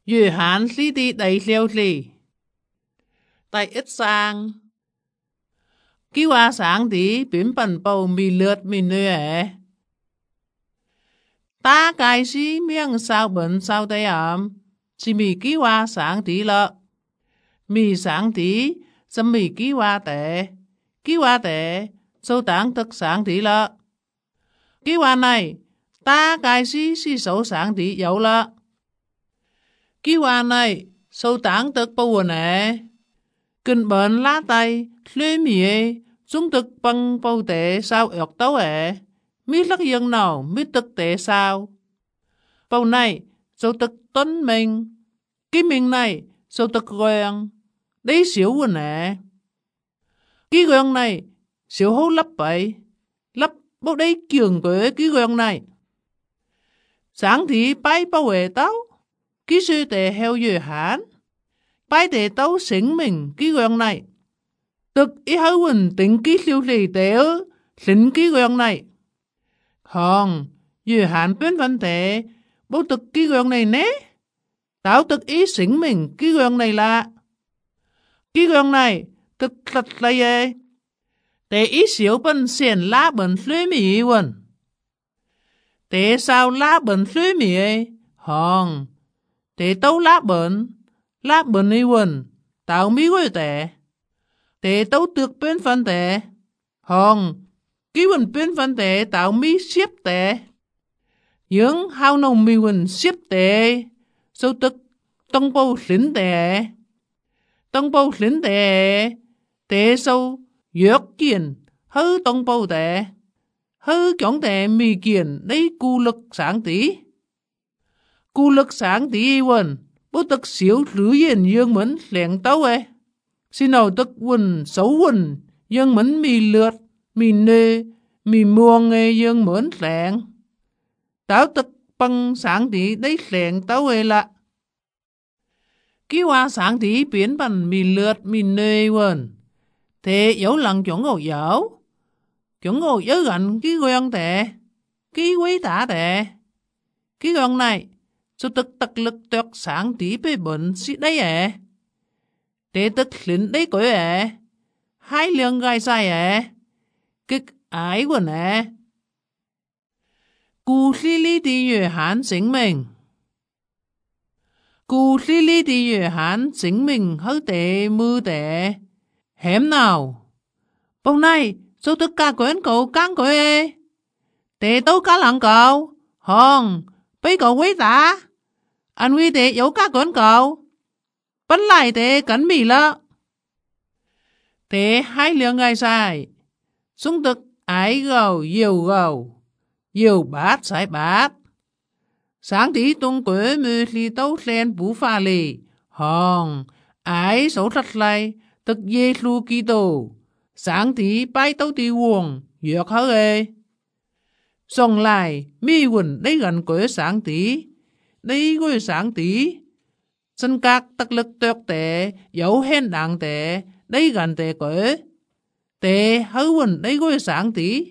约翰是的第六哩，第一章，佢話上帝變本報未略未女兒，大概是命sau本sau地暗，只未佢話上帝了，未上帝就未佢話地就當得上帝了，佢話呢，大概是受上帝有了。佢話呢，受當得報運呢，根本拉低裏面中得bằng報địa sao ước đâu mi lắc dương nào mi được địa sao. Báo này, sau được tuân mình, cái mình này, sau được quen, đấy xíu vận cái quen này, xíu hô lấp bậy, lấp bốc đấy kiềng của cái quen này. Sáng thì bay bảo vệ tao, cái sự để heo dừa hán, bay để tao xính mình cái quen này. Tức ý hữu quỳnh tính ký siêu lì tế xính cái quen này. Hòn, dừa hán bên vấn đề, bố tức cái quen này nế. Tao tức ý xính mình cái quen này là. Cái quen này, tức lật lại để ý xíu bên xiên lá bên lưới mì quỳnh. Để sao lá bên lưới mì hòn, để tao lá bên này quỳnh, tao mì quay tệ. Để tao được bên vấn đề, hòn, ký quỳnh bên vấn đề tao mì xếp tệ. Nhưng hào nông mì quỳnh xếp tệ, sau tức tông bầu xính tệ. Tông bầu xính tệ, tệ sau dược kiền, hư tông bầu tệ. Hư chọn tệ mì kiền lấy cụ lực sáng tí. Cụ lực sáng tí quỳnh, bố tức xíu rửa yên dương mến lẹn tấu xin nào tức quỳnh xấu quỳnh dương mến mì lượt, mì nê, mì muông dương mến lẹn. Táo tức bằng sáng tí đấy lẹn tấu là. Ký hoa sáng tí biến bằng mì lượt, mì nê quỳnh. Thế dấu lần chuẩn ngộ dấu. Chuẩn ngộ dấu gần cái quen tệ, cái quý tả tệ. Cái quen này, cho tức tật lực tuyệt sáng tí bê bệnh xí đấy để tức lính đấy cối hai lượng gai sai kích ái quần Cụ lý lý đi约翰chính mình. Cụ lý lý đi约翰chính mình hữu tệ mưu tệ. Hẻm nào? Bông này, cho tức cả quyến cậu căng cối tệ tấu cả lặng cậu. Hòn, bây cậu quý tả. Anh quý tệ yếu cả quyến cậu. Vẫn lại tệ cắn mì lợ. Tệ hai lượng gai sai. Xung tức ái gầu, dìu bát sai bát. Sáng tí tung quế mưu lì tấu lên bú pha lì. Hòn, ái xấu thật lại, tức dê lưu kỳ tổ. Sáng tí bay tấu tí wuông, dược hớ xong lại, mi quỳnh đấy gần quế sáng tí. Đấy quế sáng tí. Sân các tắc lực tuyệt tệ, dấu hên đảng tệ, đấy gần tệ quế. Tệ hớ quỳnh đấy quế sáng tí.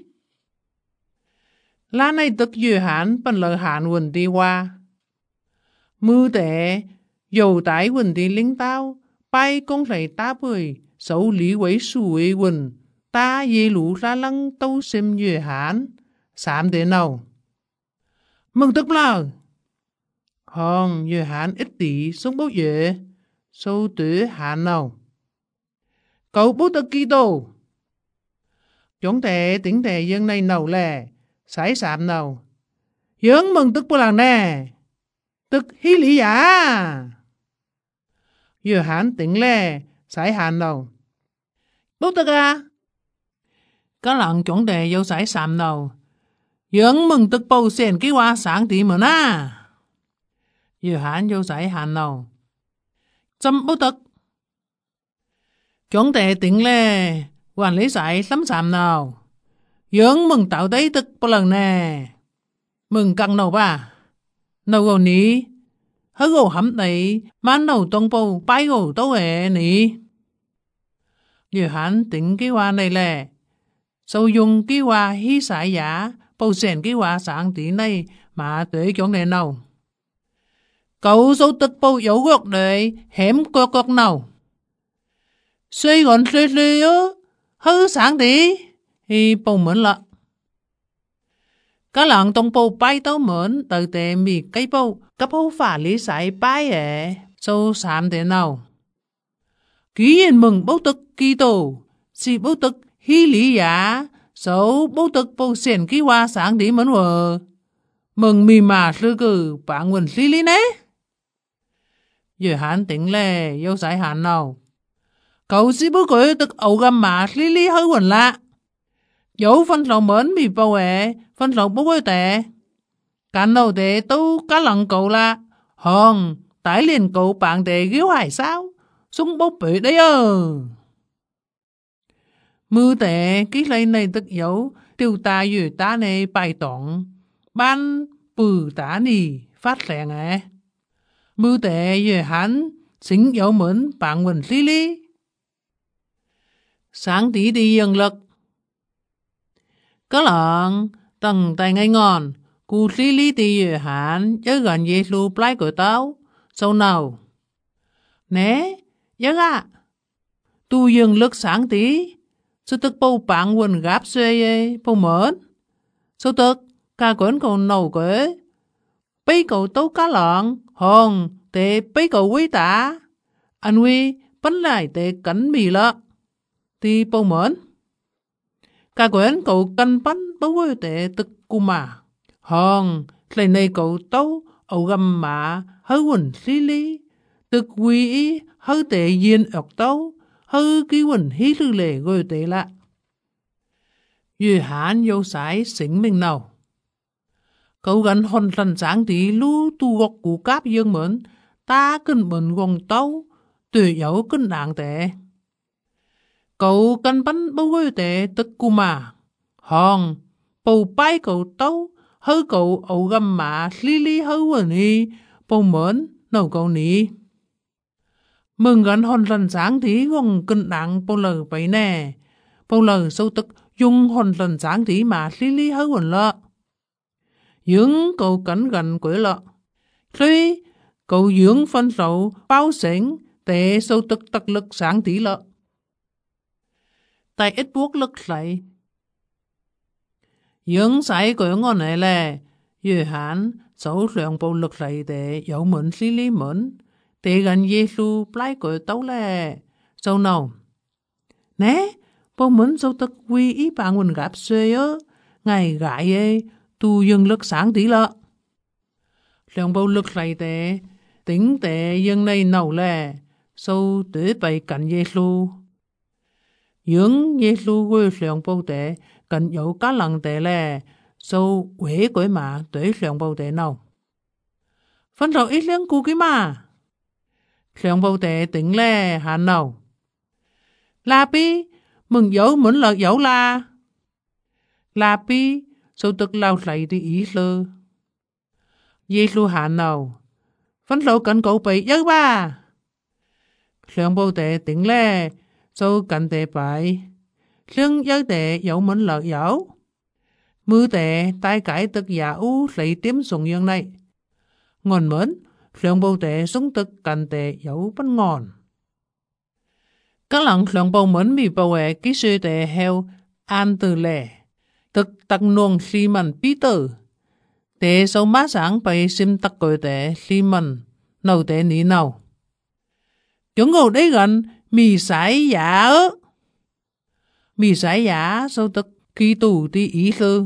Lá này tức约翰bằng lời hạn quỳnh đi qua. Mưu tệ, dầu tái quỳnh đi lính tao, bay công thầy ta bơi, xấu lý quấy sủi quỳnh, ta dê lũ ra lăng tâu xem约翰, sám thế nào. Mừng tức là, hòn约翰ít tí sống bốc dễ, sâu tử hạn nào. Cậu bố tức kỳ tô. Chúng thể tính thể dân này nào lè, sái sám nào. Dưỡng mừng tức bố làng nè, tức hí lý giả.约翰tính lè, sái hạn nào. Bố tức à? Các làng chúng thể dâu sái sám nào. Dưỡng mừng tức bầu xền cái hoa sáng tí mà na.约翰dâu sái hạn nào. Châm bố tức. Chúng thể tính lè, quản lý sái lắm sám nào. Dưỡng mừng tạo đấy tức bố lần nè. Mừng căng nào bà. Nào gầu ní. Hớ gầu hắm đấy. Mán nào tông bầu bái gầu tấu ní.约翰tính cái hoa này lè. Sau dùng cái hoa hí sải giả. Bầu xèn cái hoa sáng tí này mà tới chúng này nào. cậu số tức bầu yếu gọc để hẻm gọc nào. Suy gọn suy ơ, hư sáng đi, thì bầu mến lạ. Các làng tông bầu bay tao mến, từ tệ mì cây bầu, cấp hô phả lý sải bay sâu sám thế nào. Ký yên mừng bầu tức kỳ tổ, si bầu tức hy lý giá, xấu bầu tức bầu xiển ký hoa sáng đi mến vợ. Mừng mì mà sư cử bả nguồn lý lý nế. Giờ hán tính lệ, yêu sải hán nào. Cậu si bầu cử tức ẩu găm mà lý lý hơi quần lạ. Dẫu phân lòng mến mì bầu phân lòng bầu quê tệ. Cảnh đầu tệ tu cá lặng cậu là hòn, tải liền cậu bạn tệ ghiếu hải sao. Súng bốc bể đấy Mưa tệ ký lấy này tức dấu tiêu ta dù ta này bài tổng. Ban bừ tá nì phát lẹn Mưa tệ dù hắn xính dấu mến bạn quỳnh lý lý. Sáng tí đi dân lực. Có lợn tầng tay ngay ngon. Cú lý lý tí dù hắn chứ gần dê lưu plái của tao. Sau nào. Nè, giấc tu dân lực sáng tí. Sư tức bầu bạn quỳnh gáp xuê bầu mến. Sư tức ca quên cầu nầu quế. Bây cầu tấu cá lợn, hòn, tệ bây cầu quý tả. Anh huy, bánh lại tệ cảnh mì lợ. Thì bầu mến. Ca quên cầu canh bánh bấu quý tệ tức cù mà. Hòn, lấy này cầu tấu, ẩu găm mạ, hơi quỳnh lý lý. Tức quý ý, hơi tệ duyên ọc tấu, hơi ký quỳnh hí lưu lệ gôi tệ lạ. Dù hán dâu sái xính mình nào. Cậu gần hồn lần sáng tí lú tu gọc củ cáp dương mến, ta cân bẩn gồng tấu, tùy dấu cân đảng tệ. Cậu cân bắn bấu gối tệ tức cù mà. Hòn, bầu bay cậu tấu, hơi cậu ẩu găm mạ lý lý hơi quần y, bầu mến, nấu cậu ní. Mừng gần hồn lần sáng tí gồng cân đảng bầu lờ bấy nè. Bầu lờ sâu tức dùng hồn lần sáng tí mà lý lý hơi quần lợ. Dưỡng cậu cảnh gần quỷ lọ. Khi cậu dưỡng phân sầu bao xỉnh tệ sâu tức tật lực sáng tí lọ. Tại ít buộc lực lại. Dưỡng sải quỷ ngon này là dù hán sâu lượng bầu lực lại tệ dẫu mệnh lý lý mệnh. Tệ gần Giê-xu plái quỷ tấu là sâu nào. Nè, bầu mệnh sâu tức quy ý bà nguồn gặp xuê ớ. Ngày gãi tu dân lực sáng tí lợ. Lượng bầu lực lại tệ, tính tệ dân này nấu lè, sâu tới bày cảnh Giê-xu. Dưỡng Giê-xu quê lượng bầu tệ, cảnh dẫu cá lặng tệ lè, sâu quế quế mà tới lượng bầu tệ nấu. Phân rộng ít lượng cú kì mà. Lượng bầu tệ tính lè hàn nấu. Là bi, mừng dẫu muốn lợi dẫu là. Là bi, sâu tức lao lại đi ý lơ. Giê-xu hàn nào. Phân lộ cảnh cậu bị giấc ba. Lượng bầu tệ tính lè. Sâu cảnh tệ bại. Lưng giấc tệ dẫu mến lợi dẫu. Mưa tệ tai cải tức giả ú lấy tiếm sùng dân này. Ngon mến. Lượng bầu tệ súng tức cảnh tệ dẫu bánh ngon. Các lần lượng bầu mến bị bầu ký sư tệ heo an từ lệ. Tức tắc nuông xì mần bí tử. Tệ sâu má sáng bày xìm tắc cội tệ xì mần nâu tệ ní nâu. Chúng ngầu đấy gần mì sải giả ớ. Mì sải giả sâu tức kỳ tù tí ý sư.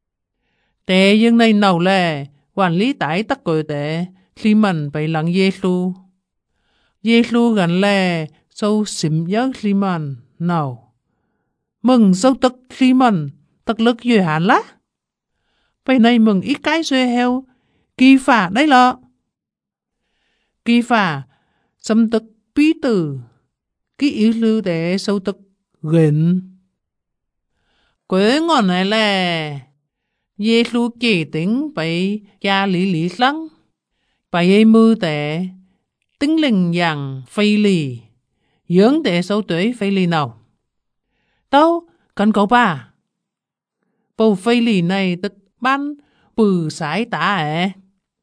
Tệ dân này nâu lè quản lý tải tắc cội tệ xì mần bày lặng Giê-xu. Giê-xu gần lè sâu xìm giấc xì mần nâu. Mừng sâu tức xì mần tắc lực dưới hàn lá. Vậy này mừng ít cái xuê heo. Kỳ phả đấy lọ. Kỳ phả. Xâm tức bí tử. Kỳ ý lưu để sâu tức gần. Quế ngon này là Giê-xu kỳ tính bày gia lý lý lăng. Bày ấy mưu tệ. Tính linh dàng phây lì. Dưỡng tệ sâu tuổi phây lì nào. Đâu, cần cậu bà. Bầu phây lì này tức ban bừ sải tả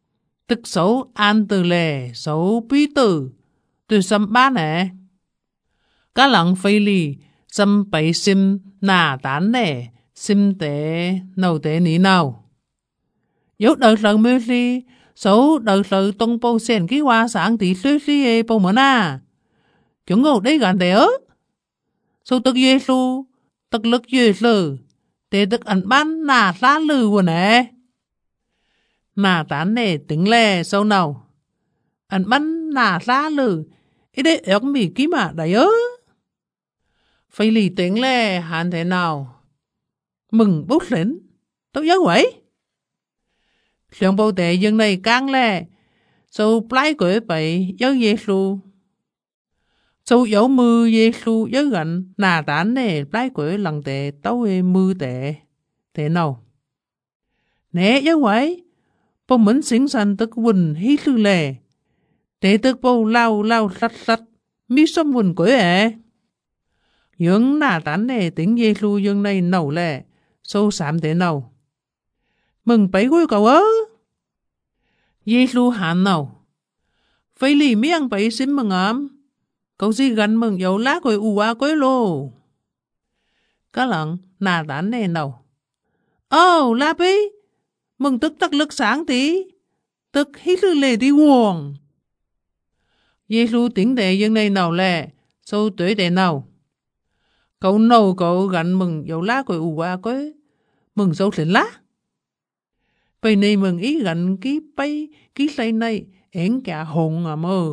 tức số an từ lệ số bí tử từ xâm bá nè. Cá lặng phây lì xâm bày xìm nà tán nè xìm tế nâu tế ní nào. Yếu đợt lần mê lì số đợt lần tông bầu xèn ký hoa sáng tí suy suy bầu mơ nà. Chúng ngầu đây gần tế ớ. Số tức dê su tức lực dê sư tế tức ẩn bán nà lá lư quần nè. Nà tán nè tính lè sâu nào. Ẩn bán nà lá lư ý đấy ớt mì ký mà đầy ớ. Phải lì tính lè hẳn thế nào. Mừng bút lên. Tốt giấc quẩy. Lượng bầu tệ dân này càng lè. Sâu plái quẩy bậy giấc dê su. Sâu dấu mư dê su giấc gạnh nà tán nè plái quẩy lần tệ tấu hê mư tệ. Thế nào. Nè giấc quẩy. Bầu mẫn xính sanh tức quỳnh hí sư lè. Tế tức bầu lao lao sạch sạch. Mi xâm quỳnh quẩy ế. Dưỡng nà tán nè tính dê su dân này nầu lè. Sâu xám thế nào. Mừng bấy quay cậu ớ. Dê su hẳn nào. Phải lì miệng bấy xím mừng ám. Cậu gì gần mừng dấu lá quay ù á quay lô. Cá lặng nà tán nè nào. Ồ lá bí. Mừng tức tắc lực sáng tí. Tức hít lưu lệ đi nguồn. Dê su tính đệ dân này nào lè. Sâu tuổi đệ nào. Cậu nâu cậu gần mừng dấu lá quay ù á quay. Mừng sâu xịn lá. Bây này mừng ý gần ký bay ký xây này én cả hồn à mơ.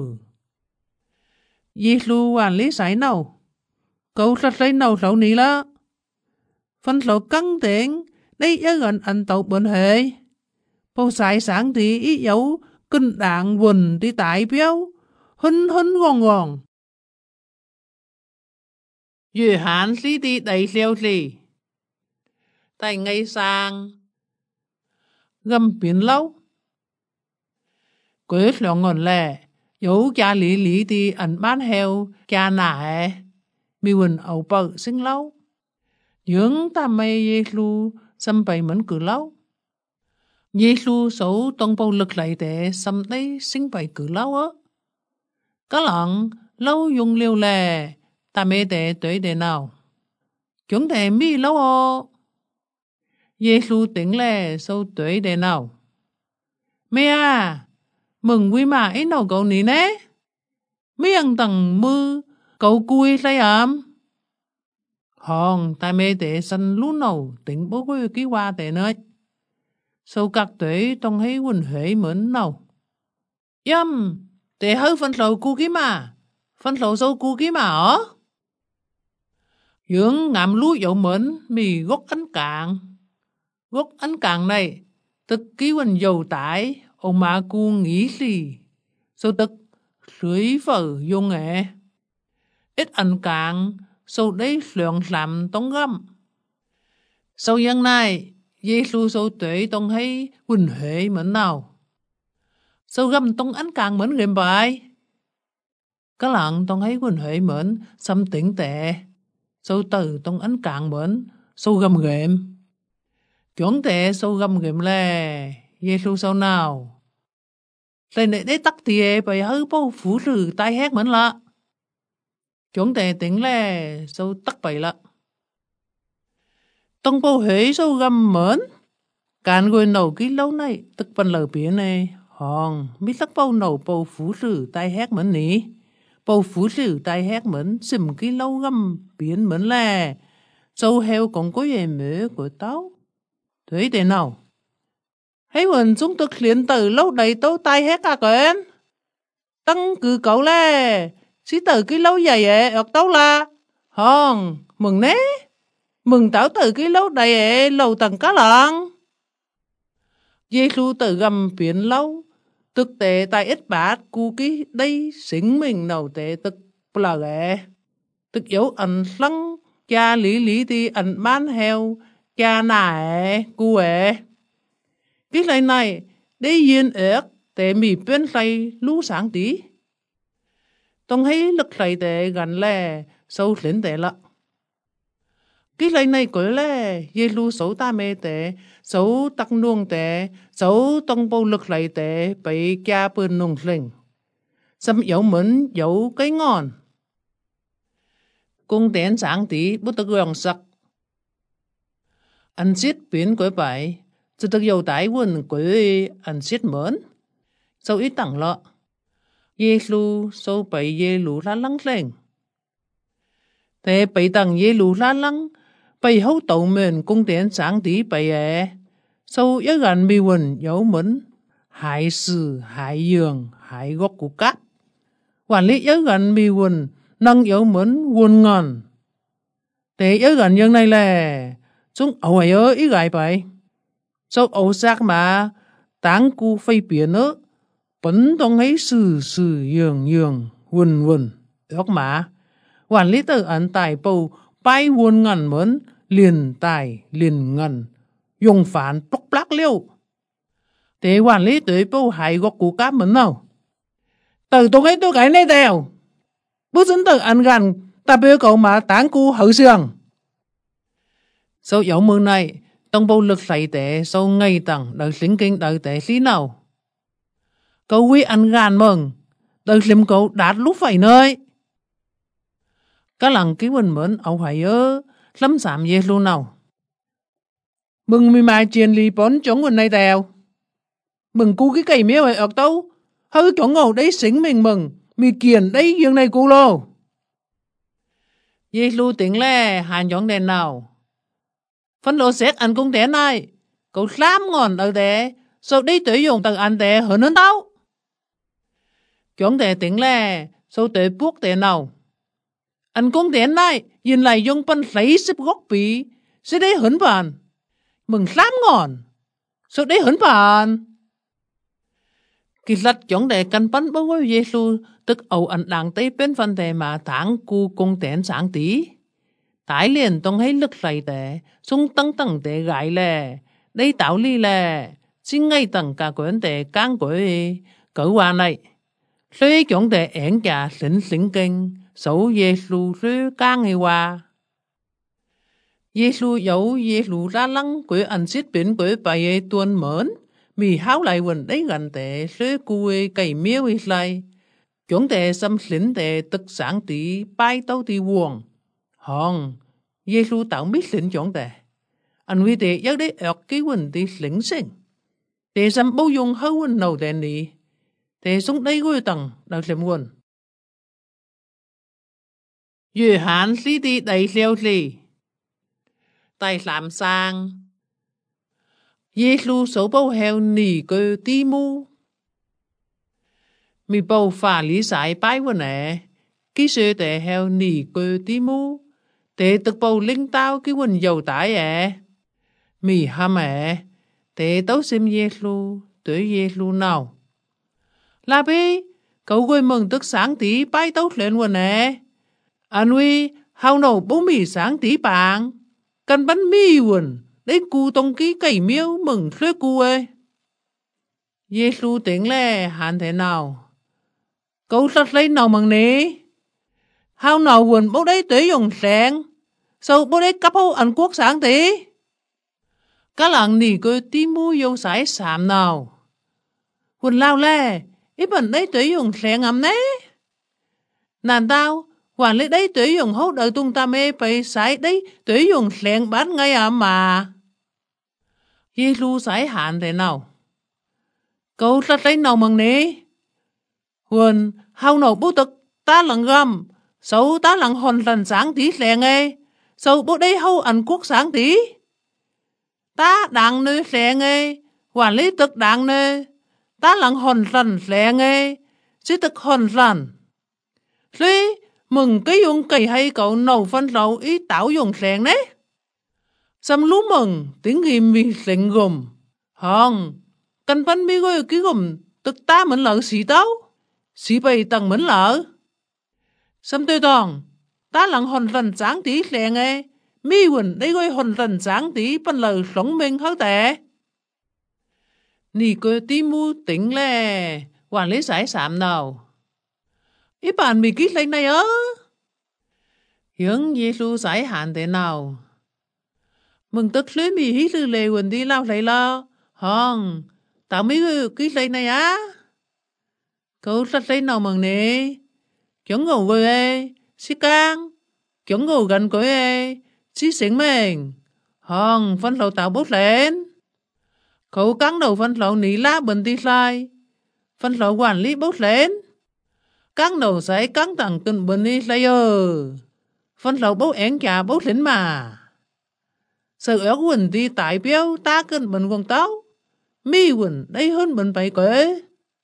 Giê-xu hoàn lý sải nào. Cậu sạch xây nào sầu ní lá. Phân sầu căng tiện đây giá gần anh tàu bệnh hệ. Bầu sải sáng thì ý dấu kinh đạn quỳnh đi tại béo. Hân hân ngon ngon. Dù hạn lý đi đầy xeo xì. Tại ngay sang găm biến lâu. Quế lòng ngọn lệ. Dấu cha lý lý đi ảnh bán heo cha nạ mi quỳnh ẩu bờ sinh lâu. Dưỡng ta mê Giê-xu xâm bày mẫn cử lâu. Giê-xu xấu tông bầu lực lại để xâm đấy sinh bày cử lâu á. Cá lặng lâu dùng liều lè ta mê để tuổi đề nào. Chúng thể mi lâu ô. Giê-xu tỉnh lè sâu tuổi đề nào. Mẹ à. Mừng quý mà ít nào cậu ní nè. Miệng tầng mư cậu cùi say ám. Hòn ta mê tế sân lú nầu tính bố quý ký hoa tế nơi. Sâu các tuổi trong thấy quỳnh huế mến nào. Yâm tế hơi phân sầu cú ký mà. Phân sầu sâu cú ký mà ổ. Dưỡng ngạm lú dậu mến mì gốc ánh cạn. Gốc ánh cạn này tức ký quỳnh dầu tải. Ông mà cô nghĩ gì. Sâu tức suối phở dùng nghệ. Ít ảnh cạn. Sâu đấy lượng làm tông găm. Sâu dân này. Giê-xu sâu tuệ tông hay quỳnh hệ mẫn nào. Sâu găm tông ánh cạn mẫn game bài. Cá lặng tông hay quỳnh hệ mẫn. Xâm tỉnh tệ. Sâu từ tông ánh cạn mẫn. Sâu găm game. Chuẩn tệ sâu găm game lè. Giê-xu sâu nào. Tại nệ đấy tắc thì bởi hư bố phú sử tai hét mẫn lạ. Chúng ta tính là sâu tắc bày lạ. Tông bố hế sâu găm mẫn. Càn người nấu cái lâu này tức phần lờ biến này. Hòn biết tắc bố nấu bố phú sử tai hét mẫn ní. Bố phú sử tai hét mẫn xìm cái lâu găm biến mẫn là. Sâu heo còn có gì mỡ của tao. Thế thế nào? Hãy huỳnh chúng thực hiện từ lâu đầy tấu tay hết à kênh. Tăng cử cậu lè. Xí từ cái lâu dày ợt tấu là. Hòn, mừng nế. Mừng táo từ cái lâu đầy lầu tầng cá lặng. Giê-xu từ gầm biến lâu. Thực tế tại ít bát cu ký đây xính mình nầu tế tức là ghé. Tức dấu ẩn lăng. Cha lý lý đi ẩn bán heo. Cha nà cu cái này này, để yên ớt, để mì bên say lú sáng tí. Tông thấy lực say để gần lè, sâu xến để lạ. cái lời này của lẽ耶路số ta mê tệ số tăng nuông tệ số tông bầu lực lại tệ bị cha bươn nông linh xâm dấu mến dấu cái ngon cung đến sáng tí bút tức gương sắc anh xít biến của bài chứ tức dấu tái quân của anh xít mến sau ít tặng lọ Giê-xu sau bị Giê-lù lá lắng lên thế bị tặng Giê-lù lá lắng bị hấu tàu mình cung đến sáng tí bị sau yếu gần mì quần dấu mến hại sự hại dường hại gốc của cát quản lý yếu gần mì quần nâng yếu mến quần ngon thế yếu gần như này là chúng ẩu ấy ý gài bài sau ẩu xác mà táng cu phây biển nữa bấn đông ấy sự dường quần ước mà quản lý tử ẩn tài bầu bay quần ngần mến liền tài liền ngần dùng phản bốc lắc liêu thế quản lý tới bầu hại gốc của các mến nào từ tung ấy tôi cái này đều bút dẫn từ ăn gần ta biểu cậu mà tán cu hậu sương sau dấu mừng này tông bầu lực xảy tệ sau ngay tầng đời sinh kinh đời tệ xí nào cậu quý ăn gan mừng đời liêm cậu đạt lúc phải nơi các lần ký quần mến ẩu phải lắm giảm dê luôn nào mừng mi mai chiên lì bón chống quần này tèo mừng cu cái cây mía vậy ở đâu hơi chỗ ngầu đấy xính mình mừng mi kiền đấy dương này cu lô dê lưu tính lè hàn giống đèn nào phân lộ xét ăn cung té này cậu lắm ngon ở đây sau đấy tới dùng tầng ăn tệ hơn tao chọn tệ tính lè sau tới buộc tệ nào anh cung té này nhìn lại dùng phân lấy xếp gốc bí sẽ đấy hơn bàn mừng lắm ngon sau đấy hơn bàn kỳ lật chọn tệ căn bắn bố với Giê-xu tức ẩu ăn đằng tới bên phân tệ mà tháng cu cung té sáng tí tái liền tông hay lực lại tệ sung tăng tăng tệ gãi lè đây tạo ly lè xin ngay tầng cả quyển tệ càng quỷ cỡ hòa này suy chọn tệ ẻn chà xỉnh kinh xấu Giê-xu suy càng hay hòa Giê-xu dấu Giê-xu ra lăng quỷ anh xít biển quỷ bài tuôn mến mì háo lại quần đấy gần tệ suy cùi cây miêu ít lại chọn tệ xâm xỉnh tệ tức sáng tí bay tâu tí buồn hòn Giê-xu tạo biết xỉnh chọn tệ anh huy tệ giấc đấy ợt ký quần tí xỉnh xỉnh tệ xâm bố dùng hâu quần nâu tệ nì tệ xuống đây gối tầng đào xem quần Dư hán xí tí đầy xeo xì tài làm sang Giê-xu số bầu heo nì cơ tí mu mi bầu phà lý giải bái quần ký sư tệ heo nì cơ tí mu tệ tức bầu linh tao ký quần dầu tải mì hâm tệ tấu xem Giê-xu tới Giê-xu nào là bi cậu gôi mừng tức sáng tí bái tấu lên quần anh huy hao nổ bố mì sáng tí bảng cần bánh mì quần đấy cu tông ký cầy miêu mừng thuê cu Giê-xu tính lè hẳn thế nào cậu sắt lấy nào mừng ní hao nào quần bố đấy tới dùng sáng sau bố đấy cấp hô ăn quốc sáng tí các làng nỉ cơ tí mu vô sải sảm nào quần lao lè ít bẩn đấy tới dùng sáng ấm nế nàn tao quản lý đấy tới dùng hốt đời tung ta mê phải sải đấy tới dùng sáng bán ngay mà Giê-xu sải hạn thế nào cậu sắt lấy nào mừng ní quần hao nào bố tực ta lặng gầm sau ta lặng hồn lần sáng tí sáng sau bố đấy hâu ăn quốc sáng tí ta đang nơi sáng quản lý tức đang nơi ta lặng hồn lần sáng sẽ tức hồn lần suy mừng cái dùng cây hay cậu nấu phân lầu ý tạo dùng sáng đấy xâm lú mừng tiếng ghim vì sáng gồm hòn cần phân mi gôi cái gồm tức ta mẫn lỡ xí tấu xí bày tầng mẫn lỡ xâm tươi toàn ta lặng hồn lần sáng tí sáng mi quần đấy gôi hồn lần sáng tí phân lỡ sống mình hớ tệ nì cơ tí mu tính lè quản lý giải sảm nào ý bạn mì kít lên này hướng Giê-xu giải hạn thế nào Mừng tức lưới mì hít lư lề quần đi lao lấy lo. Hòn, tao mấy cái lấy này á. Cậu rất lấy nào mừng nè. Chống ngầu quê ê, xí cang. Chống ngầu gần quê ê, xí xỉn mình. Hòn, phân lầu tao bút lên. Cậu cắn đầu phân lầu ní lá bình đi lại. Phân lầu quản lý bút lên. Cắn đầu giấy cắn tặng cân bình đi lại phân lầu bút én chà bút lên mà. Sự ớt quỳnh đi tại béo ta cân bình con táo. Mi quỳnh đây hơn bình bày quế.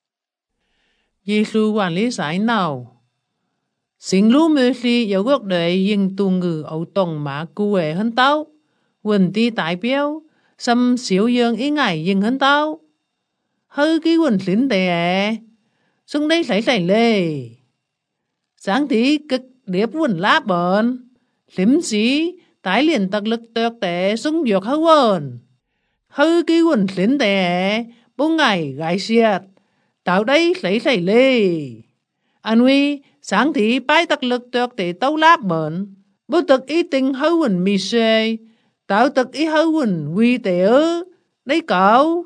Giê-xu quản lý giải nào. Xin lưu mê si yếu quốc đệ yên tu ngư ấu tổng mà cụ hệ hơn táo. Quỳnh đi tại béo. Xâm xíu dương ý ngại yên hơn táo. Hơi cái quỳnh xính tệ ạ. Xuống đây xảy lê. Sáng tí cực điệp quỳnh lá bờn. Liếm xí. Tái liền tạc lực tược tệ xuống dược hư quần. Hư ký quần xính tệ bố ngày gái xiết. Tạo đây lấy lê. Anh huy sáng thì bái tạc lực tược tệ tấu láp bẩn. Bố tực ý tình hư quần mì xê. Tạo tực ý hư quần quy tệ ư. Đấy cậu.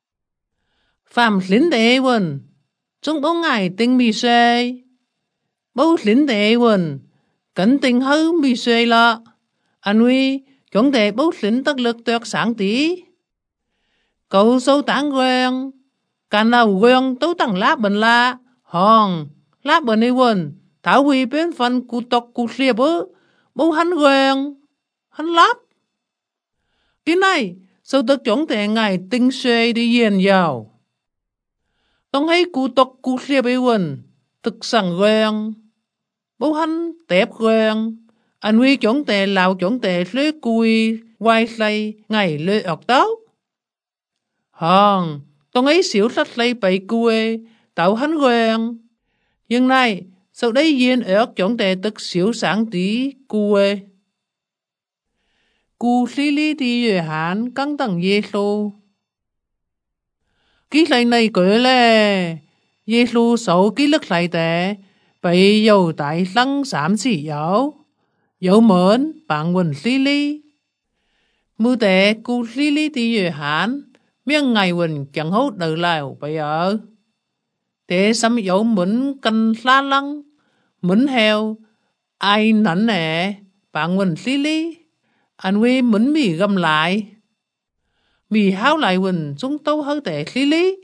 Phạm xính tệ quần. Chúng bố ngày tình mì xê. Bố xính tệ quần. Cẩn tình hư mì xê lọ. Anh huy, chúng ta bố xính tất lực tuyệt sáng tí. Cậu sâu tán quen. Cả nào quen tấu tăng lá bình la. Hòn, lá bình ấy quần. Thảo huy bên phần cụ tộc cụ xìa bố hắn quen. Hắn lắp. Cái này, sâu tất chúng ta ngày tinh xê đi yên vào. Tông hay cụ tộc cụ xìa bê quần. Thực sẵn quen. Bố hắn tép quen. Anh huy chúng ta lao chúng ta lưới cùi, quay xây, ngày lưới ọc táo. Hòn, tôi ấy xíu sách lấy bầy cùi, tạo hắn quen. Nhưng này, sau đây duyên ớt chúng ta tức xíu sáng tí cùi. Cù xí lý đi về hán căng tầng Giê-xu. Ký lấy này cười lê, Giê-xu sổ ký lực lại tệ, bầy dầu tại lăng xám xỉ dấu. Dẫu mến bạn quỳnh xí lý. Mưu tệ cụ xí lý đi về hán. Miếng ngày quỳnh chẳng hốt đời lào bây giờ. Thế xâm dẫu mến cân lá lăng. Mến heo. Ai nảnh nè. Bạn quỳnh xí lý. Anh huy mến mì găm lại. Mì háo lại quỳnh xuống tấu hơi tệ xí lý.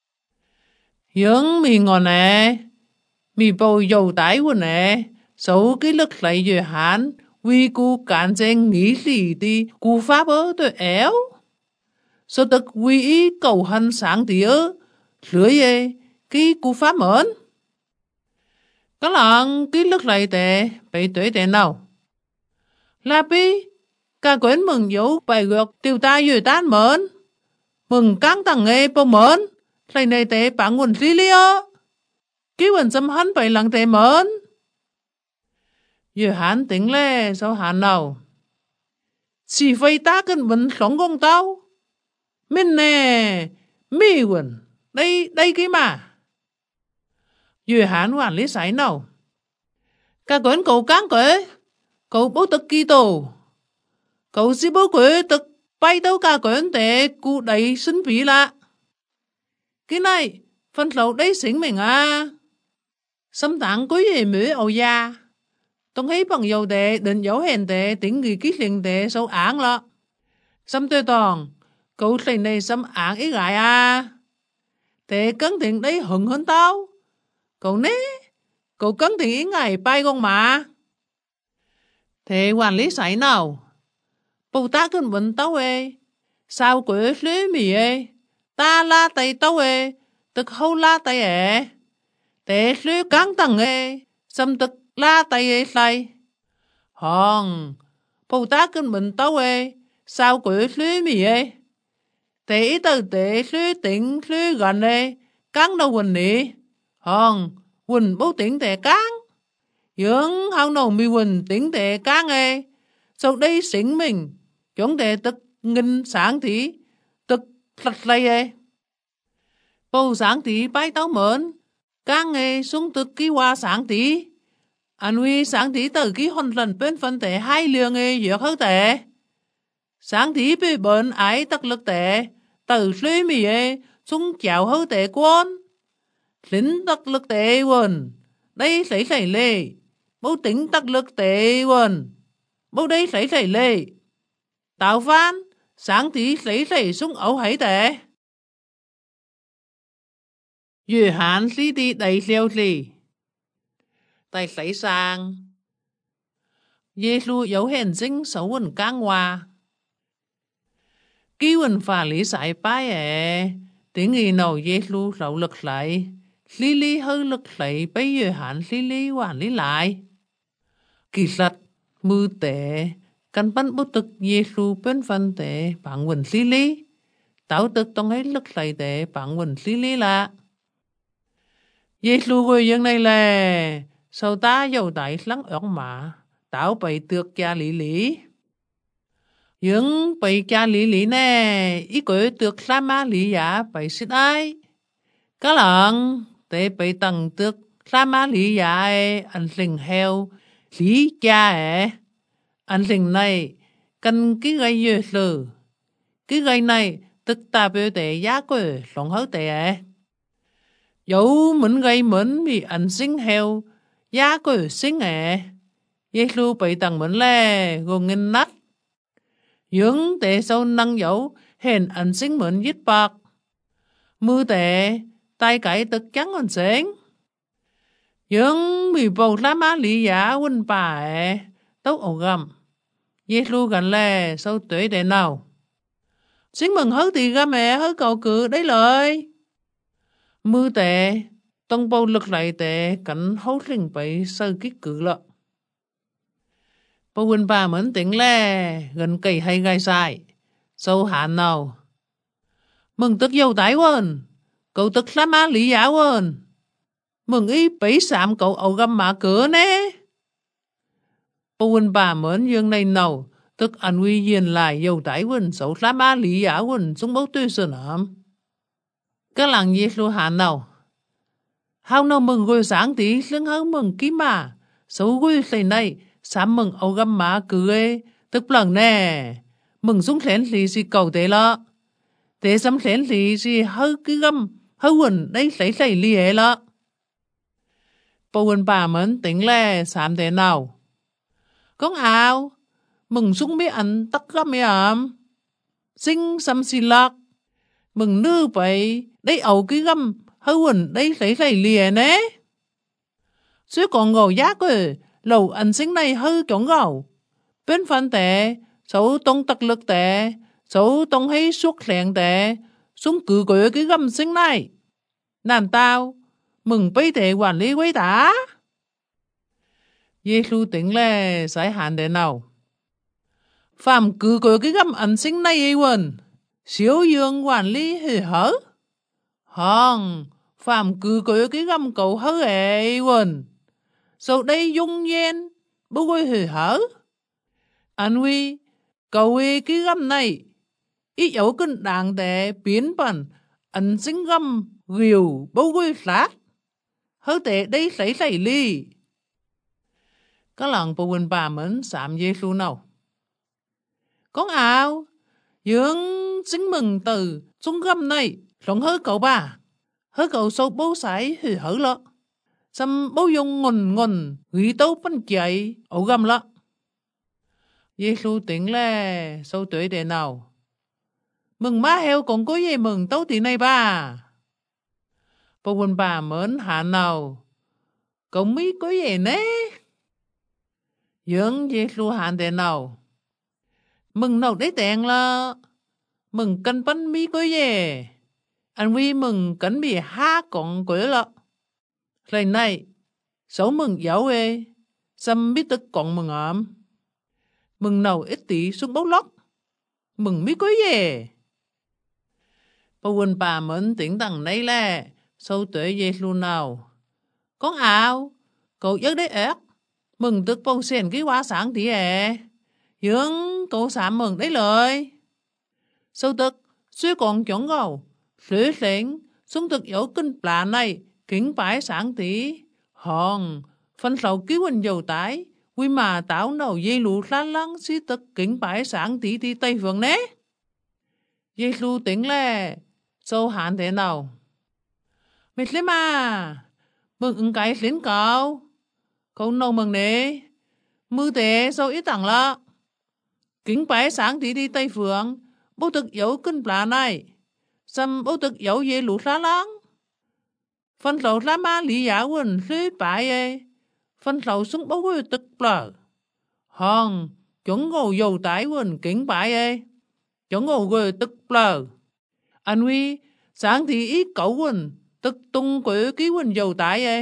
Dưỡng mì ngọt nè. Mì bầu dầu tái quỳnh nè. Số cái lực lại về hán, vì cụ cản danh nghĩ gì đi, cụ pháp ớ tôi éo. Số tức vì ý cầu hân sáng tí ớ, lưới ê, cái cụ pháp mến. Các bạn cái lực lại tệ, bày tuế tệ nào. Là bí, cả quyến mừng dấu bài gược tiêu ta dưới tán mến. Mừng căng tầng nghề bố mến, lại này tệ bạn nguồn lý lý ớ. Cái quần xâm hân bày lặng tệ mến. Giờ hán tính lê, sao hán nào? Chỉ phải ta cần vấn sống công tao. Mình nè, mi quần, đây cái mà. Giờ hán quản lý sái nào? Cả quên cậu cán quế, cậu bố tức kỳ tổ. Cậu chỉ bố quế tức bay đâu cả quên để cụ đầy sinh phí lạ. Cái này, phân lầu đây xính mình à. Xâm tạng quý gì mới ổ da. Tôi thấy bằng dầu tệ, định dấu hèn tệ, tính người ký liền tệ, sâu án lọ. Xâm tươi toàn, cậu thầy này xâm án ý gại à. Tệ cấn tiền đấy hừng hơn tao. Cậu né, cậu cấn tiền ý ngày bay con mà. Thế quản lý sảy nào? Bầu ta cân bệnh tao ê. Sao quế lưới mì ê. Ta la tay tao ê. Tức hâu la tay ê. Tệ lưới cán tầng ê. Xâm tức la tay ê say. Hòn, bầu ta cân bệnh tao ê. Sao quế lưới mì ê. Tệ ý tờ tệ lưới tỉnh lưới gần ê. Cán đâu quỳnh nị. Hòn, quỳnh bố tỉnh tệ cán. Dưỡng hao nổ mì quỳnh tỉnh tệ cán ê. Sau đây xỉn mình. Chúng tệ tức nghìn sáng tí. Tức lật lây ê. Bầu sáng tí bái tao mến. Cán ê xuống tức ký hoa sáng tí. Anh huy sáng tí tờ ký hôn lần bên phân tệ hai lương ê dược hơi tệ. sáng tí bị bệnh ái tắc lực tệ, từ suy mì chúng chào hư tệ quân. Lính tắc lực tệ quần, đây xảy lê, bố tính tắc lực tệ quần, bố đây xảy lê. Tạo phan, sáng tí xảy súng ấu hãy tệ. Dù hạn sĩ đi đầy siêu sĩ. Tại xảy sang, Giê-xu dấu hiện sinh xấu quần cang hòa. Ký quần phá lý sải bái tiếng nghi nầu Giê-xu rậu lực lại, lý lý hư lực lại bây giờ hạn lý lý hoàn lý lại. Kỳ sạch, mưu tệ, căn bắn bút tức Giê-xu bên phân tệ bằng quần lý lý. Tạo tức tông hết lực lại tệ bằng quần lý lý lạ. Giê-xu quê dân này là sau ta dầu đại lắng örn mà, tạo bày tược cha lý lý. Nhưng bày cha lý lý nè, ý quê tược sa ma lý giả bày xích ai. Các lần, để bày tầng tược sa ma lý giả anh sinh heo lý cha anh sinh này, cần cái gây dư sự. Cái gây này, tức ta biểu tệ giá quê sống hấu tệ dẫu mình gây mình vì anh sinh heo, giá quê sinh Giê-xu bày tầng mình lè, gồm nghìn nách. Nhưng tệ sâu năng dẫu, hèn anh sinh mình giết bạc. Mưu tệ, tay cải tức trắng hơn sáng. Nhưng vì bầu lá má lý giả huynh bà tấu ổ gầm. Giê-xu gần lè, sâu tuệ đệ nào. Sinh mừng hớt thì ra mẹ hớt cầu cử đấy lời. Mưu tệ, tông bầu lực lại tệ, cảnh hấu linh bậy sơ kích cử lợ. Bầu huynh bà mến tỉnh lè, gần cây hay gai sai, sâu hạn nào. Mừng tức dâu tái quên, cậu tức lá má lý giả quên. Mừng ý bấy xạm cậu ẩu găm mã cửa nè. Bầu huynh bà mến dương này nào, tức anh huy duyên lại dâu tái quên, sâu lá má lý giả quên, xuống bố tuy sơn ẩm. Các làng Giê-xu hạn nào. Hào nào mừng gôi sáng tí, lưng hào mừng ký mà, sâu gôi xây này, sám mừng ẩu găm mã cửa tức lần nè. Mừng xuống khén lì xì cầu tế lọ. Tế xăm khén lì xì hư ký găm, hư quần đây xảy lì lọ. Bầu quần bà mến tính lè sám thế nào. Con áo, mừng xuống mấy ảnh tắc găm mấy ẩm. Sinh xăm xì lạc. Mừng nư bậy, đây ẩu ký găm, hư quần đây xảy lì nè. Suy còn ngồi giác lầu anh sinh này hư chọn gầu. Bên phân tệ, xấu tông tắc lực tệ, xấu tông hay suốt lẹn tệ, xuống cử quỷ cái gầm sinh này. Nàn tao, mừng bây tệ quản lý quấy tả. Giê-xu tỉnh lè giải hạn để nào. Phạm cử quỷ cái gầm anh sinh này ấy quần, xíu dương quản lý hề hở. Hòn, phạm cử quỷ cái gầm cậu hở ấy quần. Sau đây dung nhiên, bố quay hề hở. Anh huy, cậu huy cái găm này, ít dấu cân đảng tệ biến bằng anh sinh găm ghiều bố quay sát. Hớ tệ đây xảy ly. Các lần bố quên bà mến xạm Giê-xu nào. Con áo, dưỡng sinh mừng từ xuống găm này, sống hớ cậu bà. Hớ cậu sâu bố sải hề hở lọ. Xăm bố dùng ngồn ghi tấu bánh chạy ổ găm lọ. Giê-xu tỉnh lè sâu tuổi đệ nào. Mừng má heo còn có gì mừng tấu tỷ này ba. Bố quần bà mến hạ nào. Cậu mỹ có gì nế. Dưỡng Giê-xu hạ đệ nào. Mừng nào đấy tẹn là. Mừng cân bánh mỹ có gì. Anh vi mừng cánh bì há còn quế lọ. Lời này, xấu mừng giáo xăm biết tức còn mừng ẩm. Mừng nào ít tí xuống bốc lóc. Mừng biết có gì. Bố quần bà mến tiếng tầng này lè, sâu tuệ Giê-xu nào. Con áo, cậu giấc đấy ếc. Mừng tức bông xèn cái quá sáng tí dưỡng cậu xả mừng đấy lời. Sâu tức, suy còn chọn gầu. Suy xến, xuống thực dấu kinh plà này, kính bái sáng tí. Hòn, phân sầu ký quỳnh dầu tái, Vì mà táo nầu dây lù lá lăng xí tức kính bái sáng tí tí Tây Phương nế. Dây lù tính lệ, sâu hàn thế nào? Mệt lắm à, mừng ứng cái lính cậu. Cậu nâu mừng nế, mưu tế sâu ít tặng lạ. Kính bái sáng tí tí Tây Phương, bố thực yếu cân plá này. Xâm bố thực yếu dây lù lá lăng. Phân lầu lá má lý giá quần lưới bái ê. Phân lầu xuống bố quê tức plờ. Hòn, chúng ngồi dầu tái quần kính bái ê. Chúng ngồi quê tức plờ. Anh huy, sáng thì ít cậu quần, tức tung quê ký quần dầu tái ê.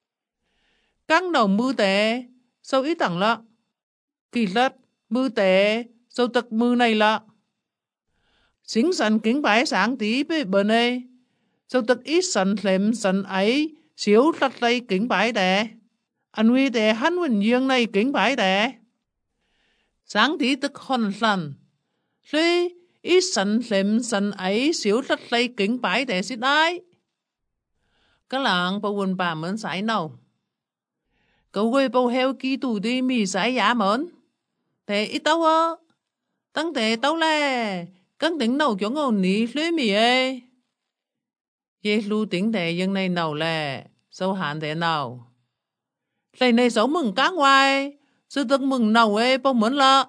Căng đầu mưu tế, sâu ít tặng lạ. Kỳ lật, mưu tế, sâu tức mưu này lạ. Xính sẵn kính bái sáng tí bê bờ nê. Sâu tức ít sẵn lệm sẵn ấy, xíu lật lây kính bái đẻ. Anh huy tế hắn quần dương này kính bái đẻ. Sáng tí tức hòn sẵn. Lê, ít sẵn lệm sẵn ấy, xíu lật lây kính bái đẻ xít ai. Các lạng bầu quần bà mến sái nào. Cậu quê bầu heo ký tù đi mì sái giá mến. Thế ít tao ơ. Tăng thế tao lè. Căng tính nào chỗ ngầu ní lưới mì ê. Dê lưu tính thế dân này nào lè. Sâu hạn thế nào. Lầy này xấu mừng cá ngoài. Sư tức mừng nào ê bầu mến lạ.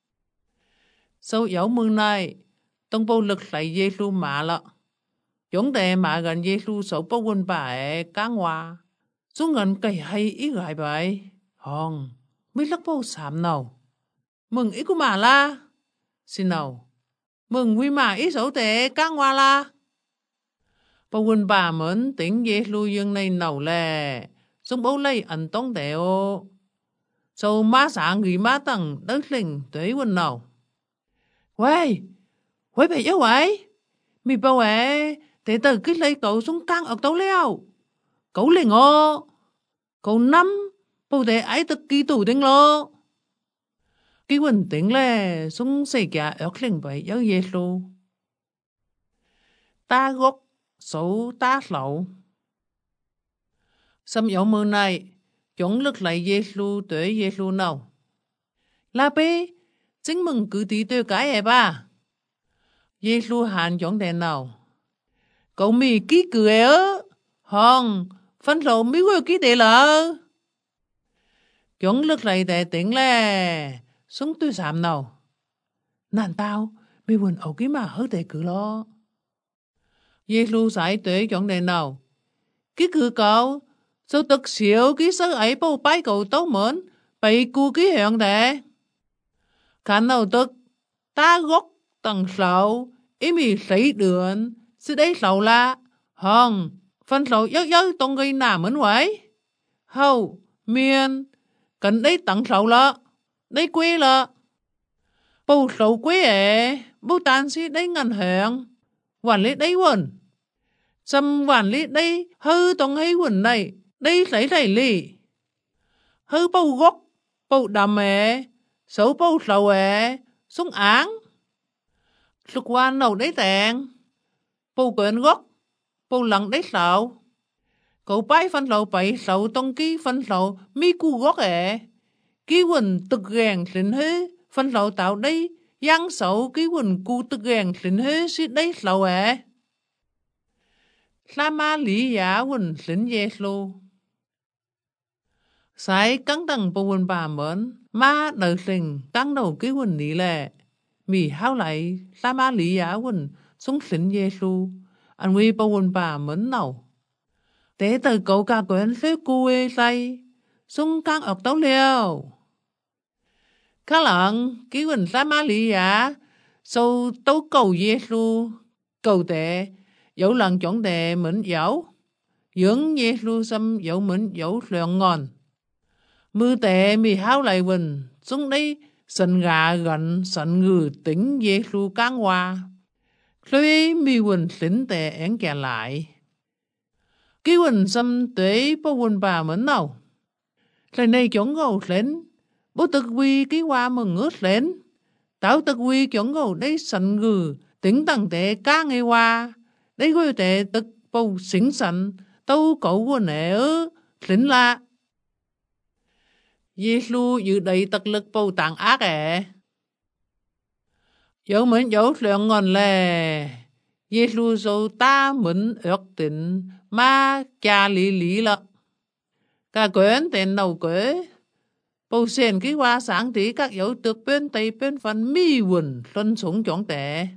Sâu yếu mừng này. Tông bầu lực lại dê lưu mạ lạ. Chúng đề mà gần dê lưu xấu bầu quần bà ê cá ngoài. Xuống ngân cây hay ý gài vậy. Hòn. Mới lắc bầu xàm nào. Mừng ý của mà la. Xin nào. Mừng quy mà ý xấu tệ cá ngoài la. Bầu quần bà mến tính dê lưu dân này nào lè. Xuống bầu lấy ẩn tông tệ ô. Sau má sáng ghi má tầng đất linh tuế quần nào. Quay bè yếu vậy. Mì bầu ế. Thế tử kích lấy cậu xuống căng ọc tấu leo. Cậu linh ô. Cậu năm. Bầu thế ấy tức ký tủ tính lô. Cái quần tính lè. Xuống xây kìa ọc linh vậy yếu dê lưu. Ta gốc. Số ta lậu. Xâm yếu mơ này. Chúng lực lại dê lưu tuế dê lưu nào. Là bê. Chính mừng cứ tí tôi cái ế ba. Dê lưu hàn chúng đèn nào. Cậu mì ký cười ơ. Hòn. Phân lộ mì quêu ký đề lợ. Chúng lực lại đề tính lè. Xuống tôi xàm nào. Nàn tao. Mì quần ổ ký mà hớ đề cử lo. Dê lưu sải tuế chúng đèn nào. Ký cử cậu. Sao tức xíu ký sơ ấy bầu bái cậu tấu mến. Bày cú ký hiện đề. Khán nào tức. Ta gốc tầng sầu. Ý mì lấy đường. Sư đấy sầu là. Hòn. Phân sầu yếu yếu tông gây nà mến vậy. Hầu. Miền. Cần đấy tầng sầu lợ. Đấy quê lợ. Bầu sầu quê ế. Bầu tàn sĩ đấy ngân hẹn. Quản lý đấy quần. Xâm quản lý đấy. Hư tông hay quần này. Đấy lấy thầy lì. Hư bầu gốc. Bầu đầm ế. Sấu bầu sầu ế. Xuống án. Lúc quan nấu đấy tẹn. Bầu quyền gốc. Bầu lặng đấy sầu. Cậu bái phân lầu bày sầu tông ký phân lầu mi cu gốc ế. Ký quần tức gàng xin hư. Phân lầu tạo đấy. Giang sầu ký quần cu tức gàng xin hư xí đấy sầu ế. Sa ma lý giá quần xin dê lô. Sai căng đằng bầu quần bà mến. Ma đời sinh căng đầu ký quần ní lệ. Mì hao lại sa ma lý giá quần xuống xin dê lô. Anh huy bầu quần bà mến nào. Tế từ cậu ca quyền phế quê say. Xuống căng ọc tấu liêu. Khá lặng ký quần sa ma lý giá. Sau tấu cầu dê lô. Cầu tệ. Dẫu lần chọn đề mến dẫu. Dưỡng dê lô xâm dẫu mến dẫu luyện ngon. Mưa tệ mì hao lại quần. Xuống đây sân gà gần sân ngư tính dê lô cán hoa. Lưới mì quần xính tệ én kè lại. Ký quần xâm tuế bố quần bà mến nào. Lần này chọn ngầu lên. Bố tức quy ký hoa mừng ướt lên. Táo tức quy chọn ngầu đây sân ngư tính tăng tệ cá ngay hoa. Đây có tệ tức bầu xính sẵn. Tâu cậu của nẻ ư. Xính lạ. Giê-xu dự đầy tật lực bầu tạng ác dấu mến dấu lượng ngon lè Giê-xu dấu ta mến ước tính mà cha lý lý lợ cả quyến tên đầu quế bầu xền ký hoa sáng tí các dấu tược bên tay bên phần mi quần xuân súng chóng tệ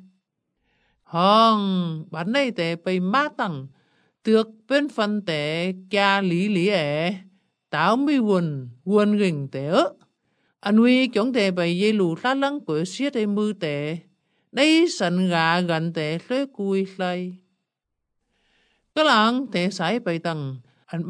hông bản này tệ bày má tầng tược bên phần tệ cha lý lý táo mi quần gình tệ anh huy chóng tệ bày dây lù lá lăng của xiết ấy mư tệ đây sẵn gà gần tệ lối cùi lây cái lăng tệ sải bày tầng anh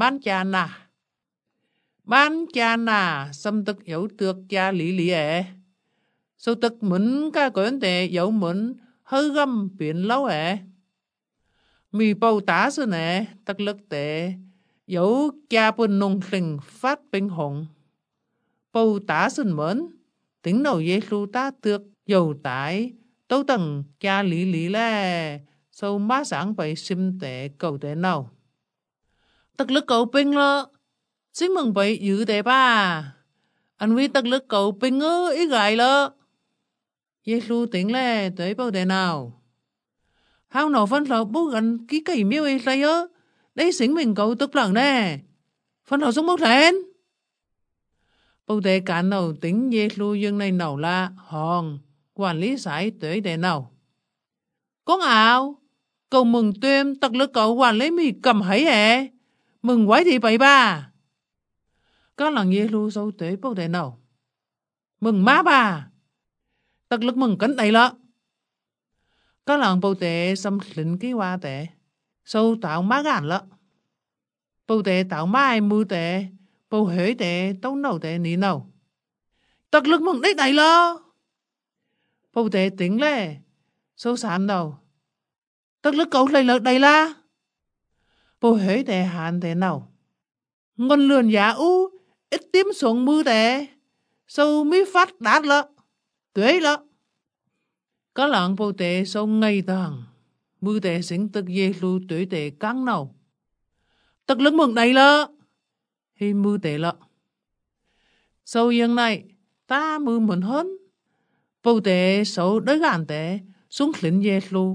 bán cha nà xâm tức dấu tược cha lý lý sau tức mẫn ca quyến tệ dấu mẫn hơi găm biển lâu mì bầu tá sư tắc lực tệ dấu cha bùn nông sinh phát bình hồng bầu tá sư mẫn tính đầu Giê-xu ta tược dầu tái tấu tầng cha lý lý sau má sáng bày xìm tệ cầu tệ nào tắc lực cầu bình lợ xin mừng bày dự tệ ba anh vì tắc lực cầu bình ý gài lợ Giê-xu tính tới bao tệ nào hao nào phân lọ bố gần ký cây miêu ấy ra đấy xính mình cầu tức lần phân lọ xuống bốc lên bố tệ cả nào tính Giê-xu dương này nào là hòn quản lý sải tới tệ nào con ảo cầu mừng tuyêm tắc lực cầu quản lý mì cầm hấy mừng quái thị bậy ba có lần Giê-xu sâu tới bố tệ nào mừng má ba tắc lực mừng cánh đầy lọ có lần bầu tệ xâm lĩnh ký hoa tệ sâu tạo má gàn lợ bầu tệ tạo má ai mưu tệ bầu hỡi tệ tấu nâu tệ ní nâu tật lực mừng đấy đầy lợ bầu tệ tính sâu xám đầu tật lực cấu lấy lợ đầy la bầu hỡi tệ hàn tệ nào ngon lườn giá u ít tím xuống mưu tệ sâu mi phát đát lợ tuế lợ có lần bầu tệ sâu ngay tàng mưu tệ xính tức Giê-xu tuổi tệ căng nào tức lực mừng đầy lợ hi mưu tệ lợ sâu yên này ta mưu mừng hơn bầu tệ sâu đới gàn tệ xuống lĩnh Giê-xu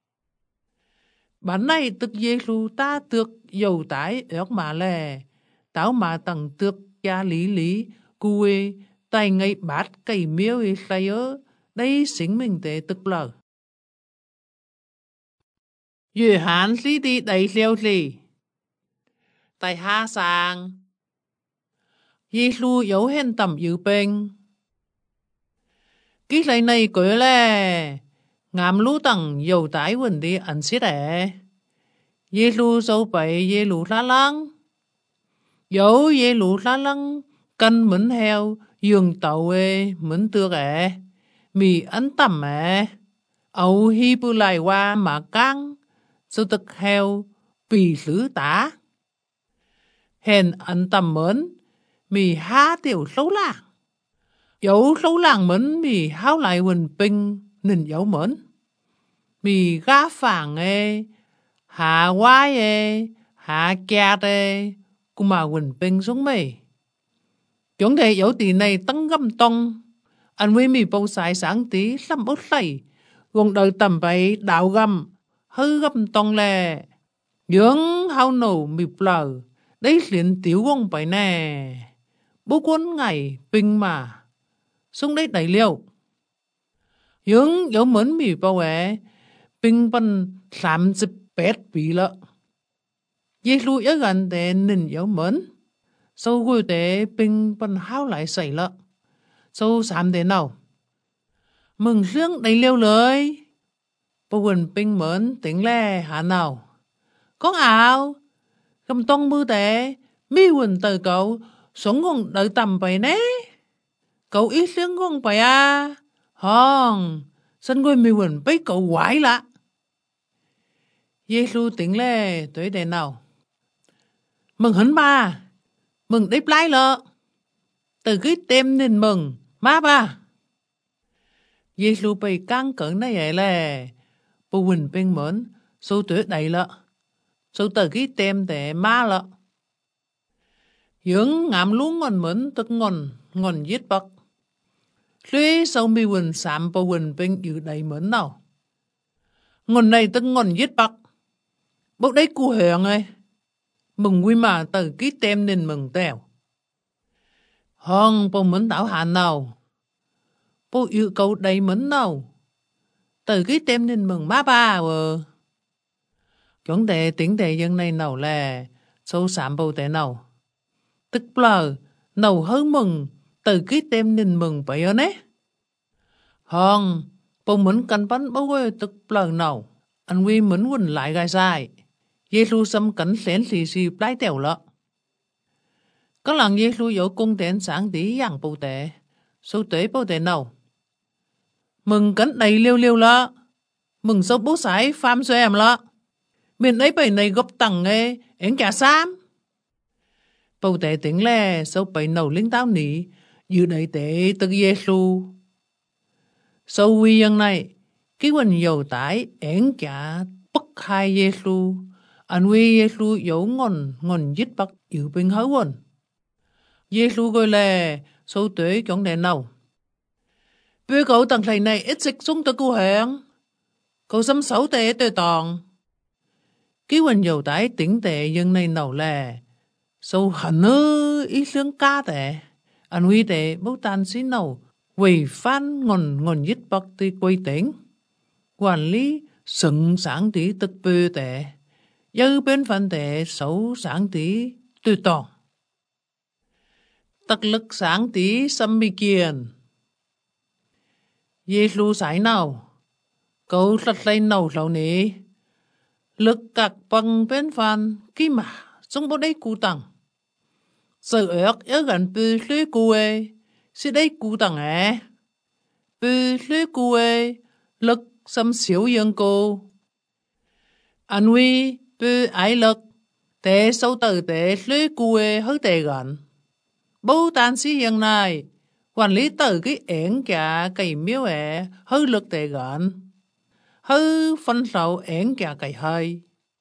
bản này tức Giê-xu ta tược dầu tái ước mà táo mà tầng tược cha lý lý cùi tay ngay bát cây miêu y say đây xính mình tệ tức lờ Dư hán lý đi đầy liêu lì tại hạ sang Giê-xu dấu hên tầm dự bên ký lấy này cười ngàm lũ tầng dầu tái quần đi ảnh xít Giê-xu sâu bậy dê lũ lá lăng dấu dê lũ lá lăng cân mẫn heo dường tàu mẫn tược mì ấn tầm ấu hi bù lại qua mà căng sâu tức heo bì lứ tá hèn ấn tầm mẫn mì há tiểu sấu làng dấu sấu làng mẫn mì háo lại quần pinh nền dấu mẫn mì gá phàng hạ quái hạ kẹt cũng mà quần pinh xuống mì chúng thể dấu tỷ này tăng găm tông anh với mì bầu xài sáng tí xăm bốt lầy gồm đời tầm bấy đạo găm hư găm tông dưỡng hao nổ mì plờ đấy liền tiểu gông bấy bố quân ngày pinh mà xuống đấy đầy liêu dưỡng dấu mến mì bầu pinh bần sạm dịp bét bị lợ Giê-xu yếu gần để nền dấu mến sau gửi để pinh bần hao lại xảy lợ sau sạm để nào mừng riêng đầy liêu lời bố quần pinh mến tính hả nào con ảo cầm tông mưu tệ mi quần tờ cậu xuống ngôn đợi tầm bày cậu ít riêng ngôn bày hòn sân quên mi quần bấy cậu quái lạ Giê-xu tính tới đây nào mừng hấn ba mừng đếp lái lợ từ cái tem nên mừng má ba Giê-xu bày căng cẩn này bố quỳnh bên mến số tuổi đầy lợ số từ cái tem để má lợ Dưỡng ngạm lú ngon mến tức ngon giết bậc. Lưới sâu mi quỳnh sạm bầu quỳnh bên dự đầy mến nào. Ngon này tức ngon giết bậc. Bốc đấy cu hẹn ấy. Mừng quy mà từ ký tem nên mừng tèo. Hòn bầu mến đảo hạn nào. Bố yêu cầu đầy mến nào. Từ ký tem nên mừng má ba vợ. Chuẩn đề tiếng đề dân này nào là sâu sạm bầu tệ nào. Tức là nào hơn mừng từ ký tem nên mừng vậy ơn ấy. Hòn bầu mến canh bánh bố ơi tức là nào. Anh quy mến quỳnh lại gai dài. Giê-xu xâm cảnh xén xì xì bái tèo lọ. Có lần Giê-xu dỗ cung tên sáng tí dạng bầu tệ. Số tế bầu tệ nào. Mừng cảnh đầy liêu liêu lọ. Mừng sâu bố sái phàm xoay em lọ. Mình ấy bầy này gốc tầng nghe. Én cả xám. Bầu tệ tiếng lè. Sâu bầy nầu linh táo nỉ. Dự đầy tệ tức Giê-xu. Sâu quy dân này. Ký quỳnh dầu tái. Én cả bất hai Giê-xu. Anh quy Giê-xu dấu ngon dít bắt dự bên hối quần. Giê-xu gọi là sâu tuế chọn đèn nào. Vì cậu tầng thầy này ít xích xuống tới cô hẹn. Cậu xâm xấu tệ tê toàn. Ký quỳnh dầu tái tỉnh tệ dân này nào là sâu hẳn ư ý lương ca tệ. Anh quy tệ bố tan xí nào quỳ phan ngon dít bắt tì quay tỉnh. Quản lý sừng sáng tí tức bê tệ. Dư bên phần tệ xấu sáng tí tư toàn. Tắc lực sáng tí xâm mi kiền. Giê-xu sải nào. Cậu sạch lấy nào lâu nế. Lực cạc bằng bên phần kì mà sống bó đây cụ tặng. Sợ ớt ớt gần bư lưới cụ ê. Sẽ đây cụ tặng ế. Bư lưới cụ ê. Lực xâm xíu dân cô. Anh huy bư ái lực. Tệ sâu tử tệ lưới cụ ê hơi tệ gần. Bố tàn sĩ dân này. Quản lý tử cái ẻn cả cây miếu ế hơi lực tệ gần. Hơi phân sầu ẻn cả cây hơi.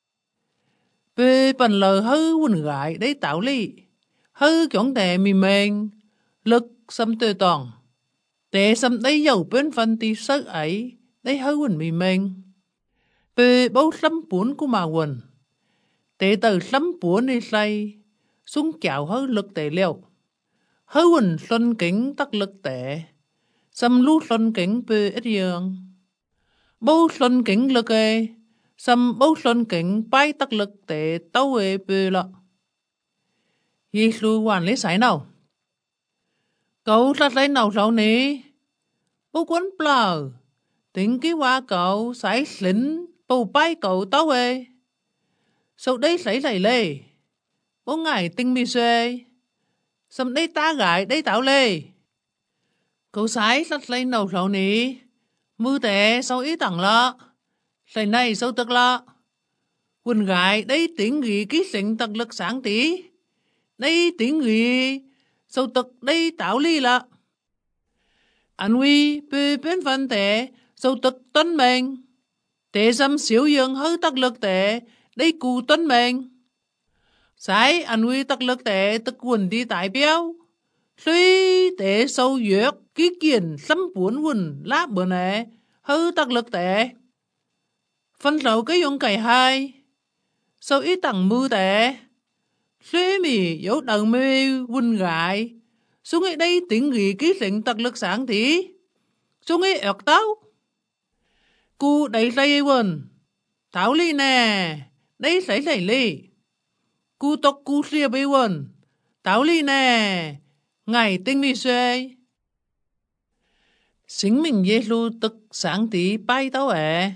Bư bần lờ hơi quỳnh gại đấy tạo lý. Hơi chọn tệ mì mên. Lực xâm tê toàn. Tệ xâm đấy dầu bên phân tí sớt ấy. Đấy hơi quỳnh mì mên. Bư bố xâm bốn của mà quỳnh. Tệ từ xâm bốn đi say. Xuống chào hơi lực tệ liều. Hơi quỳnh xuân kính tắc lực tệ. Xâm lú xuân kính bư ít dương. Bố xuân kính lực ê. Xâm bố xuân kính bái tắc lực tệ tấu ê bư lọ. Giê-xu quản lý sải nào. Cậu sạch lấy nào sầu ní. Bố quấn plờ. Tính ký qua cậu sải xính. Bố bái cậu tấu ê. Sau đấy sải lầy lê. Bố ngài tinh mi xuê. Xâm đấy ta gãi đấy táo lê. Cậu sải sạch lấy nào sầu ní. Mưu tệ sau ý tặng lọ. Sài này sâu tức lọ. Quỳnh gãi đấy tiếng ghi ký sinh tật lực sáng tí. Đây tiếng ghi sâu tức đây táo ly lọ. Anh huy bê bên phần tệ sâu tức tuân mệnh. Tệ xâm xíu dương hơi tật lực tệ đây cụ tuân mệnh. Sái anh huy tật lực tệ tức quỳnh đi tại béo. Suy tệ sâu duyệt ký kiền xâm buồn quỳnh lá bữa nè hơi tật lực tệ. Phân sầu cái dùng cày hai. Sâu ý tặng mưu tệ. Suy mì dấu đằng mê quỳnh gại. Xuống ấy đây tiếng ghi ký sinh tật lực sáng tí. Xuống ấy ợt táo. Cụ đầy say quỳnh. Thảo ly nè. Đây sấy sấy ly. Cụ tộc cụ xìa bê quỳnh. Thảo ly nè. Ngày tinh mi xuê. Xính mình Giê-xu tức sáng tí bay táo ẹ.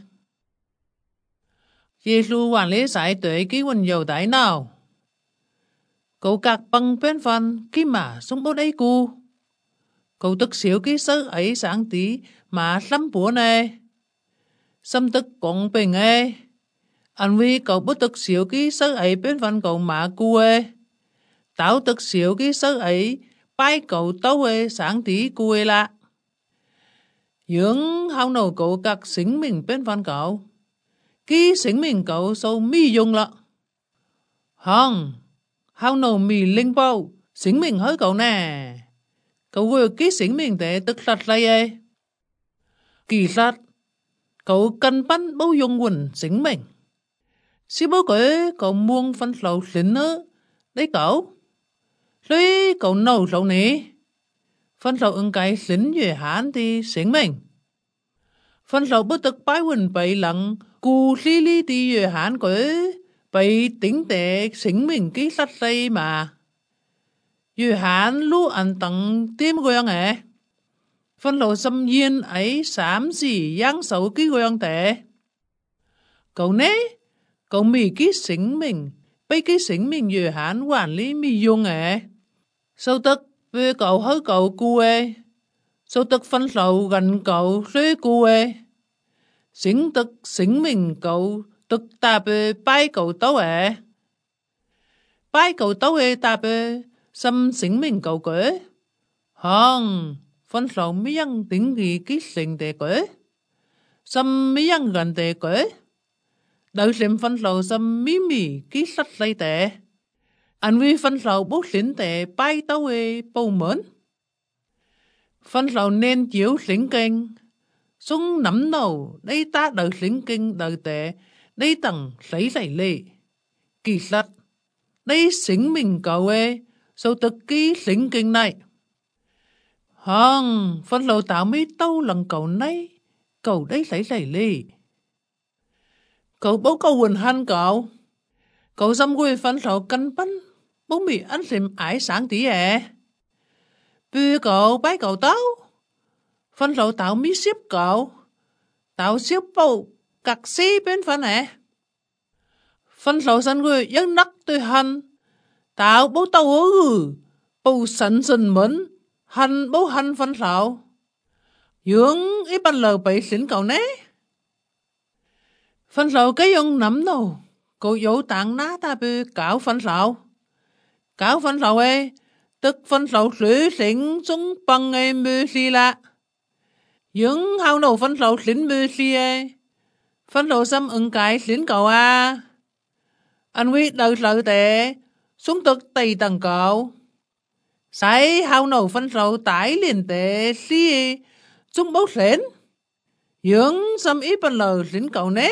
Giê-xu quản lý sải tuệ ký quỳnh dầu tái nào. Cậu cạc bằng bên phần ký mà xuống bố đấy cụ. Cậu tức xíu ký sớ ấy sáng tí mà xâm bố nè. Xâm tức cộng bình ê. Anh vì cậu bố tức xíu ký sớ ấy bên phần cậu mà cụ ê. Táo tức xíu ký sớ ấy bái cậu tấu ê sáng tí cụ ê lạ. Dưỡng hao nổ cậu cạc xính mình bên phần cậu. Ký xính mình cậu sâu mi dùng lọ. Hông. Hao nổ mì linh bầu. sinh mình hơi cậu nè. Cậu vừa ký sinh mình để tức lật lại ấy. Kỳ lật, cậu cần bắn bố dùng quần sinh mình. Sĩ bố cậu muôn phân lầu lính nữa. Đấy cậu. Lấy cậu nấu lầu nè. Phân lầu ứng cái lính về hán thì sinh mình. Phân lầu bố tức bái quần bày lặng. Cú lý lý thì về hán bày tính để sinh mình ký lật lại mà. Về hán lũ ăn tặng tiêm quang ấy. Phân lầu xâm nhiên ấy xám gì giang sầu ký quang tệ. Cậu nế. Cậu mì ký sinh mình. Bây ký sinh mình về hán quản lý mì dùng ấy. Sau tức về cậu hơi cậu cu ấy. Sau tức phân lầu gần cậu lê cu ấy. Sinh tức sinh mình cậu tức ta bê bái cậu tấu ấy. Bái cậu tấu ấy ta bê xâm sinh mình cậu quế. Hông, phân lầu mấy dân tính gì ký sinh đề quế. Xâm mấy dân gần đề quế. Đợi xem phân lầu xâm mí mì ký sách lấy tệ. Anh vì phân lầu bố xính tệ bái tấu ấy bầu mến. Phân lầu nên chiếu xính kinh. Xung nắm đầu đây ta đợi xính kinh đợi tệ. Đây tầng lấy lại lệ. Kỳ sách. Đây xính mình cậu ấy. Sau tức ký xính kinh này. Hông, phân lầu tạo mấy tâu lần cậu này. Cậu đấy lấy lại lệ. Cậu bố cậu quần hành cậu. Cậu xâm quê phân lầu canh bánh. Bố mì ăn xem ải sáng tí à. Vì cậu bái cậu táo. Phân lầu tạo mí xếp cậu. Tạo xếp bầu cạc xí bên phân à. Phân lầu xanh quê dân nắc tôi hành. Tạo bố tàu ư. Bố sẵn sẵn mến. Hành bố hành phân lầu. Dưỡng ít bằng lờ bậy xính cậu nế. Phân lầu cái dùng nắm đâu. Cậu dấu tạng ná ta bê cảo phân lầu. Cảo phân lầu ấy. Tức phân lầu sử xính xuống bằng ấy mê xì lạ. Dưỡng hào nổ phân lầu xính mê xì ấy. Phân lầu xâm ứng cái xính cậu à. Anh quý đợi lợi tệ. Xuống tức tây tầng cậu. Xảy hào nổ phân lầu tải liền tệ xì xuống bốc xính. Dưỡng xâm ít bằng lờ xính cậu nế.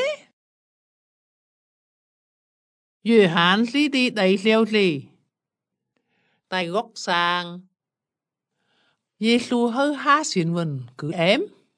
Dư hán xí đi đầy xeo xì. Tại góc sang. Giê-xu hơi há xuyên vần cứ ém.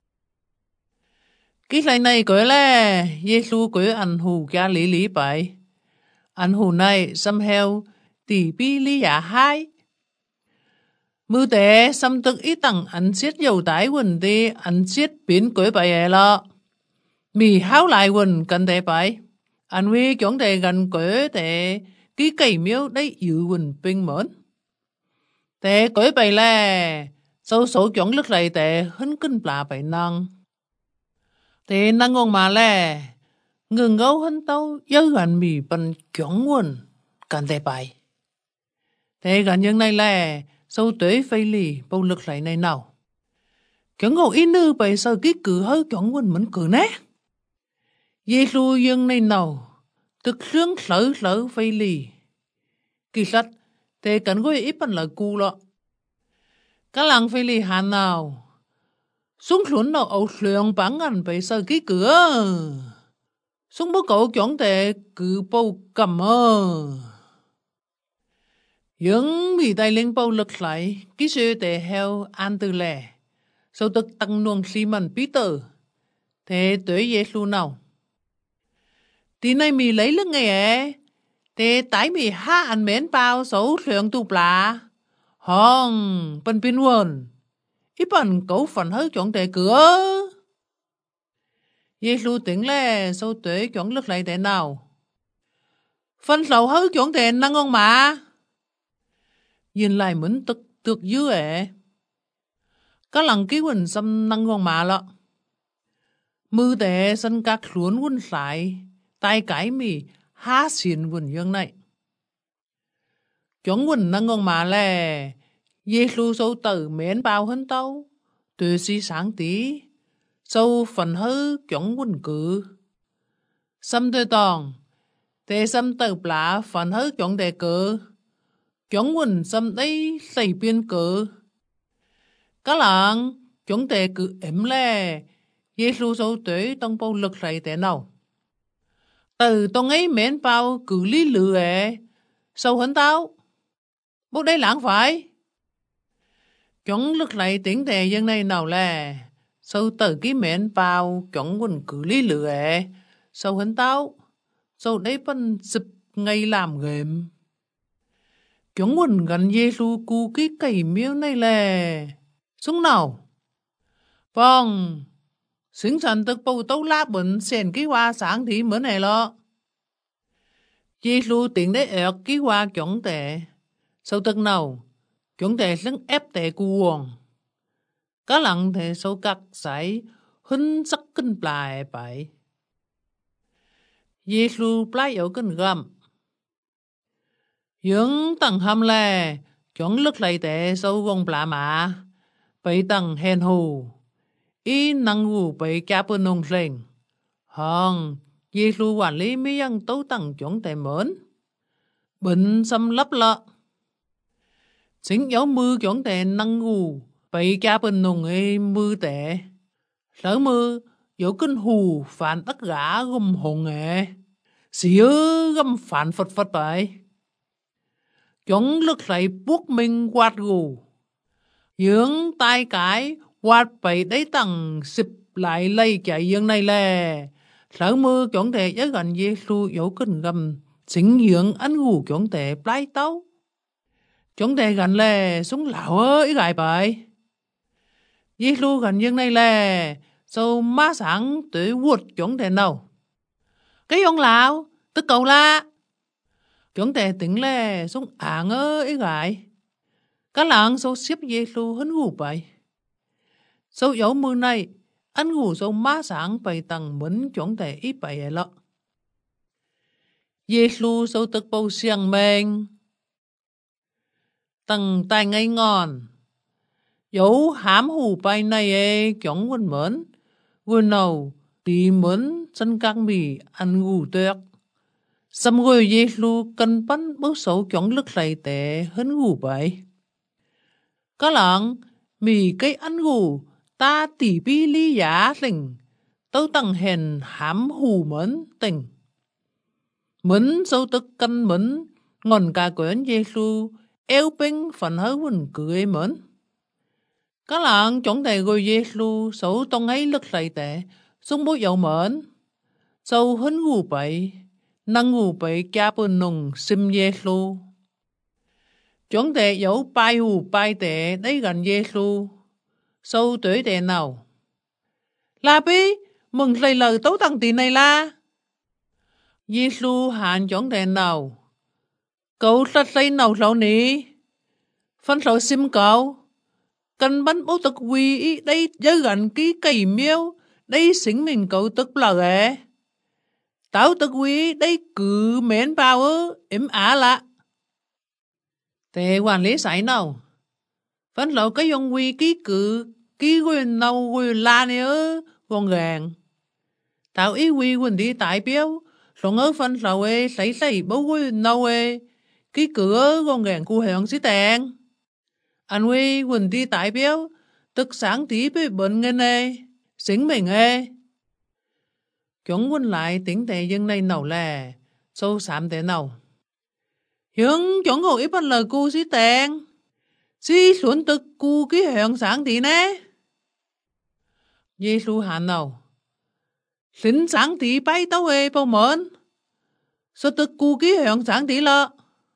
Cái lời này gọi là Giê-xu gọi anh hù gia lý lý bậy. Anh hù này xâm heo tỷ bi lý giả hai. Mưu tế xâm tức ý tặng anh xiết dầu tái quần đi anh xiết biến gọi bậy ấy lọ. Mì háo lại quần cần tế bậy. Anh huy chọn đề gần gọi tế ký cây miếu đấy dự quần bình mến. Tế gọi bậy là sâu số chọn lúc này tế hứng kinh bà bậy năng. Tế năng ngon mà là ngừng gấu hân tâu dơ gần mì bằng chọn quần cần tế bậy. Tế gần những này là sâu tuế phây lì bầu lực lại này nào. Chọn ngộ ý nữ bậy sao ký cử hơi chọn quần mẫn cử nè. Giê-xu dân này nào tức sướng sở phây lì. Kỳ sách tế cần có ít bằng lời cù lọ. Các làng phây lì hàn nào xuống xuống nào ẩu lượng bản ngành bày sơ ký cửa. Xuống bố cậu chọn tệ cử bầu cầm những mì tay lên bầu lực lại ký sư tệ heo an tư lệ. Sau tức tăng nuông xì mần bí tử. Thế tuế Giê-xu nào. Tí này mì lấy lưng ngày ấy. Thế tái mì ha ăn mến bao xấu lượng tụp lạ. Hông, bần bình quần. Ít bần cấu phần hơi chọn tệ cửa. Giê-xu tính là sâu tuế chọn lực lại tệ nào. Phần sầu hơi chọn tệ năng ngon mà. Nhìn lại muốn tược dư ấy. Các lần ký quần xâm năng ngon mà lọ. Mư tệ sân các luốn quần lại. Tai cái mì há xuyên quần dân này. Chọn quần năng ngon mà là Giê-xu sâu tử mến bao hân tâu. Từ si sáng tí. Sâu phần hư chọn quần cử. Xâm tê tòn. Tê xâm tử plá phần hư chọn đề cử. chúng quần xâm đấy xây biên cử. Các bạn, chúng ta cứ ếm lè, Giê-xu sâu tới trong bao lực rầy thế nào. Từ tông ấy mến bao cử lý lự ế, sâu hấn tao. Bố đây lãng phải. Chúng lực rầy tiếng đề dân này nào lè, sâu từ cái mến bao chúng quần cử lý lự ế, sâu hấn tao. Sâu đấy vẫn sụp ngay làm ghềm. Chúng quần gần Giê-xu cu cái cây miêu này lè. Xuống nào. Vâng. Sinh sản tức bầu tâu lá bệnh xèn cái hoa sáng thì mới này lo. Giê-xu tiện đấy ợt cái hoa chuẩn tệ. Sau tức nào, chuẩn tệ lưng ép tệ cuồng. Cá lặng thì sâu cắt sải, hứng sắc kinh plài bậy. Giê-xu plái ở kinh gầm. Dưỡng tầng hâm lè, chuẩn lực lại tệ sâu vòng plạ mạ. Bậy tầng hèn hù. Ý năng hù bậy cha bơ nông rình. Hòn, Giê-xu quản lý mỹ dân tấu tầng chuẩn tệ mến. Bệnh xâm lấp lợ. Chính dấu mưa chuẩn tệ năng hù bậy cha bơ nông ê mưa tệ. Sở mưa dấu kinh hù phản tất gã gồm hồn ê. Xỉu gâm phản phật phật bậy. Chuẩn lực lại buộc mình quạt gù. Dưỡng tay cái quạt bậy đấy tầng xịp lại lây chạy dân này lè. Sở mưa chuẩn tệ với gần Giê-xu dấu kinh gầm. Xính dưỡng anh gù chuẩn tệ plái tấu. Chuẩn tệ gần lè xuống lão ơi gài bậy. Giê-xu gần dân này lè. Sau má sáng tới vụt chuẩn tệ nào. Cái ông lão tức cầu la. Chuẩn tệ tỉnh lè xuống ảng ơi gài. Các lạng sâu xếp Giê-xu hấn ngủ bậy. Sau dấu mưa này, anh ngủ sâu má sáng bày tầng mến chuẩn tệ ít bậy ấy lọ. Giê-xu sâu tức bầu xiềng mình. Tầng tài ngay ngon. Dấu hám hù bày này ấy chuẩn quần mến. Quần nào tí mến sân các mì ăn ngủ tuyệt. Xâm rồi Giê-xu cân bắn bước sâu chuẩn lực lầy tệ hấn ngủ bậy. Các lạng, mì cây ăn ngủ, ta tỉ bi lý giá tình, tâu tầng hèn hám hù mến tình. Mến sâu tức cân mến, ngon cả quyến Giê-xu, eo binh phần hớ quần cười mến. Các lạng chuẩn tệ gôi Giê-xu, sâu tông ấy lực lầy tệ, xung bố dầu mến. Sâu hấn ngủ bậy, năng ngủ bậy cha bơ nùng xìm Giê-xu. Chuẩn tệ dấu bài hù bài tệ đấy gần Giê-xu. Sâu tuổi tệ nào. Là bí, mừng lời lời tấu tăng tì này la. Giê-xu hạn chuẩn tệ nào. Cậu thật lấy nào sầu nì. Phân sầu xìm cậu. Cần bắn bố tức quy ý đây giới gần ký cây miêu. Đây xính mình cậu tức là ghẻ. Táo tức quy đây cứ mến bao ếm á lạ. Tệ quản lý sải nào. Phân lộ cái dòng quy ký cử. Ký quyền nào quyền la nè gọn gàng. Tạo ý quy quyền đi tại biểu. Sống ở phân lộ ê xảy bố quyền nào ê. Ký cử gọn gàng cụ hẹn xí tèn. Anh quy quyền đi tại biểu. Tức sáng tí bế bệnh nghe nê. Xính mình ê. Chuẩn quân lại tiếng tệ dân này nào là. Sâu xám tệ nào. Hướng chuẩn ngồi ít bắt lời cụ xí tèn. Xí xuống tức cụ ký hẹn sáng tí nè. Giê-xu hạn nào. Xính sáng tí bay tao hề bao mến. Sao tức cụ ký hẹn sáng tí lợ.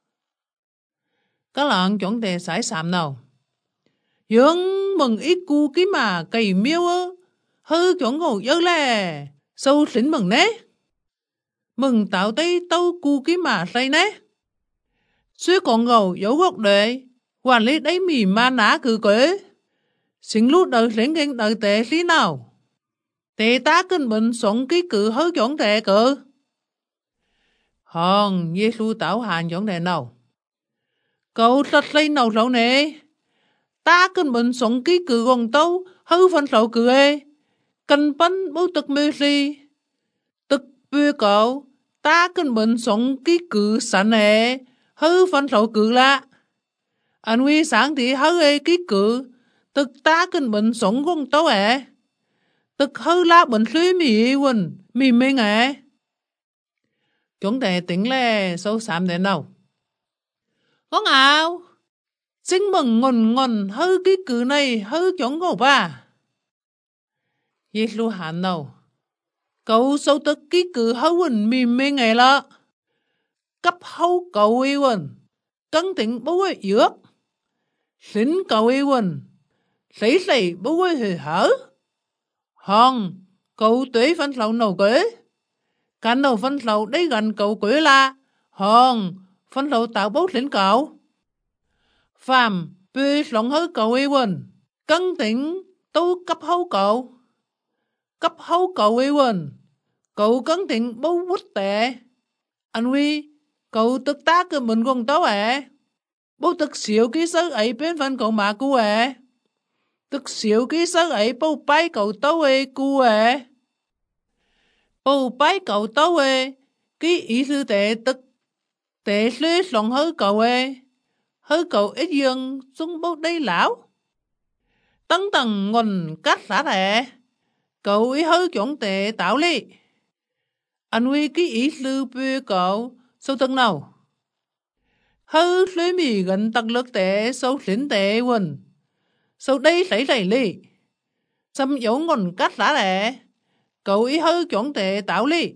Các lạng chuẩn tệ sải xàm nào. Dưỡng mừng ít cụ ký mà cây miêu ơ. Hư chuẩn ngồi dơ lè. Sâu xính mừng nế. Mừng tạo tay tao cụ ký mà say nế. Suy còn ngầu dấu gốc đệ. Quản lý đấy mì ma ná cử quế. Xính lúc đời xính kinh đời tệ xí nào. Tệ ta kinh bệnh sống ký cử hớ chuẩn tệ cử. Hòn, Giê-xu tạo hàn chuẩn tệ nào. Cậu thật lấy nào sầu nè. Ta kinh bệnh sống ký cử gòn tâu hớ phân sầu cử ê. Cần bắn bố tức mê si. Tức bê cậu. Ta kinh bệnh sống ký cử sẵn ê. Hớ phân sầu cử lạ. Anh huy sáng thì hư ê ký cử, tức ta kinh bệnh sống công tấu ế. Tức hư lá bệnh lưới mì quần, mì mình ế. Chúng ta tính lệ sâu xám đến đâu. Có ngào, xin mừng ngon ngon hư ký cử này hư chống ngộ ba. Giê-xu hẳn đâu. Cậu sâu tức ký cử hư quần mì mình ế lọ. Cấp hâu cậu y quần, cân tính bố ấy ước. Xin cậu y quần, lấy bố ấy hề hở. Hòn, cậu tuế phân lậu nấu quế. Cảnh đầu phân lậu đấy gần cậu quế là hòn, phân lậu tạo bố lĩnh cậu. Phạm, bê lòng hư cậu y quần, cân tính tu cấp hâu cậu. Cấp hâu cậu y quần, cậu cân tính bố bút tệ. Anh huy, cậu tức ta cơ mình con tấu ế. Bố tức xíu ký sớ ấy bên phân cậu mà cu ế. Tức xíu ký sớ ấy bố bái cậu tấu ế cu ế. Bố bái cậu tấu ế, ký ý sư tệ tức tệ lê lòng hư cậu ế. Hư cậu ít dương xuống bố đây lão. Tấn tầng nguồn cắt lã rẻ. Cậu ý hư chuẩn tệ tạo lý. Anh huy ký ý sư bê cậu sâu tầng nào. Hư lưới mì gần tầng lực tệ sâu lính tệ quần. Sâu đây lấy lý. Xâm dấu nguồn cắt lã rẻ. Cậu ý hư chuẩn tệ tạo lý.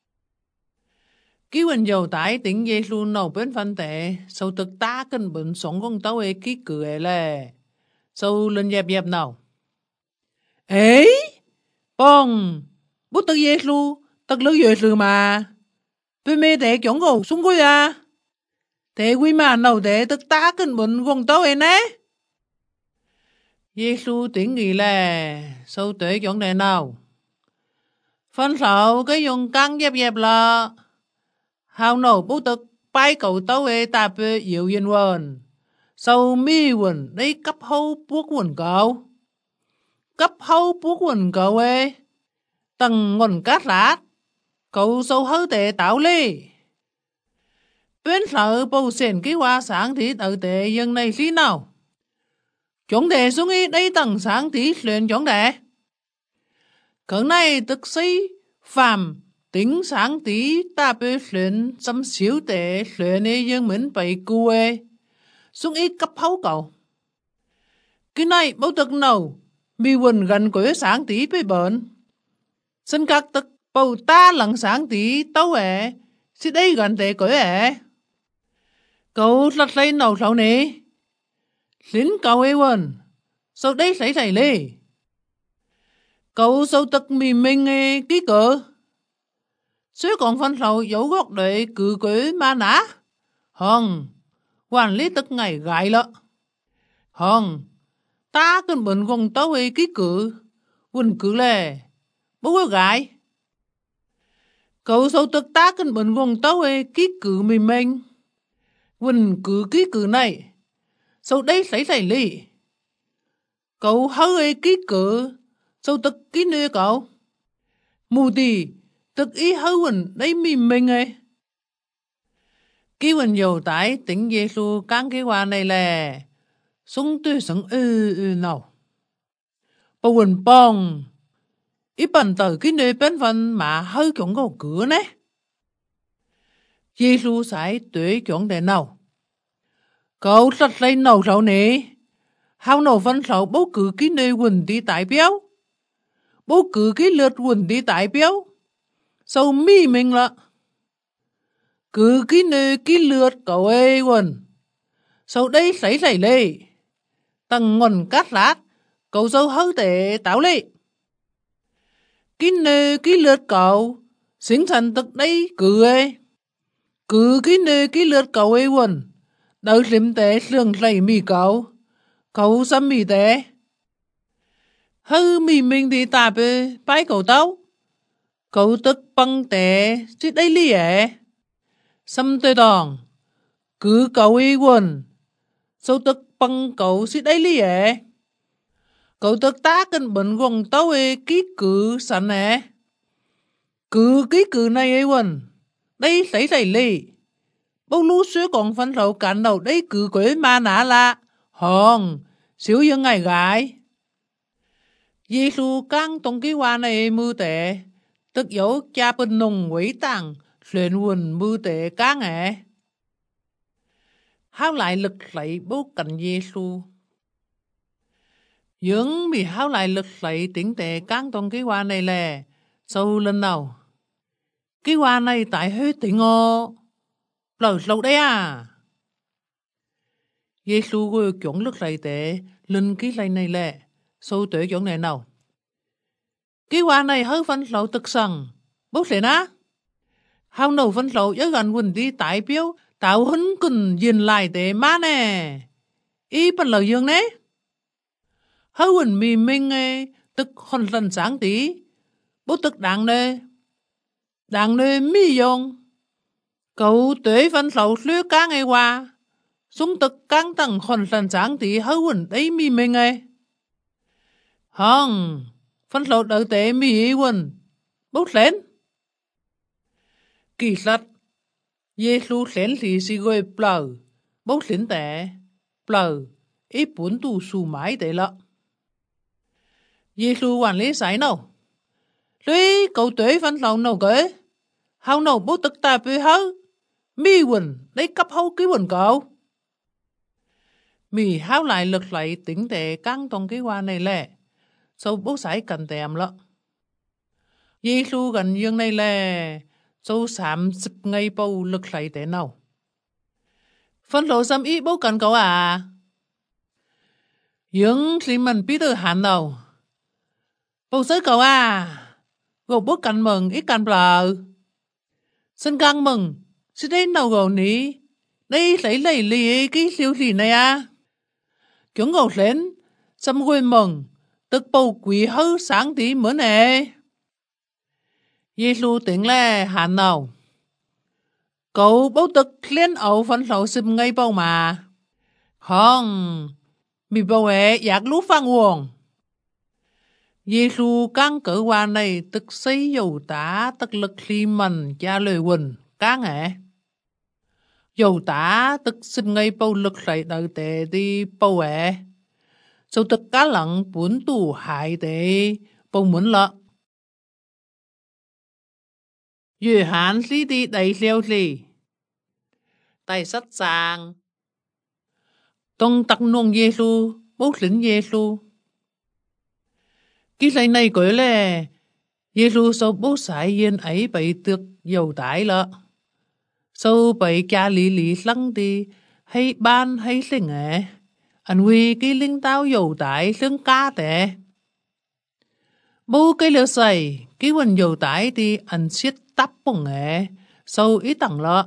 Ký quần dầu tải tỉnh Giê-xu nấu bên phân tệ. Sâu thực ta cân bệnh sống con tấu ê ký cử ê lè. Sâu lên dẹp nào. Ê! Bông! Bút tức Giê-xu, tức lưu Giê-xu mà. Bên mê tệ chuẩn gầu xuống cuối à. Thế quý mà nấu tệ tức ta cân bệnh con tấu ê nè. Giê-xu tỉnh nghỉ lè. Sâu tệ chuẩn đề nào. Phân sầu cái dùng căng dẹp là. Hào nổ bố tức bái cầu tấu ê ta bê yếu yên quần. Sâu mi quần đấy cấp hâu buộc quần cậu. Cấp hâu buộc quần cậu ê. Tầng nguồn cát lát. Cậu sâu hư tệ tạo lý. Bên sở bầu xền ký hoa sáng thì tự tệ dân này xí nào. Chúng đề xuống ý đây tầng sáng thì luyện chúng đề. Cỡ này tức sĩ phàm tính sáng tí ta bê luyện xâm xíu tệ luyện ý dân mình bày cù ê. Xuống ý cấp hấu cậu. Cái này bố tức nào mi quần gần quế sáng tí bê bệnh. Xin các tức bầu ta lặng sáng tí tấu ế. Sẽ đây gần tệ quế ế. Cậu lật lấy nấu sầu ní. Lính cậu ê quần. Sau đây xảy lì. Cậu sâu tức mì mình ê ký cỡ. Suối còn phân sầu dấu gốc đệ cử quế ma ná. Hòn. Quản lý tức ngày gại lợ. Hòn. Ta cần bệnh con tấu ê ký cử. Quỳnh cử lè. Bố có gại. Cậu sâu tức ta cần bệnh con tấu ê ký cử mì mình. Quỳnh cử ký cử này. Sau đây xảy lì. Cậu hơ ê ký cử. Sau tức ký nơi cậu. Mù tì. Tức ý hơ quỳnh đấy mì mình ê. Ký quỳnh dầu tải tỉnh Giê-xu cán ký hoa này lè. Xuống tư sẵn nào. Bà quỳnh bông. Ý bần tờ ký nơi bên phần mà hơ chuẩn cầu cửa nè. Giê-xu sẽ tuế chuẩn đề nào. Cậu sạch lấy nấu sầu nè. Hào nấu phân sầu bố cử ký nơi quỳnh đi tại béo. Bố cử ký lượt quỳnh đi tại béo. Sầu mi mình lạ. Cứ ký nơi ký lượt cậu ê quỳnh. Sầu đây xảy lê. Tầng nguồn cát lát. Cậu sầu hư tệ tạo lê. Ký nơi ký lượt cậu. Xính thành tức đây cử ê. Cứ ký nơi ký lượt cậu ê quỳnh. Đợi liếm tệ lường lầy mì cậu. Cậu xâm mì tệ. Hư mì mình thì tạp ê. Bái cậu tấu. Cậu tức băng tệ. Chứ đây lý ế. Xâm tê đòn. Cứ cậu y quần. Sâu tức băng cậu chứ đây lý ế. Cậu tức ta cần bệnh quần tấu ê. Ký cử sẵn ế. Cứ ký cử này ê quần. Đây xảy lì. bố lú suy còn phân lầu cản đầu đấy cứ quế mà nã là hòn xíu dân ngày gái. Giê-xu căng tông cái hoa này mưu tệ tức dấu cha bên nông quỷ tàng luyện quần mưu tệ cá ngẹ. Háo lại lực lạy bố cạnh Giê-xu. Dưỡng bị háo lại lực lạy tiếng tệ căng tông cái hoa này lè sâu lên đầu. Cái hoa này tại hơi tỉnh ngô. Lời lâu đấy à. Giê-xu gửi chuẩn lực lạy tệ lên cái lạy này lè sâu tuệ chuẩn này nào. Cái hoa này hơi phân lậu thực sẵn. Bố sẽ ná. Hào nâu phân lậu với gần quần đi tại biểu tạo hấn cần dình lại tệ má nè. Ý phần lời dương nế. Hơi quần mì mình tức hồn lần sáng tí. Bố tức đáng nê. Đáng nê mì dùng. Cậu tuế phân lậu lứa cá ngày qua. Xung tức căng tầng hồn lần sáng tí hơi quần đấy mì mình Hông. Phân lậu đợi tệ mì ý quần. Bố lên. Kỳ sát. Giê-xu lên thì xì gôi bờ. Bố lên tệ. Bờ. Ý bốn tù xù mái tệ lọ. Giê-xu quản lý sái nào. Lý cậu tuế phân lậu nào kể. Hào nào bố tức ta bê hớ. Mì quần. Đấy cấp hâu ký quần cậu. Mì háo lại lực lại tỉnh tệ căng trong cái hoa này lẹ. Sau bố sái cần tèm lọ. Giê-xu gần dương này lẹ. Sau 30 ngày bầu lực lại tệ nào. Phân lộ xâm ý bố cần cậu à. Dương thì mình biết được hẳn đâu. Bố sới cậu à. Gồ bố cần mừng ít cần bờ. Xin căng mừng. Xin đến đâu gồ ní. Đây lấy lì cái siêu lì này à. Chúng gồ lên. Xâm quên mừng. Tức bầu quỷ hư sáng tí mới nè. Giê-xu tỉnh lè hẳn nào. Cậu bố tức lên ẩu phân lậu xâm ngay bầu mà. Không. Mì bầu ế giác lúc phang nguồn. Giê-xu căng cỡ hoa này tức xây dầu tá tức lực khi mình cha lời quần cá ngẹ. Dầu tá tức xâm ngay bầu lực lại đợi tệ đi bầu ế. Sau tức cá lặng bốn tù hại tệ bầu muốn lọ. Dư hán lý đi đầy liêu lì. Tại sách sàng. Tông tắc nuông Giê-xu, bố lĩnh Giê-xu. Cái lời này gọi là Giê-xu sau bố sải yên ấy bị tược dầu tải lọ. Sau bị cha lý lăng đi hay ban hay linh ế. Anh huy cái linh tao dầu tải lưng ca tệ. Bố cái lửa xài cái quần dầu tải thì anh xiết tắp bổng ế. Sau ý tặng lọ.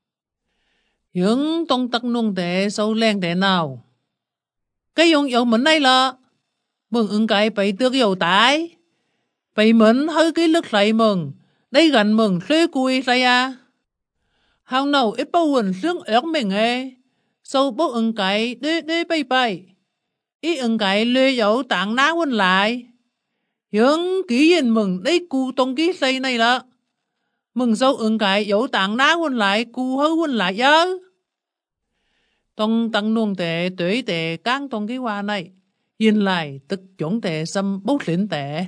Những tông tắc nuông tệ sau lên tệ nào. Cái dùng dầu mẫn này lọ. Mừng ứng cái bày tước dầu tái. Bày mẫn hơi cái lực lại mừng. Đây gần mừng thuê cùi ra à. Hào nào ít bao quần lương ớt mình sau bố ứng cái đê bay. Ý ứng cái lê dấu tảng ná quần lại. Những ký yên mừng đây cụ tông ký xây này lọ. Mừng sau ứng cái dấu tảng ná quần lại cụ hư quần lại nhớ. Tông tăng nuông tệ tuế tệ căng tông cái hoa này. Yên lại tức chuẩn tệ xâm bố lĩnh tệ.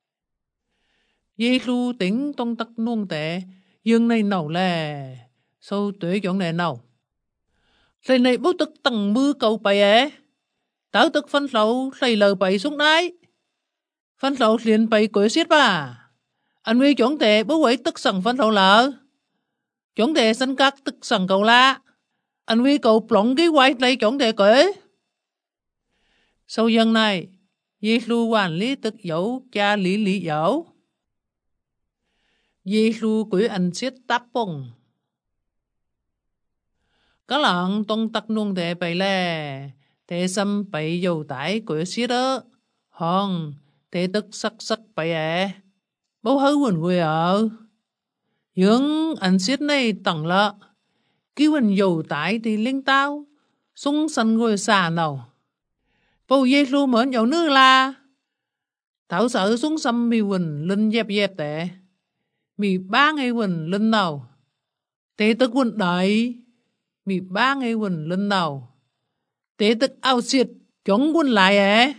Giê-xu tính tông tắc nuông tệ. Dương này nào lè. Sau tuế chuẩn này nào. Lần này bố tức tầng mưa cầu bày ế. Táo tức phân lậu xây lờ bày xuống đáy. Phân lậu liền bày quỷ xiết bà. Anh huy chuẩn tệ bố quẩy tức sẵn phân lậu lỡ. Chuẩn tệ sân các tức sẵn cầu la. Anh huy cầu plọng cái quay lấy chuẩn tệ quỷ. Sau dân này, Giê-xu quản lý tức dấu cha lý dấu. Giê-xu quỷ anh xiết táp bông. Các lạng tông tắc nuông tệ bày lè. Tệ xâm bày dầu tải quỷ xiết đó. Hòn, tệ tức sắc bày ế. Bố hư quần quỷ ở. Nhưng anh xiết này tặng lợ. Kí quần dầu tải thì linh tao. Xung sân quỷ xa nào. Bố Giê-xu mến dấu nước là. Thảo sở xuống xăm mì quần linh dẹp tệ. Mì 3 ngày quần linh nào. Tệ tức quần đợi. Mì ba ngày quần lần đầu. Tế tức ao xiết chống quần lại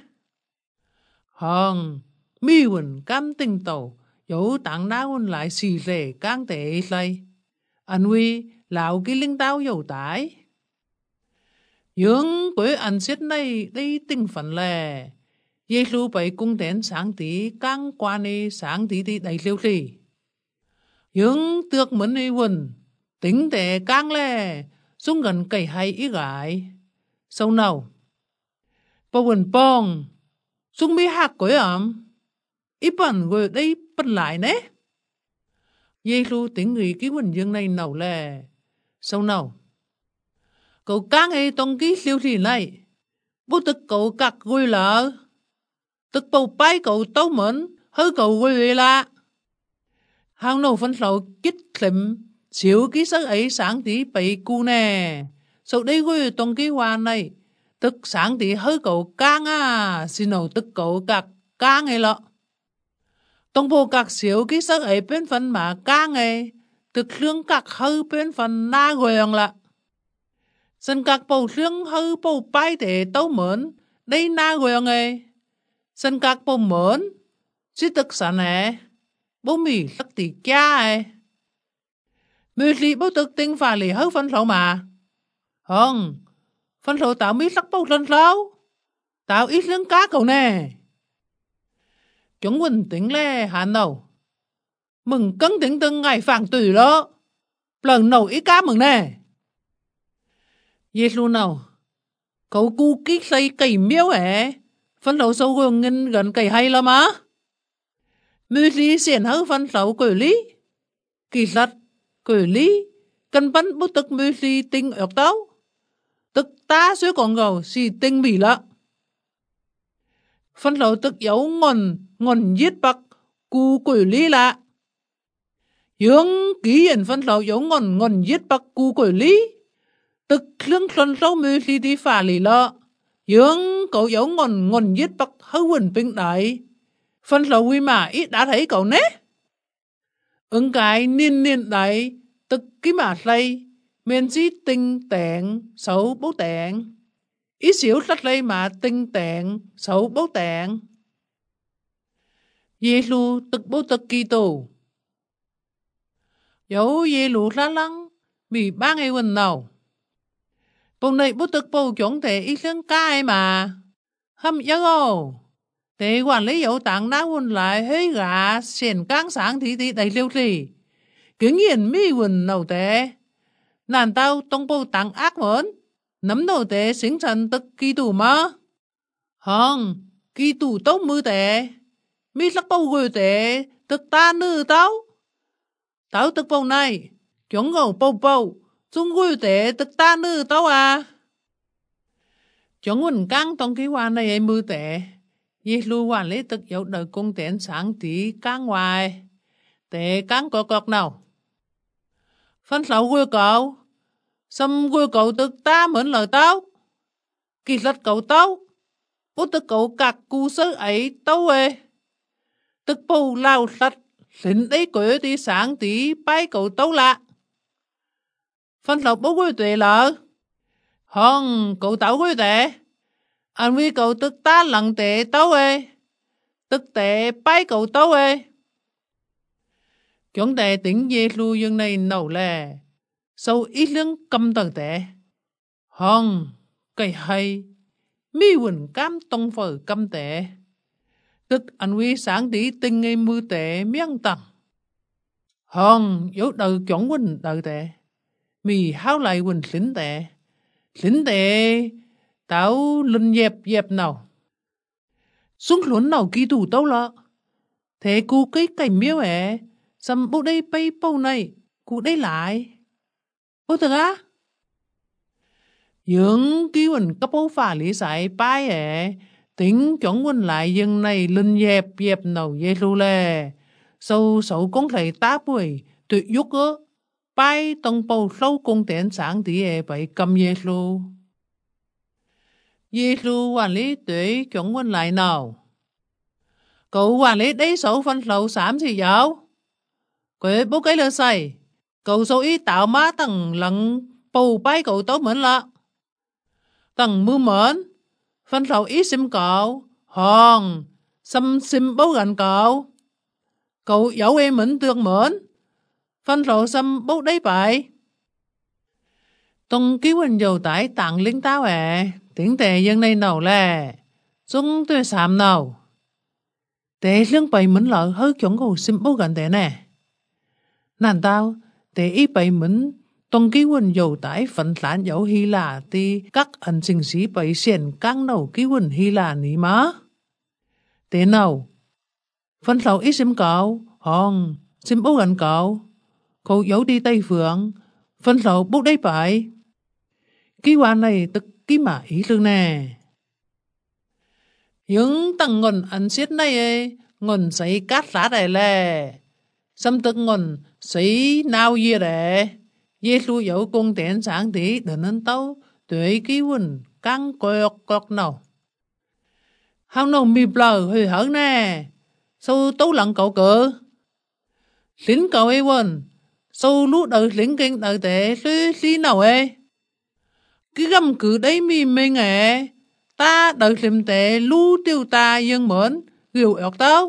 hòn mi quần cam tinh tàu dấu tặng đá quần lại xì rề cang tệ lây. Anh huy lão cái linh tao dầu tái. Dương quế anh xiết này đây tinh phần lè. Giê-xu bày cung đến sáng tí cang qua nê sáng tí đi đầy liêu lì. Dương tước mấn nê quần tính tệ cang lè xuống gần cầy hay ý gái. Sau nào bà quần bông xuống mi hạc quế ít bẩn rồi đây bẩn lại nế. Giê-xu tính người cái quần dương này nào lè. Sau nào cậu cang ấy trong cái liêu lì này bố tức cậu cạc rồi lỡ. Tức bầu bái cậu tấu mến hơi cậu quê là hàng nổ phân sầu kích khlim xíu ký sắc ấy sáng tí bày cu nè sau đây quê trong cái hoa này tức sáng tí hơi cậu cang xin nổ tức cậu cạc cang ấy lọ trong bộ cạc xíu ký sắc ấy bên phần mà cang ấy tức lương cạc hơi bên phần na quyền lạ dân cạc bầu lương hơi bầu bái để tấu mến đây na quyền ấy dân các bố mớn, chứ tức sản bố mì lắc tì cha mì lì bố tức tinh phà lì hơi phân lẩu mà. Không, phân lẩu tạo mì lắc bố lần lẩu, tạo ít lương cá cậu nè. Chúng mình tính lê hàn nầu, mừng cân tính từng ngày phản tùy đó, lần nầu ít cá mừng nè. Giê-xu nào, cậu cu kích xây cây miếu phân lẩu sâu gương nghìn gần cây hay lắm á. Mì lý xiển hư phân lẩu cởi lý. Kỳ lật, cởi lý. Cần bắn bút tức mì lý tinh ọc táo. Tức ta suy còn gầu xì tinh mì lạ. Phân lẩu tức dấu ngon giết bạc cu cởi lý lạ. Dương ký hiển phân lẩu dấu ngon giết bạc cu cởi lý. Tức lương xuân sâu mì lý đi phà lý lạ. Dương cậu dấu ngon giết bạc hơi quần bình đại. Phân lẩu quy mà ít đã thấy cậu nế. Ứng cái niên đại tức ký mà lây. Mình xí tinh tẹn xấu bố tẹn. Ít xíu lách lây mà tinh tẹn xấu bố tẹn. Giê-xu tức bố tức kỳ tù. Dấu Giê-lu lá lăng vì ba ngày quần nào. Bố này bố tức bố chuẩn thể ít lương cái mà. Hâm giấc ô. Để quản lý dấu tặng đá quần lại hơi gà xiển căng sáng thì đầy liêu lì. Cứ nhiên mi quần nầu tế. Nàn tao tông bố tặng ác mớn. Nắm nầu tế xính chân tức kỳ tù mà. Hông, kỳ tù tấu mư tế. Mi lắc bố gửi tế tức ta nữ tao. Tao tức bố này. Chúng ngầu bố. Chúng gửi tế tức ta nữ tao à. Chúng quần căng trong cái hoa này mư tế. Giê-xu quản lý tức dấu đời cung tiến sáng tí căng ngoài. Tế căng có cọc nào. Phân lẩu gửi cậu. Xâm gửi cậu tức ta mớn lời tao. Kỳ lật cậu tao. Bố tức cậu cạc cú sơ ấy tao Tức bầu lao lật. Lính đấy quế tí sáng tí bay cậu tao lạ. Phân lẩu bố gửi tuệ lỡ. Hông, cậu tao gửi tệ. Anh vì cậu tức ta lặng tệ tao tức tệ bay cậu tao Chúng tệ tính Giê-xu dương này nấu lè. Sau ít lương cầm tờ tệ. Hông, cây hay. Mi quần cam tông phở cầm tệ. Tức anh vì sáng tí tinh ngay mưa tệ miếng tầng. Hông, dấu đầu chuẩn quần đầu tệ. Mì hao lại quần lính tệ. Lính tệ. Tao lần dẹp nào. Xuống luận nào ký tù tao lọ. Thế cô cái cảnh miếu xâm bố đây bay bầu này. Cô đây lại. Bố thật á? Dương ký quần cấp bố phà lý sải bay tính chuẩn quần lại dân này lần dẹp nào Giê-xu lè. Sau sầu con thầy tá bùi tuyệt dục bay tông bầu sâu cung tiện sáng tí bày cầm Giê-xu. Giê-xu quản lý tuệ chuẩn quần lại nào. Cậu quản lý đấy sổ phân lầu xám gì dạo. Quế bố cái lơ xài. Cậu sổ ý tạo má tầng lặng bầu bay cậu tấu mến lạ. Tầng mưu mến, phân lầu ít xìm cậu, hòn, xâm xìm bố gần cậu. Cậu dẫu em mến tương mến, phân lầu xâm bố đấy bại. Tông ký quỳnh dầu tải tặng lính táo tiếng tệ dân này nào lè, chúng tôi xàm nào. Tệ lương bày mến lợi hơi chống cầu xìm bố gần tệ nè. Nàn tao, tệ ý bày mến tông ký quỳnh dầu tải phận lãn dẫu Hy Lạ thì các ẩn sinh sĩ bày xiên căng đầu ký quỳnh Hy Lạ ní má. Tệ nào, phân lầu ít xìm cậu, hòn, xìm bố gần cậu. Cậu dẫu đi Tây Phượng, phân lầu bố đấy bại. Ký hoa này tức ký mà ý lương nè. Nhưng tầng ngôn ăn xiết này ngôn xây cát lá đây lè. Xâm tức ngôn xây nào gì đấy. Dê lưu dẫu cung tiện sáng tí đừng nên tâu tuệ ký quỳnh căng cọc nào. Hông nào mì blờ hơi hở nè. Sao tấu lặng cậu cỡ. Lính cậu quỳnh. Sao lúc đầu lính kinh đầu tệ lý nào cái găm cử đấy mình ta đợi xem tệ lưu tiêu ta dân mến ghiều ọc tao.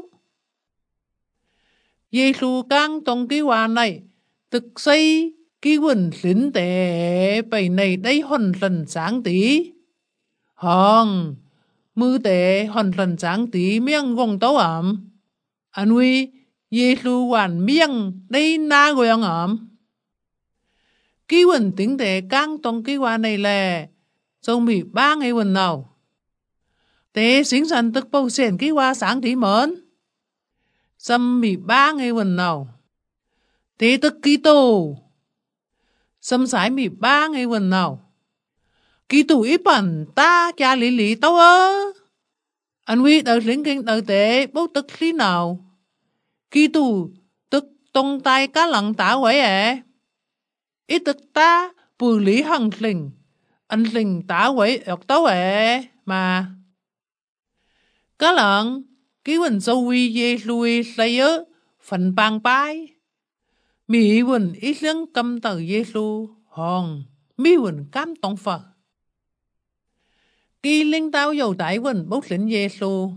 Giê-xu căng trong cái hoa này thực xây cái quần lính tệ bầy này đấy hồn lần sáng tí. Hòn mư tệ hồn lần sáng tí miệng gông tấu ẩm. Anh huy Giê-xu hoàn miệng đấy na goyang ẩm. Ký quỳnh tiếng tệ căng trong cái hoa này là trong 13 ngày quỳnh nào. Tệ xính sẵn tức bầu xền cái hoa sáng tí mến. Xâm 13 ngày quỳnh nào. Tệ tức ký tù. Xâm sái 13 ngày quỳnh nào. Ký tù ít bẩn ta cha lý tao Anh huy đợi lính kinh đợi tệ bố tức lý nào. Ký tù tức tông tay cá lặng tả quấy ít tức ta bùi lý hằng linh. Anh linh tả quấy ọc tấu mà. Cá lặng ký quỳnh sâu huy dê lui lấy phần bang bái. Mỹ quỳnh ít lưng cầm tờ dê lu hòn. Mỹ quỳnh cam tông Phật. Ký linh tao dầu tải quỳnh bốc lĩnh dê lu.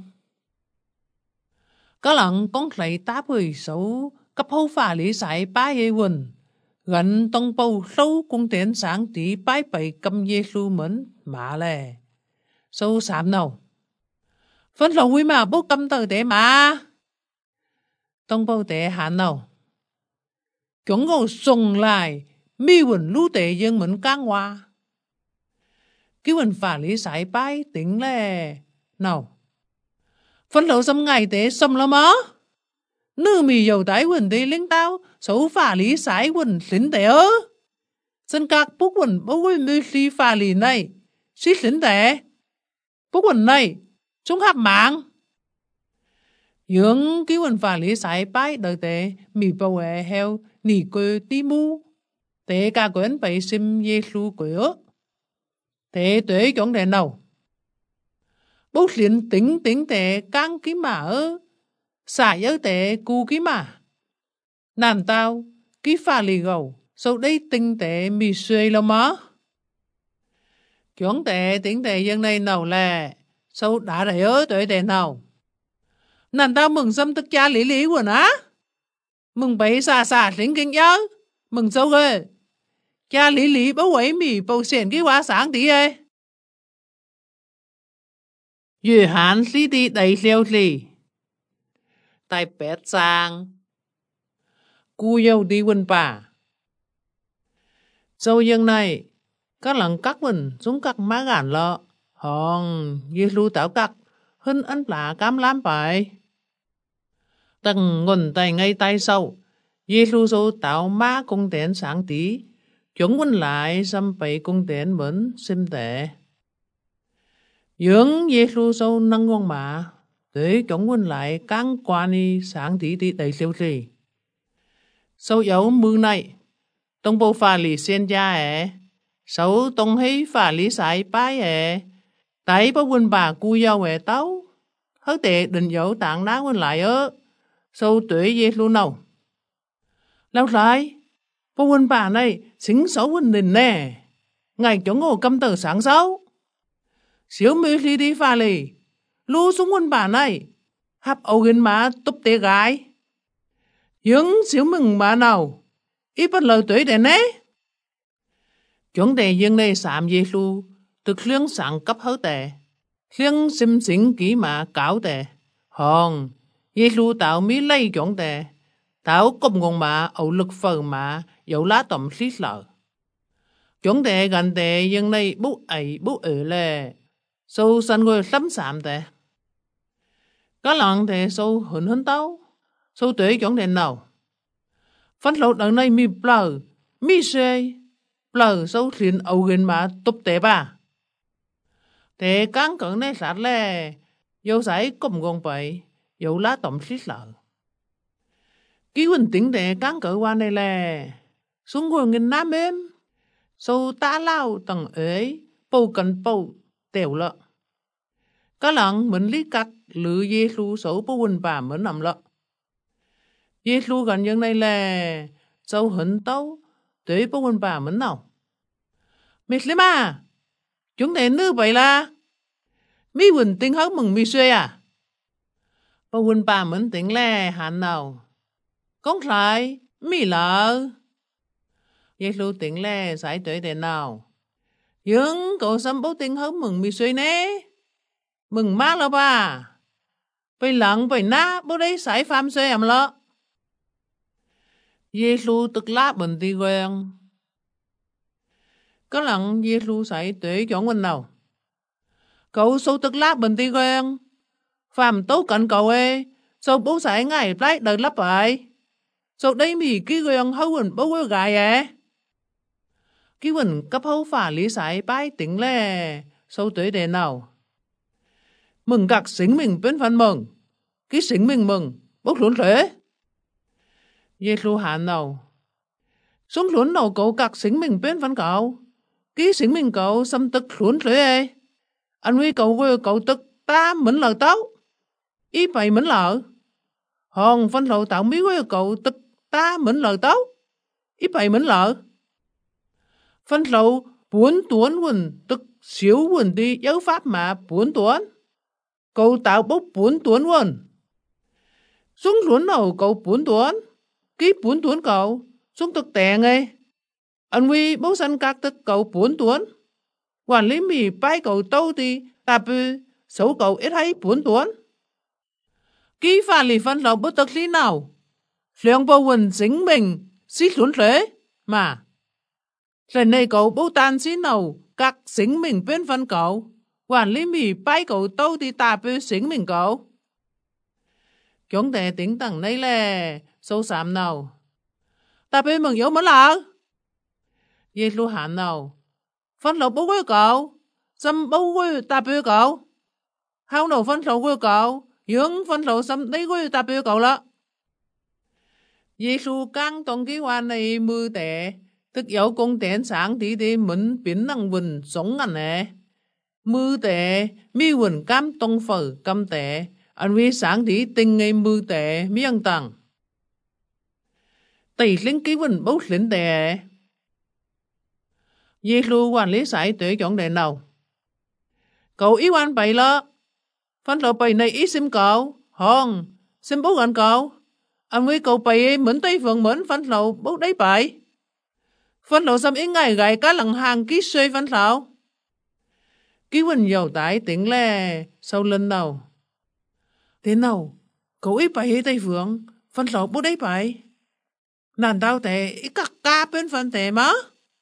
Cá lặng con lấy tá bùi xấu cấp hô phà lý sải bái dê quỳnh. Gần tông bầu sâu cung tiện sáng tí bái bày cầm Giê-xu mến mà lè. Sâu sạm nào. Phân lầu quý mà bố cầm tờ tệ mà. Tông bầu tệ hạn nào. Chúng ngồi xung lại mi quỳnh lưu tệ dân mến căng hoa. Ký quỳnh phả lý sải bái tính lè. Nào. Phân lầu xâm ngày tệ xâm lắm á. Nữ mì dầu tái quỳnh tê linh tao xấu phả lý sái quỳnh lính tệ Dân các bố quỳnh bố quỳnh mê lý phả lý này xí lính tệ. Bố quỳnh này chúng hạp mạng. Nhưng ký quỳnh phả lý sái bái đời tệ mì bầu heo nì cơ tí mu. Tệ cả quên bày xìm Giê-xu quế Tệ tuế chọn đèn nào. Bố lính tính tệ căng ký mà xả yếu tệ cu ký mà. Nàn tao ký phà lì gầu sau đây tinh tệ mì xuê lắm á. Chọn tệ tiếng tệ dân này nào là sau đã đầy tuệ tệ nào. Nàn tao mừng xâm tức cha lý quần á. Mừng bấy xà lính kinh nhớ. Mừng sâu ghê. Cha lý bố quấy mì bầu xền cái hoa sáng tí Dù hán lý đi đầy liêu lì. Tại bét sang. Cú dâu đi quên bà. Sau dân này, các lần cắt mình xuống cắt má gàn lọ. Hòn, Giê-xu tạo cắt, hình ánh lạ cám lắm bài. Tầng nguồn tay ngay tay sau, Giê-xu sâu tạo má cung tiện sáng tí. Chúng quên lại xâm bày cung tiện mến xâm tệ. Dưỡng Giê-xu sâu nâng ngon mà. Để chúng quên lại căng quan đi sáng tí đi đầy siêu trì. Sau dấu mương này, tông bố phà lý xên gia sau tông hí phà lý sải bái tại bố quên bà cu dâu tấu. Hớ tệ định dấu tạng đá quên lại sau tuổi Giê-xu nào. Lâu lại, bố quên bà này xính xấu quên đình nè. ngày chống ngô cầm tờ sáng sâu. Xíu mì đi đi pha lì, lưu xuống quân bà này, hạp ấu ghiên má túp tế gái. Nhưng xíu mừng má nào, ít bất lời tuổi đèn ấy. Chúng đề dương này xàm dê lưu, thực liêng sáng cấp hấu tệ, liêng xìm xính ký mà cáo tệ. Hòn, dê lưu tạo mì lây chúng tệ, tạo cụm ngôn mà ấu lực phở mà dấu lá tầm xít lợ. Chúng đề gần đề dương này bố ấy bố ở lệ, sâu sân người lắm xàm tệ. Có lần thì sâu hứng hứng tấu, sâu tuế chúng đề nào. Phân lộ đằng này mi blờ, mi xê, blờ sâu khiến ấu ghiên mà túp tế bà. Thế cán cẩn này sát lệ, dấu sải cụm gông bậy, dấu lá tầm xít lợ. Ký huynh tính để cán cỡ qua này lệ, xuống ngồi nghìn ná mềm, sâu tá lao tầng ấy, bầu cần bầu tèo lợ. Có lần mình lý cắt lựa Giê-xu sổ bố huynh bà mới nằm lợ. Giê-xu gần dân này là sâu hứng tấu tới bố huynh bà mới nào. Mệt lắm à, chúng ta nữ vậy là mi huynh tính hết mừng mi xuê à. Bố huynh bà mới tính là hẳn nào. Công lại mi lợ. Giê-xu tính là giải tuổi đến nào. Nhưng cậu xâm bố tính hết mừng mi xuê nè. Mừng má lỡ bà. Bây lặng bây ná bố đấy xảy phạm xuê ẩm lỡ. Giê-xu tức lá bình tì quen. Có lần Giê-xu xảy tuế chọn quên nào. Cậu sâu tức lá bình tì quen. Phạm tố cận cậu ê. Sâu bố xảy ngay lại đời lắp lại. Sâu đây mì ký quen hấu quỳnh bố quên gài ế. Ký quỳnh cấp hấu phả lý xảy bái tỉnh lê. Sâu tuế đề nào. Mừng gạc xính mình bên phần mừng. Ký xính mình mừng. Bố luôn thế. Giê-xu hạn nào. Xuống luôn nào cậu gạc xính mình bên phần cậu. Ký xính mình cậu xâm tức luôn thế ê. Anh huy cậu quê cậu tức ta mến lờ tấu. Ý bày mến lờ. Hòn phân lộ tạo mí quê cậu tức ta mến lờ tấu. Ý bày mến lờ. Phân lộ 4 tuấn quỳnh tức xíu quỳnh đi giáo pháp mà 4 tuấn. Cậu tạo bốc 4 tuấn quỳnh. Xuống luôn nào cậu 4 tuấn. Ký 4 tuấn cậu. Xuống tức tèng ấy. Anh huy bố sanh các tức cậu 4 tuấn. Quản lý mì bái cậu tâu thì ta bư xấu cậu ít hay 4 tuấn. Ký phá lì phân lộ bố tức lý nào. Lượng bố quỳnh dính mình xít luôn thế. Mà. Lần này cậu bố tan xí nào các dính mình bên phân cậu. Quản lý mì bái cậu tâu thì ta bư dính mình cậu. Chúng ta tính tầng này là sâu xám nào. Ta bư mừng yếu mất lỡ. Giê-xu hạn nào. Phân lộ bố quê cậu. Xâm bố quê ta bư cậu. Hào nào phân lộ quê cậu. Nhưng phân lộ xâm đấy quê ta bư cậu lỡ. Giê-xu căng tổng ký hoa này mưu tệ. Tức yếu công tiến sáng tí đi mến biến năng vần sống ngàn nè. Mưu tệ mi vần cam tông phở cam tệ. Anh vì sáng tí tình ngay mưu tệ mi ăn tặng. Tỷ lính ký vần bốc lính tệ. Giê-xu quản lý xảy tuế chọn đề nào. Cậu ý quan bày lỡ. Phân lộ bày này ý xìm cậu. Hòn, xìm bố gần cậu. Anh với cậu bày mến tây phường mến phân lộ bố đấy bày. Phân lộ xâm ý ngày gãy cá lặng hàng ký xuê phân lộ. Ký quỳnh dầu tái tiếng lè sau lần nào. Thế nào, cậu ý bày tây phường, phân lộ bố đấy bày. Nàn tao tệ ý cắt ca bên phân tệ má.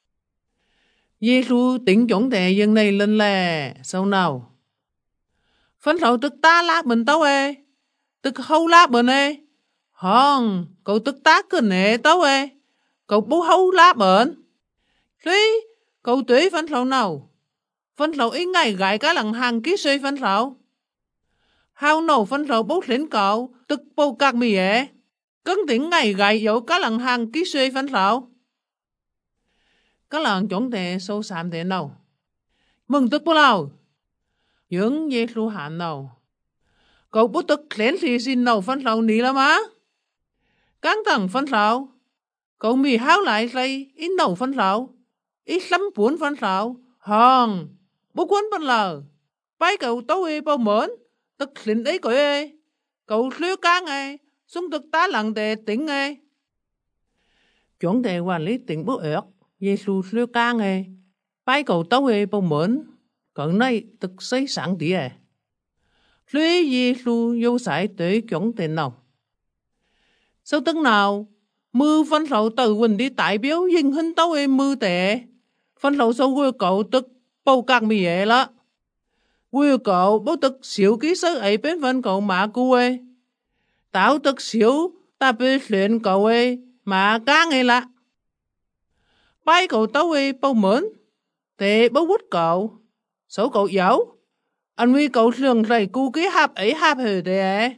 Giê-xu tính chuẩn tệ dân này lên lè sau nào. Phân lộ tức ta lá bình tao ê. Tức hâu lá bình ê. Hòn, cậu tức ta cơ nệ tao ê. Cậu bố hâu lá bình. Thế, cậu tuế phân lộ nào. Phân lộ ý ngày gãy cá lặng hàng ký xuê phân lộ. Hào nào phân lộ bố lính cậu. Tức bố các mì ế. Cấn tính ngày gãy dấu cá lặng hàng ký xuê phân lộ. Các lần chuẩn tệ sâu xàm thế nào. Mừng tức bố nào. Nhưng Giê-xu hạn nào. Cậu bố tức lén thì xin nào phân lộ ní lắm á. Căng thẳng phân lộ. Cậu mì háo lại lấy ít nào phân lộ. ít lắm buồn phân lầu, hòn, bố quân phân lầu, bái cậu tấu ê bao mớn, tức lĩnh ấy cõi ê, cậu lứa cáng ê, xung tức tá lặng đề tỉnh ê. Chuẩn đề quản lý tỉnh bố ớt, Giê-xu lứa cáng ê, bái cậu tấu ê bao mớn, cậu này tức xây sáng tí ê. Lứa Giê-xu vô sải tới chuẩn đề nào. Sau tức nào, mưa phân lầu từ quỳnh đi đại biểu dinh hình tấu ê mưa tệ, phân lầu sau quê cậu tức bầu các mì ế lắm. Quê cậu bố tức xíu ký sơ ấy bên phân cậu mà cô ê. Táo tức xíu ta bê luyện cậu ê mà càng ê lạ. Bái cậu tấu ê bầu mớn. Thế bố bút cậu. Số cậu dấu. Anh vì cậu lường rầy cô ký hạp ấy hạp hề tệ ê.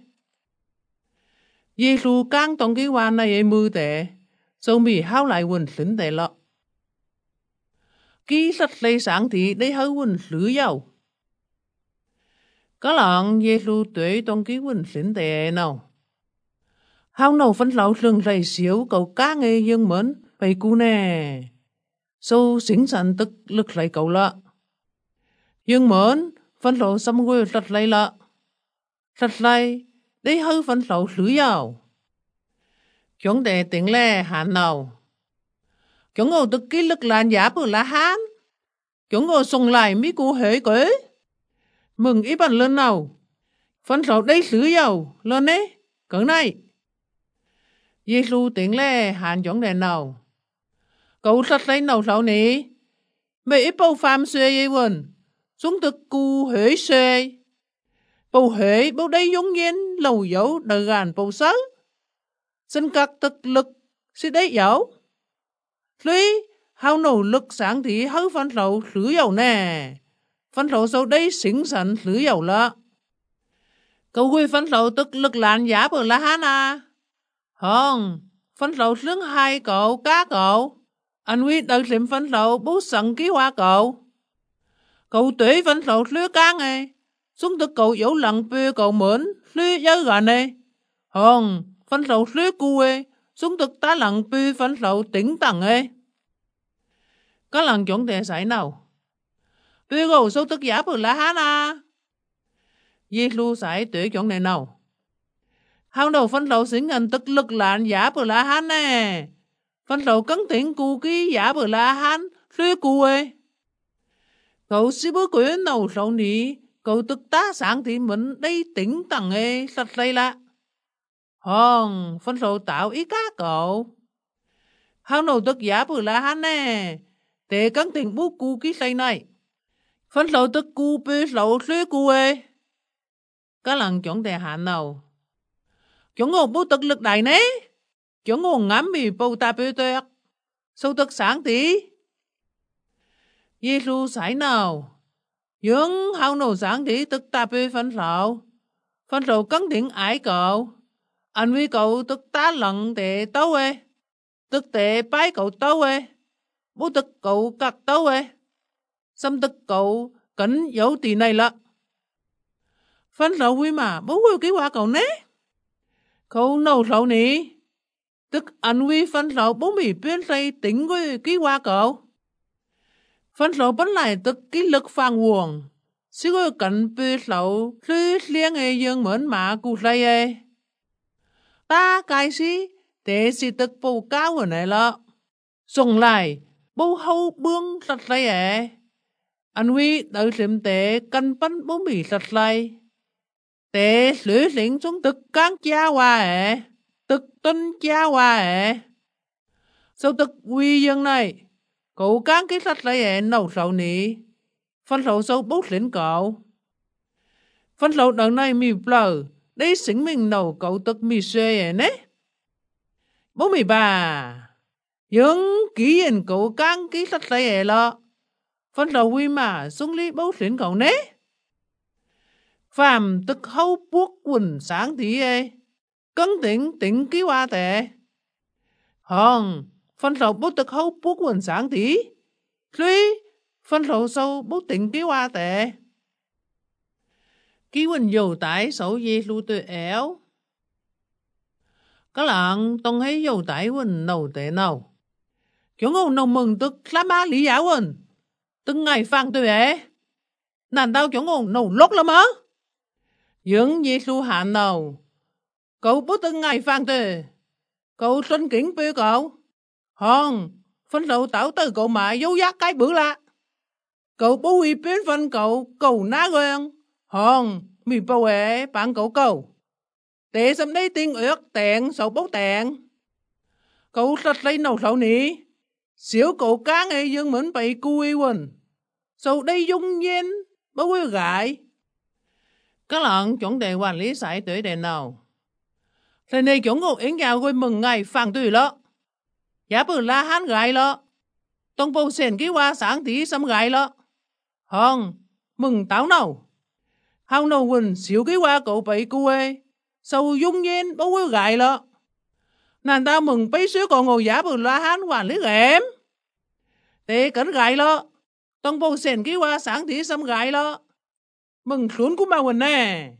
Giê-xu càng tổng ký hoa này ê mưa tệ. Số mì hao lại quỳnh lính tệ lọ. Ký sạch lấy sáng thì đây hơi quỳnh lửa dầu. Có lợn Giê-xu tuệ tổng ký quỳnh lính tệ nào. Hao nâu phân lậu lường rầy xíu cậu cá nghe dương mến bày cú nè. Sâu xính sẵn tức lực lấy cậu lợ. Dương mến phân lậu xâm quê lật lấy lợ. Lật lấy đấy hơi phân lậu lửa dầu. Chúng đề tiếng lè hàn nào. Chúng ngồi tức ký lực làn giá bữa lá hán. Chúng ngồi xung lại mỹ cú hế quế. Mừng ý bằng lên nào. Phân lậu đấy lửa dầu lên ấy. Cỡ này. Giê-xu tiếng lè hàn chúng đề nào. Cậu thật lấy nào sao nè. Mẹ ít bầu phàm xuê dây quần. Xuống thực cù hế xuê. Bầu hế bầu đây giống nhiên lầu dấu đờ gàn bầu sớ. Xin các thực lực sẽ đấy dấu. Lý hao nổ lực sáng thì hơi phân lậu lửa dầu nè. Phân lậu sau đây xính sẵn lửa dầu lợ. Cậu quê phân lậu tức lực làn giá bờ lá hán à. Hông, phân lậu lưng hai cậu cá cậu. Anh Huy đợi liệm phân lậu bố sẵn ký hoa cậu. Cậu tuế phân lậu lứa cáng ê. Xuống tức cậu dấu lặng bê cậu mến lứa dơ gà nê. Hông, phân lậu lứa cu ê. Xuống tức tá lặng bê phân lậu tỉnh tặng ê. Có lần chuẩn đề xảy nào. Bê gầu sâu tức giả bờ lá hán à. Giê-xu xảy tuế chuẩn đề nào. Hao đầu phân lậu xính ngành tức lực lạn giả bờ lá hán nè. Phân lậu cấn tiện cụ ký giả bờ lá hán lứa cụ ê. Cậu sĩ bố quyến nào sâu ní. Cậu tức tá sáng thì mình đây tỉnh tặng ê sạch lây lạ. Hòn phân lậu tạo ý cá cậu. Hao đầu tức giả bờ lá hán nè. Để cấn tiện bố cụ ký xây này. Phân lậu tức cụ bê lậu lứa cụ ê. Các lần chuẩn đề hạn nào. Chuẩn ngô bố tức lực đại nế. Chuẩn ngô ngắm bì bầu ta bê tuyệt. Sâu tức sáng tí. Giê-xu xảy nào. Nhưng hao nổ sáng tí tức ta bê phân lậu. Phân lậu cấn điện ái cậu. Anh vì cậu tức tá lận tệ tấu ê. Tức tệ bái cậu tấu ê. Bố tức cậu cắt tấu ê. Xâm tức cậu cẩn dấu tì này lạ. Phân lậu huy mà bố huy ký hoa cậu nế. Cậu nâu lậu nì. Tức anh huy phân lậu bố mì bên xây tỉnh với ký hoa cậu. Phân lậu bắn lại tức ký lực phang nguồn. Sĩ gối cẩn bê lậu lư liên ê dương mến mà cụ xây ê. Ta cài sĩ để sĩ tức bầu cao ở này lọ. Dùng lại bố hâu bương sạch lấy ê. Anh huy đợi liệm tế cân bắn bố mì sạch lấy. Tế lưỡi lĩnh xuống tức cán cha hoa ê. Tức tinh cha hoa ê. Sau tức quy dân này. Cậu cán cái sạch lấy ê nâu sầu nì. Phân lậu sâu bố lĩnh cậu. Phân lậu đợt này mì blờ. Đấy xính mình nâu cậu tức mì xê ê nế. Bố mì bà. Nhưng ký yên cậu cán cái sạch lấy ê lọ. Phân lậu quy mà xuống lý bố lĩnh cậu nế. Phạm tức hâu buộc quần sáng tí ê. Cấn tỉnh ký hoa tệ. Hòn, phân lậu bố tức hâu buộc quần sáng tí. Lý, phân lậu sâu bố tỉnh ký hoa tệ. Ký quần dầu tải sổ Giê-xu tư éo. Các bạn tổng thấy dầu tải quần nâu tệ nào. chúng ông nông mừng tức lắm á lý giáo ơn. Từng ngày phang tôi ấy. Nạn đau chúng ông nấu lốc lắm á. Những Giê-xu hạn nào. Cậu bố từng ngày phang tôi. Cậu tuân kính bê cậu. Hòn, phân đầu tạo từ cậu mà dấu giác cái bữa lạ. Cậu bố uy biến phân cậu ná gương. Hòn, mì bầu ấy bạn cậu. Để xâm đây tiên ước tẹn sầu bốc tẹn. Cậu thật lấy nấu sầu ní. Xíu cậu cá nghe dương mến bày cùi quần. Sầu đây dung nhiên bố quý gãi. Các bạn chuẩn đề quản lý sải tuổi đề nào. Thế này chúng ngục yến gạo quay mừng ngày phản tuổi lọ. Giá bự la hán gãi lọ. Tông bầu xền ký hoa sáng tí xâm gãi lọ. Hòn, mừng táo nào. Hào nào quần xíu ký hoa cậu bày cùi. Sầu dung nhiên bố quý gãi lọ. Nàng ta mừng bấy xíu còn ngồi giá bự la hán quản lý ghém. Thế cấn gãi lọ. Tông bầu xền ký hoa sáng tí xâm gãi lọ. Mừng xuống của mà quần nè.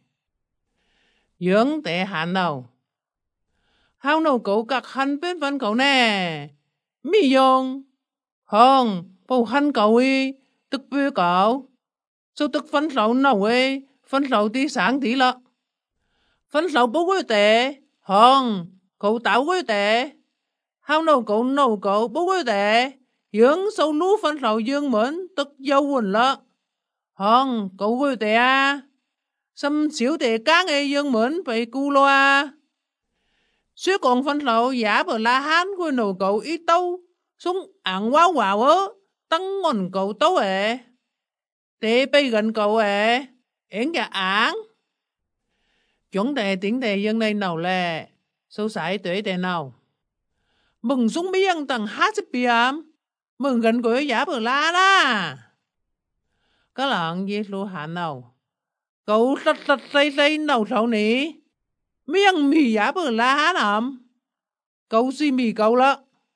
Dưỡng tệ hạn nào. Hào nào cậu cạc hân bên phân cậu nè. Mì dùng. Hòn, bầu hân cậu y. Tức bê cậu. Sao tức phân sầu nào y. Phân sầu tí sáng tí lọ. Phân sầu bố quý tệ. Hòn, cậu tạo quý tệ. Hào nào cậu nấu cậu bố quý tệ. Dưỡng sâu lú phân sầu dương mến. Tức dâu quần lọ. Hòn, cậu quý tệ à. Xâm xíu tệ cá nghe dương mến bày cu lô à. Suy còn phân sầu giả bờ la hán của nổ cậu ít tâu. Xuống ảng quá quào ớ. Tăng ngọn cậu tâu ế. Tệ bây gần cậu ế. Én cả ảng. Chuẩn đề tiếng đề dân này nào lè. Sâu sải tuệ đề nào. Mừng xuống bí dân tầng hát xếp biếm. Mừng gần của giả bờ la đó. Các bạn Giê-xu hạn nào. Cậu thật say nào sao nỉ. Miếng mì giá bờ la hán ẩm. Cậu suy mì cậu lợ.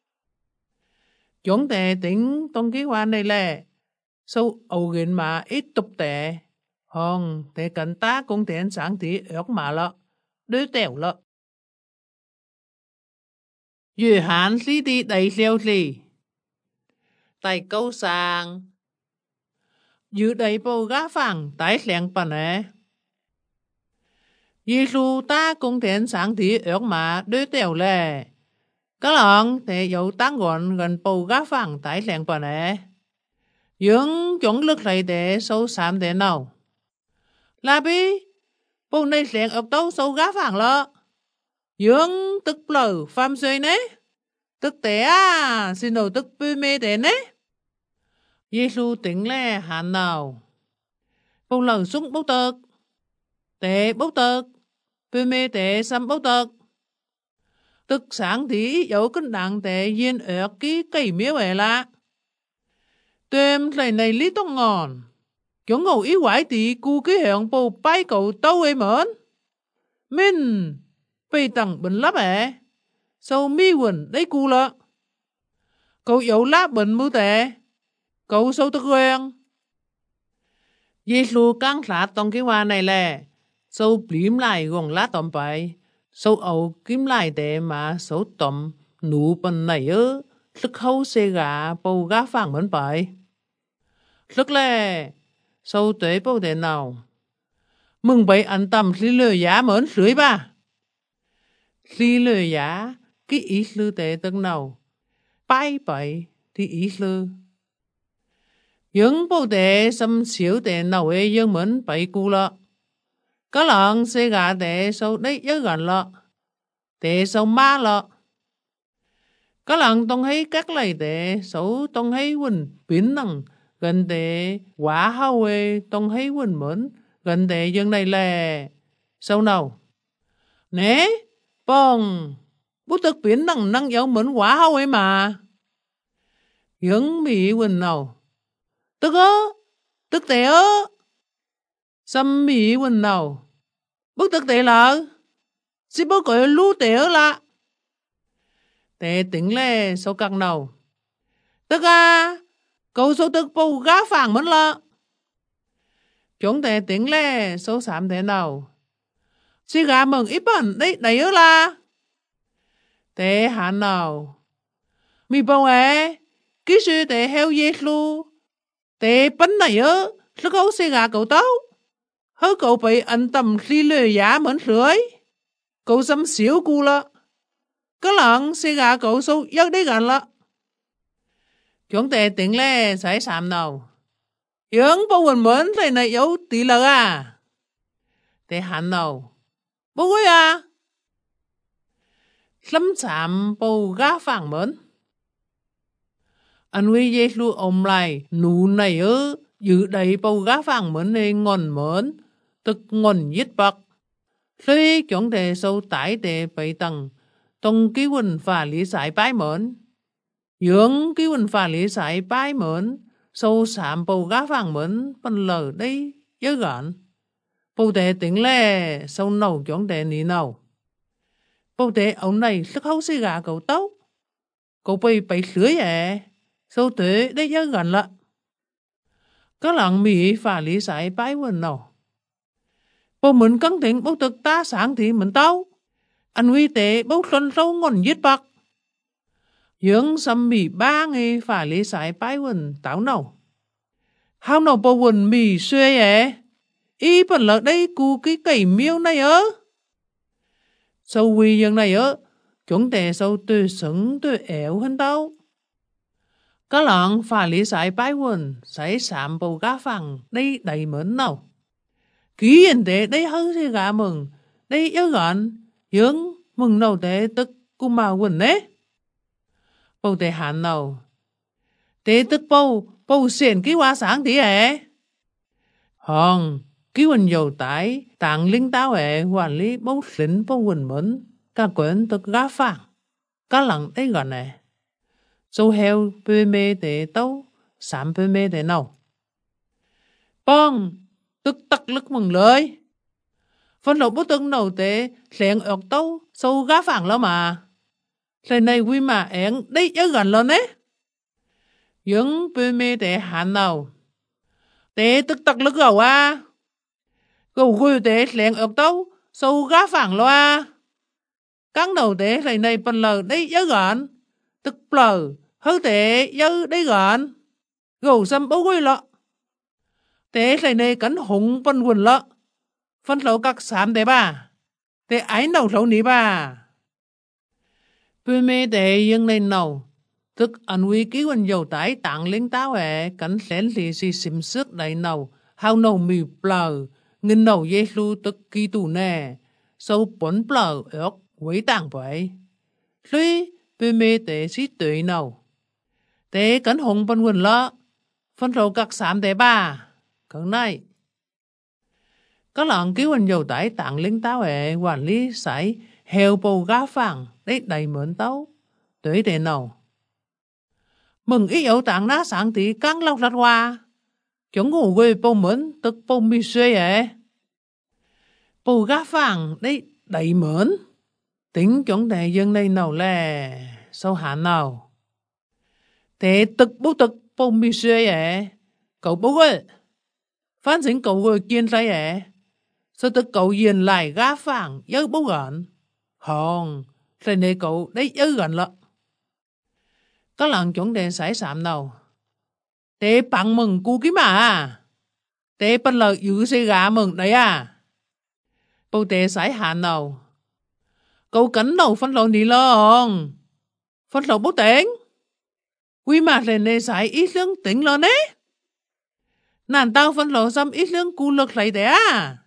Chuẩn tệ tính tông ký hoa này lè. Sâu ầu ghiền mà ít tục tệ. Hòn tệ cận ta cũng tiện sáng tí ước mà lợ. Đối tèo lợ. Dù hán xí đi đầy siêu xì. Tại câu sang. Dù đầy bầu gá phẳng tái xẹng bà nè. Giê-xu ta cũng thiện sáng tí ước mà đối tèo lè. Các bạn thì dấu tăng gọn gần bầu gá phẳng tái xẹng bà nè. Dưỡng chuẩn lực thầy để sâu xám thế nào. Là bí bầu này xẹng ước tấu sâu gá phẳng lọ. Dưỡng tức lờ phàm xuôi nế. Tức tế à xin đầu tức bê mê tế nế. Giê-xu tính lè hạn nào. Bầu lờ súng bốc tực. Tế bốc tực. Bê mê tế xăm bốc tực. Tức sáng tí dấu cân đẳng tế duyên ước ký cây miếu ấy lạ. Tùm lấy này lý tóc ngon. Chúng ngầu ý quái tí cu ký hẹn bầu bay cậu tâu ấy mến. Mình bày tặng bình lắp ấy. Sau mi quần đấy cu lợ. Cậu dấu lá bình mưu tệ. Cậu sâu tức quen. Giê-xu căng sát trong cái hoa này lè. Sâu bím lại gọn lá tóm bày. Sâu ấu kiếm lại để mà sâu tóm nụ bần này ơ. Sức hâu xe gà bầu gá phẳng mến bày. Sức lè. Sâu tuế bầu thế nào. Mừng bấy ăn tầm xí lừa giá mến sưới ba. Xí lừa giá cái ý sư tế tân nào. Bái bày thì ý sư. Những bầu tế xâm xíu tế nào ấy dương mến bày cụ lọ. Các lần xe gà tế sâu đấy nhớ gần lọ. Tế sâu má lọ. Các lần tông thấy các lời tế sâu tông thấy quỳnh biến năng. Gần tế quả hao ấy tông thấy quỳnh mến. Gần tế dương này là sâu nào. Nế bông. Bố tức biến năng năng giáo mến quả hao ấy mà. Những mỹ quỳnh nào. Tức ớ. Tức tế ớ. Xâm mỹ quỳnh nào. Bức tức tế là xin bố gọi lưu tế ớ lạ. Tế tính lệ sâu căng nào. Tức à. Cậu sâu tức bầu gá phẳng mất lạ. Chúng tế tính lệ sâu xám thế nào. Xin gá mừng ít bẩn đấy ớ lạ. Tế hán nào. mi bao kỹ sư để heo dê lu để bánh này lúc cậu sẽ gà cậu tao hớ cậu bị anh tầm khi lười giá mến rưỡi cậu xâm xíu cu lợ cái lần sẽ gà cậu sâu giấc đấy gần lợ chúng ta tính lệ sẽ sạm nào dưỡng bao quần mến thầy này yếu tí lợ để hẳn nào bố ơi lâm sạm bao gá phẳng mến anh huy dê lu ôm lại nụ này giữ đầy bao gá phẳng mến này ngon mến tức ngon giết bạc khi chúng ta sâu tải để bày tầng tông ký quần và lý giải bái mến dưỡng ký quần và lý giải bái mến sâu sạm bao gá phẳng mến bằng lờ đây nhớ gọn bầu tệ tính lệ sâu nầu chúng ta ní nào bầu tệ ông này sức hấu xí gà cậu tấu cậu bị bày sưởi sâu tệ đây nhớ gọn lạ các lần mỹ và lý giải bái quần nào bố mình cân định bố thực ta sáng thì mình tao anh huy tế bố xuân sâu ngon giết bạc dưỡng xâm mì ba ngày phải lý giải bái quần táo nào hao nào bố quần mì xuê ý phần lợi đây cụ cái cầy miêu này sâu huy dân này chúng ta sâu tôi sững tôi ẻo hơn tao các lần phải lý giải bái quần sẽ sạm bầu gá phẳng đây đầy mến nào ký hiện tế đây hơn thì gà mừng đây yếu gọn dưỡng mừng nào tế tức cụ mà quần đấy bầu tế hẳn nào tế tức bầu xiển ký hoa sáng tí hòn ký quần dầu tái tặng linh táo quản lý bầu xính bầu quần mến cả quyển tức gá phẳng các lần đấy gọn dâu heo bê mê tế tấu sám bê mê tế nào bông tức tắc lực mừng lời phân lộ bố tưng nào tế lẹn ọc tấu sâu gá phẳng lắm mà lời này quy mà én đấy nhớ gần lên dưỡng bê mê tế hạn nào tế tức tắc lực gầu gầu quy tế lẹn ọc tấu sâu gá phẳng lo cắn đầu tế lời này phần lờ đấy nhớ gần tức lờ hư tế nhớ đấy gần gầu xâm bố quy lọ tế lời này cắn hùng phân quần lọ phân lỗ các sám tế bà tế ái đầu lỗ ní bà bê mê tế dân lên nào tức anh huy ký quần dầu tái tặng lính táo cắn xén lì xì xìm sức đầy nào hao nào mì plờ nghìn nào dê lưu tức ký tù nè sâu bốn plờ ớt quấy tàng vậy suy bê mê tế xí tùy nào tế cắn hùng phân quần lọ phân lỗ các sám tế bà cẩn này các lần ký quần dầu tải tặng lính táo quản lý sải heo bầu gá phẳng đấy đầy mượn táo tới để nào mừng ý dấu tặng ná sáng tí căng lâu rát hoa chúng ngủ quê bầu mượn tức bầu mì xuê bầu gá phẳng đấy đầy mượn tính chúng đại dân đây nào lè sâu hạn nào thế tức bầu mì xuê cậu bố ơi phán dính cậu ơi kiên say sao tức cậu yên lại gá phẳng nhớ bố gọn hòn rồi này cậu đấy nhớ gọn lợ các lần chúng đề xảy sạm nào tế bằng mừng cu ký mà tế bất lợi giữ xe gà mừng đấy bầu tế xảy hạn nào cậu cắn đầu phân lộ ní lông phân lộ bố tính quy mà rồi này xảy ít lương tính lơ nế nàn tao phân lộ xâm ít lương cu lực lại đấy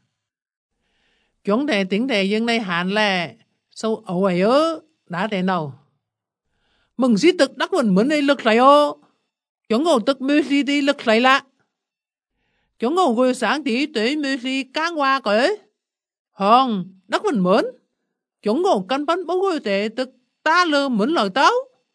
chúng đề tính đề dân này hạn lệ sâu ẩu ấy đã đề nào mừng dĩ tức đắc quần mướn này lực lại chúng ngầu tức mê si đi lực lại lạ chúng ngầu gửi sáng tí tới mê si cang hoa cởi hòn đắc quần mướn chúng ngầu căn bắn bố gửi tế tức ta lơ mướn lời táo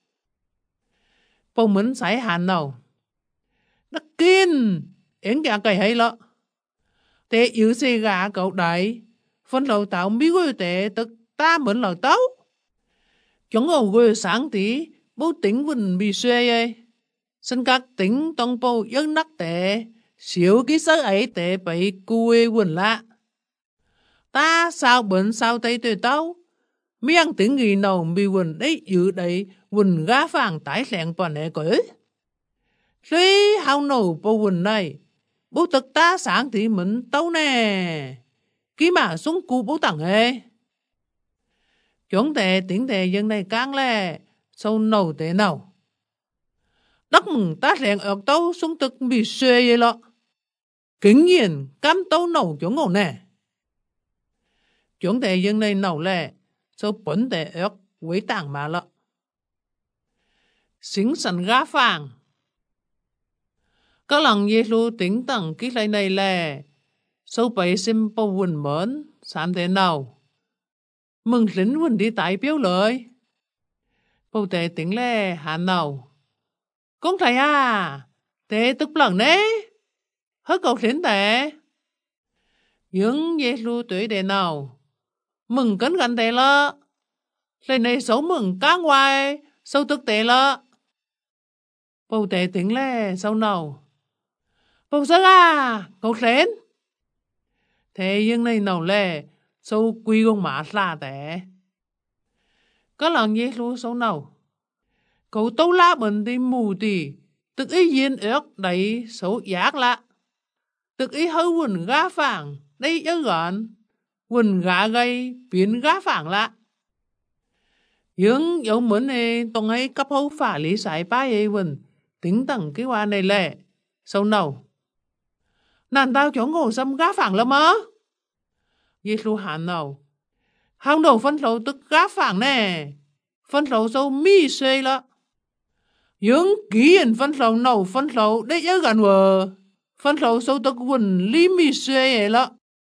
bông mướn xảy hạn nào đắc kiên yến gà cày hay lọ tế yếu xe gà cậu đại phân lầu tạo mỹ gửi tế tức ta mướn lời táo chúng ngầu gửi sáng tí bố tính vần bị xuê xin các tính tông bố dân nắc tệ xíu cái sớ ấy tệ bị cùi quần lạ ta sao bệnh sao tây tuyệt tao miệng tiếng gì nào bị quần đấy dự đấy quần gá phàng tái lẹn bọn này cỡ. Tuy hào nổ bộ quần này, bố thực ta sáng thì mình tâu nè. Kì mà xuống cụ bố tặng hề. Chúng tệ tiếng tệ dân này càng lè, sâu nổ tệ nào. Đắc mừng ta lẹn ợt tâu xuống thực bị xuê vậy lọ. Kính nhiên cam tâu nổ chúng ngộ nè. Chúng tệ dân này nổ lè, sâu bẩn tệ ợt với tảng mà lọ. Xính sẵn gá phàng. Các lần Giê-xu tính tặng cái lời này là sâu bấy xem bầu quần mến sẵn thế nào. Mừng lính quần đi tại biểu lợi. Bầu tệ tính là hạ nào. Cũng thầy à, tệ tức lần đấy. Hết cầu lính tệ. Nhưng Giê-xu tuổi đề nào. Mừng cấn gần tệ lỡ. Lời này xấu mừng cá ngoài sâu tức tệ lỡ. Bầu tệ tính là sao nào. Bầu giấc à, cậu lên. Thế nhưng này nào lệ, sâu quy gông mã là tệ. Có lần Giê-xu sâu nào. Cậu tâu lá bệnh đi mù tì, tức ý yên ước đầy sâu giác lạ. Tức ý hơi quần gá phẳng, đây yếu gọn, quần gá gây biến gá phẳng lạ. Nhưng dấu mến này tổng ấy cấp hấu phả lý sải bá ấy quần, tính tầng cái hoa này lệ, sâu nào. Nàng tao chỗ ngồi xâm gá phẳng lắm á. Giê-xu hẳn nào. Hông đầu phân thấu tức gá phẳng nè. Phân thấu sâu mi xuê lắm. Nhưng ký hình phân thấu nào phân thấu để nhớ gần vợ. Phân thấu sâu tức quần lý mi xuê ấy lắm.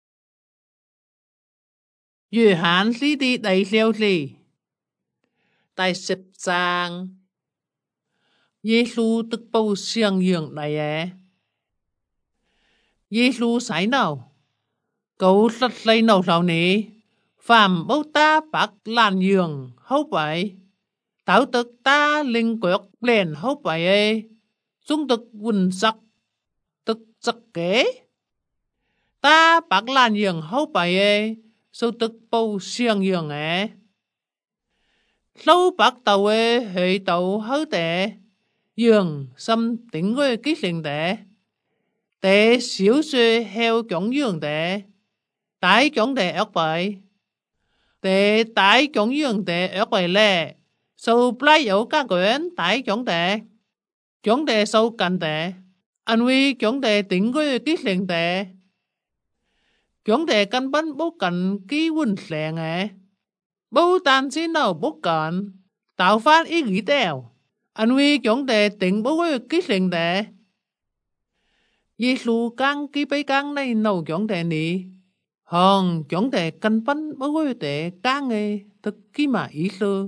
Dư hán lý đi đầy liêu lì. Tại xếp trang. Giê-xu tức bầu siêng dường đầy ấy. Giê-xu sái nào. Cậu rất lấy nấu rau này. Phạm bố ta bác làn dường hấu vậy. Táo tức ta linh quyết lên hấu vậy ấy. Dung tức quần sắc. Tức sắc kế. Ta bác làn dường hấu vậy ấy. Sâu tức bầu siêng dường ấy. Lâu bác tàu ấy hệ tàu hấu tệ. Dường xâm tính với kích linh tệ. Tệ xíu xuê heo chống dường tệ. Tái chống tệ ớt vậy. Tệ tái chống dường tệ ớt vậy lệ. Sâu play dấu các quyến tái chống tệ. Chống tệ sâu cạnh tệ. Anh huy chống tệ tính với kích liền tệ. Chống tệ căn bánh bố cạnh ký quỳnh lẹn ấy. Bố tàn xin nào bố cạnh. Tạo phát ý nghĩ tèo. Anh huy chống tệ tính bố với kích liền tệ. Giê-xu căng ký bấy căng này nấu chống tệ nị. Hòn chống tệ canh bánh bố với tệ căng nghề thực ký mà ý sư.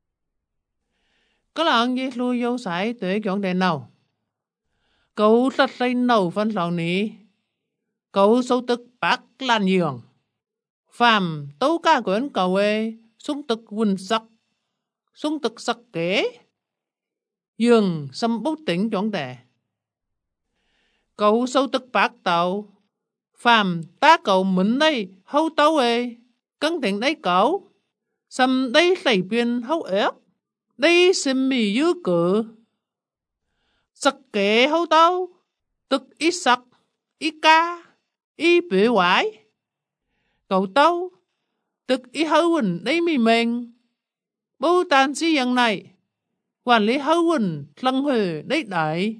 Có lần Giê-xu vô sải tới chống tệ nào. Cậu rất lấy nấu phân lòng ní. Cậu sâu tức bác lan dường. Phạm tấu ca quyến cầu ê sung tức quỳnh sắc. Sung tức sắc kế. Dường xâm bút tính chống tệ. Cậu sâu tức bác tàu. Phạm ta cậu mến đây hâu tấu ê. Cân tỉnh đấy cậu. Xâm đây lấy biên hâu ếp. Đây xem mì dư cử. Sắc kế hâu tấu. Tức ít sắc. Ít ca. Ít bế hoái. Cậu tấu. Tức ít hâu quỳnh đấy mì mình. Bố tàn sĩ dân này. Quản lý hâu quỳnh lăng hề đấy đại.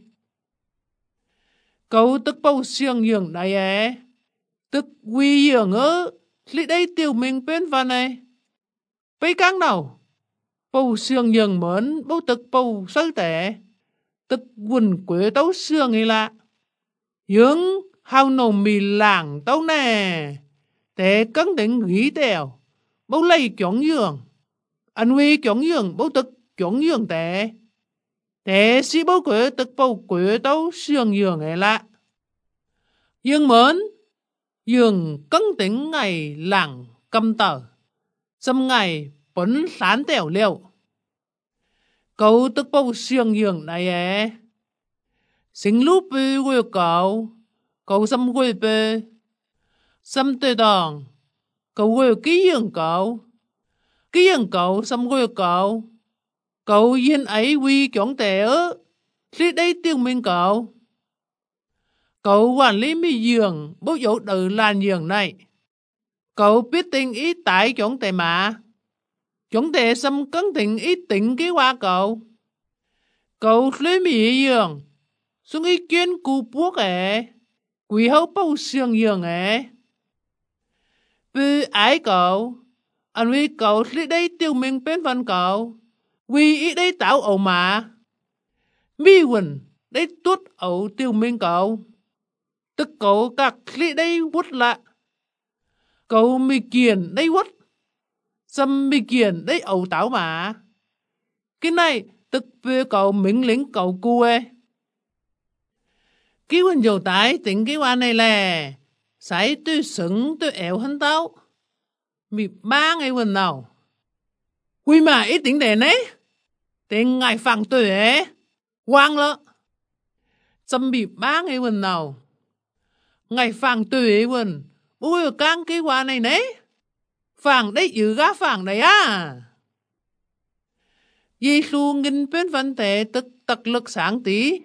Cậu tức bầu siêng dường đại ấy. Tức quy dường ơ. Lý đây tiêu mình bên vào này. Bấy căng nào. Bầu siêng dường mến. Bố tức bầu sơ tệ. Tức quỳnh quế tấu siêng ấy lạ. Nhưng hào nổ mì làng tấu nè. Thế cân tính nghĩ tèo. Bố lấy chóng dường. Anh huy chóng dường bố tức chóng dường tệ. Thế sĩ bố quế tức bầu quế tấu siêng dường ấy lạ. Dương mến. Dương cân tính ngày làng cầm tờ. Xâm ngày bấn sán tèo liệu. Cậu tức bầu siêng dường này ấy. Sinh lúc bê quê cậu. Cậu xâm quê bê. Xâm tê đòn. Cậu quê ký dường cậu. Cái dân cậu xâm quê cậu. Cậu yên ấy vì chọn tệ ớ. Lý đây tiêu minh cậu. Cậu quản lý mi giường, bố dỗ tự làn giường này. Cậu biết tình ý tại chọn tệ mà. Chọn tệ xâm cấn tình ý tỉnh cái qua cậu. Cậu lấy mi giường. Xuống ý kiến cụ buộc ấy. Quỷ hậu bao xương giường ấy. Vì ái cậu. Anh vì cậu lý đây tiêu minh bên phần cậu. Vì ý đây tạo ẩu mà. Mi quỳnh đây tuốt ẩu tiêu minh cậu. Tức cậu các lý đây quất lạ. Cậu mi kiền đây quất. Xâm mi kiền đây ẩu tạo mà. Cái này tức về cậu mình lính cậu cu ấy. Cái quỳnh dầu tái tính cái hoa này là sải tôi sững tôi ẻo hơn tao. Mi ba ngày quỳnh nào. Quy mà ít tính đề này. Tên ngài phẳng tôi ấy. Quang lợ. Xâm bị ba ngày quỳnh nào. Ngài phẳng tôi ấy quỳnh. Bố ơi càng cái hoa này này. Phẳng đấy giữ gá phẳng đấy à. Giê-xu nghìn bên vấn đề tức tật lực sáng tí.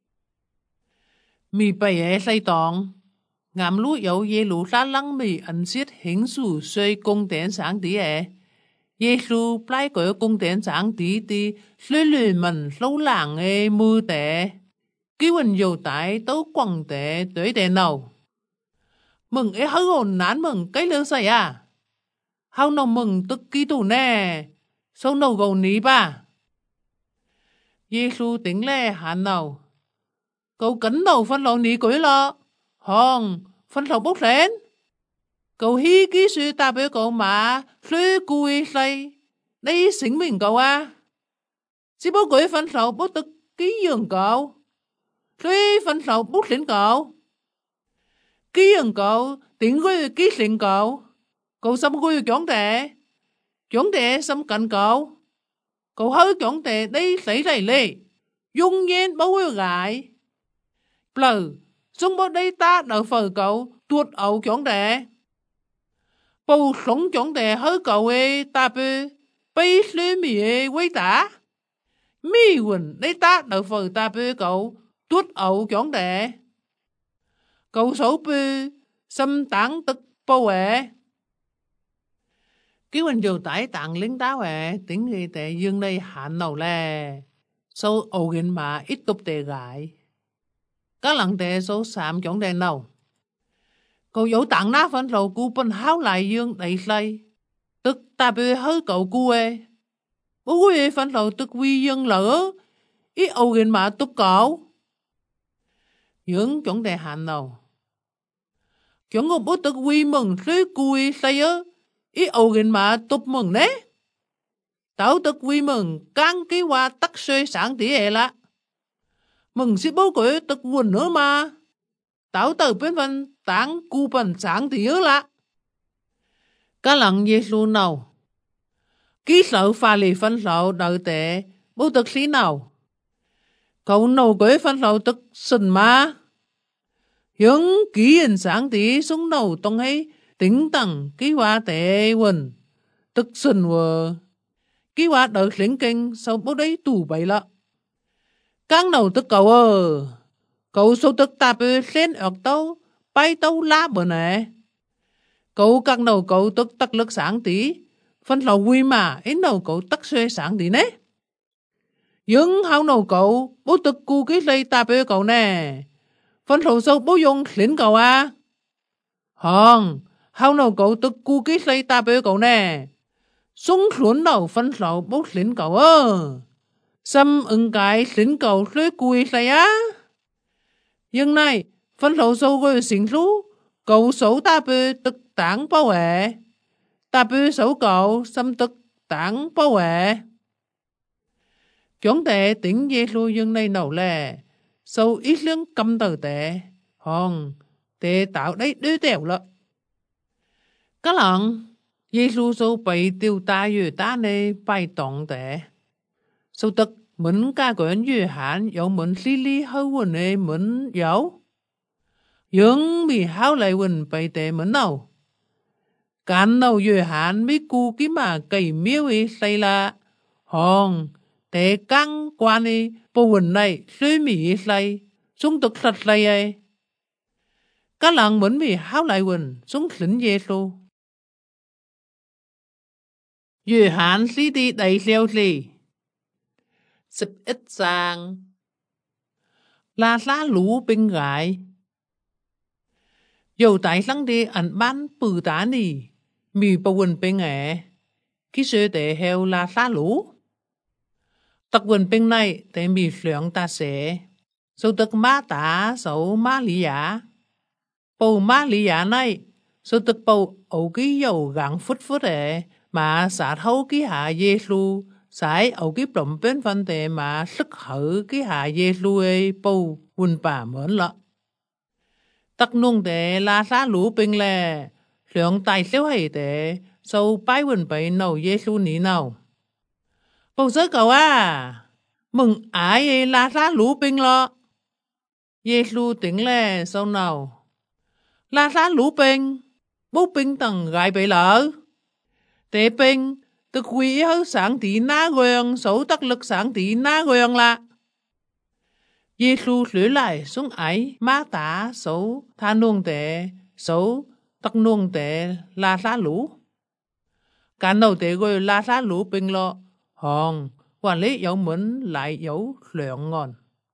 Mì bày ấy xây tòng. Ngàm lũ yếu dê lũ ra lăng mì ẩn xiết hình sủ xoay cung tiến sáng tí ấy. Giê-xu plái cổ cung tiến sáng tí tí lưới lưới mình lâu làng ấy mưu tệ. Kí quỳnh dầu tái tấu quăng tệ tới tệ nào. Mừng ấy hư hồn nán mừng cái lương xảy à. Hào nào mừng tức ký tù nè. Sâu nào gầu ní ba. Giê-xu tính lê hàn nào. Cậu cấn đầu phân lộ ní cối lọ. Hòn phân lộ bốc lên. Cậu hí ký sư ta với cậu mà lưới cùi xây. Đây xính mình cậu à. Chỉ bố cối phân lộ bố tức ký dường cậu. Lưới phân lộ bốc lên cậu. Ký dường cậu tính gối ký xính cậu. Cậu xâm gối chọn tệ. Chọn tệ xâm cạnh cậu. Cậu hơi chọn tệ đây xảy rầy lê. Dung nhiên bố gối gại. Blờ, xung bố đây ta đợi phở cậu tuột ẩu chọn tệ. Bố sống chọn tệ hơi cậu ê ta bê. Bây lê mì ê quay tả. Mi quỳnh đây ta đợi phở ta bê cậu tuột ẩu chọn tệ. Cậu xấu bê xâm tảng tức bố ê. Cái quỳnh dù tải tặng lính táo ê. Tính ghi tệ dương đây hạn nào lè. Sâu ổ ghiền mà ít tục tệ gại. Các lần tệ số xàm chọn tệ nào. Cậu dấu tặng ná phân lộ cụ bên háo lại dương đầy xây. Tức ta bê hơi cậu cụ ê. Bố ê phân lộ tức quy dương lỡ. Ít ổ ghiền mà tục cậu. Dương chọn tệ hạn nào. Chọn ngô bố tức quy mừng lưới cùi xây ớ. Ít ổ ghiền mà tục mừng nế. Tao tức quy mừng càng ký hoa tắc xuê sáng tí ế lạ. Mừng sĩ bố của tức quần nữa mà. Tao tờ bên phần táng cụ phần sáng tí ớ lạ. Các lần Giê-xu nào. Ký sợ pha lì phân lộ đợi tệ bố tức xí nào. Cậu nào của phân lộ tức sừng mà. Hướng ký hình sáng tí xuống đầu tông ấy tính tầng ký hoa tệ quần. Tức sừng vờ. Ký hoa đợi lính kinh sau bố đấy tù bày lạ. Càng nào tức cậu ơ. Cậu số tức ta bê lên ọc tâu. Bay tâu lá bờ nè. Cậu càng nào cậu tức tắc lực sáng tí. Phân lò quy mà. Ít nào cậu tắc xuê sáng tí nè. Nhưng hào nào cậu. Bố tức cu ký lây ta bê cậu nè. Phân lò sâu bố dùng lính cậu à. Hòn. Hào nào cậu tức cu ký lây ta bê cậu nè. Súng xuống đầu phân lò bố lính cậu ơ. Xâm ưng cái lính cầu lưới cùi xây á. Nhưng này, phân lộ sâu gôi xính lũ. Cậu xấu ta bê tức tảng bao ệ. Ta bê xấu cậu xâm tức tảng bao ệ. Chúng tệ tính Giê-xu dương này nấu lè. Sâu ít lương cầm tờ tệ. Hòn, tệ tạo đấy đứa tèo lợ. Các lần, Giê-xu sâu bày tiêu ta yu ta nê bài tổng tệ. Sâu tức mình ca quyển yu hạn dẫu mình lý lý hâu quần ê mình dẫu. Nhưng bị háo lại quần bày tệ mình đâu. Cán nào dùi hán mi cu kí mà cày miêu ý xây là hòn tế căng quan ý bố vần này suy mì ý xây sung tức sạch xây ấy. Các làng mẫn mì háo lại vần sung lính Giê-xu. Dùi hán xí đi đầy xeo xì. 11 trang. Là lá lũ bên gái. Dầu tại lăng đi ảnh bán bự tá nì. Mì bà quần bên ẻ. Kì sơ để heo là lá lũ. Tắc quần bên này để mì lượng ta sẽ. Sau tức má tá sấu má lý giả. Bầu má lý giả này. Sau tức bầu ấu ký dầu gắng phút phút ẻ. Mà xả thấu ký hạ Giê-xu. Sải ấu ký bổng bên phân đề mà sức hở ký hạ Giê-xu ấy bầu quần bà mến lọ. Tắc nông để là lá lũ bên lè. Lượng tài xéo hay để sau bái quần bấy nâu Giê-xu ní nào. Bầu sớ cậu à. Mừng ái ấy là lá lũ bên lọ. Giê-xu tỉnh lè sau nào. Là lá lũ bên. Bố bên tầng gái bấy lỡ. Tế bên. Tức quý hữu sáng tí ná gương. Sấu tắc lực sáng tí ná gương là. Giê-xu lưỡi lại xuống ấy. Má tá sấu tha nuông tế. Sấu tắc nuông tế là lá lũ. Cả nâu tế gọi là lá lũ bên lọ. Hòn. Quản lý dấu mến lại dấu lượng ngon.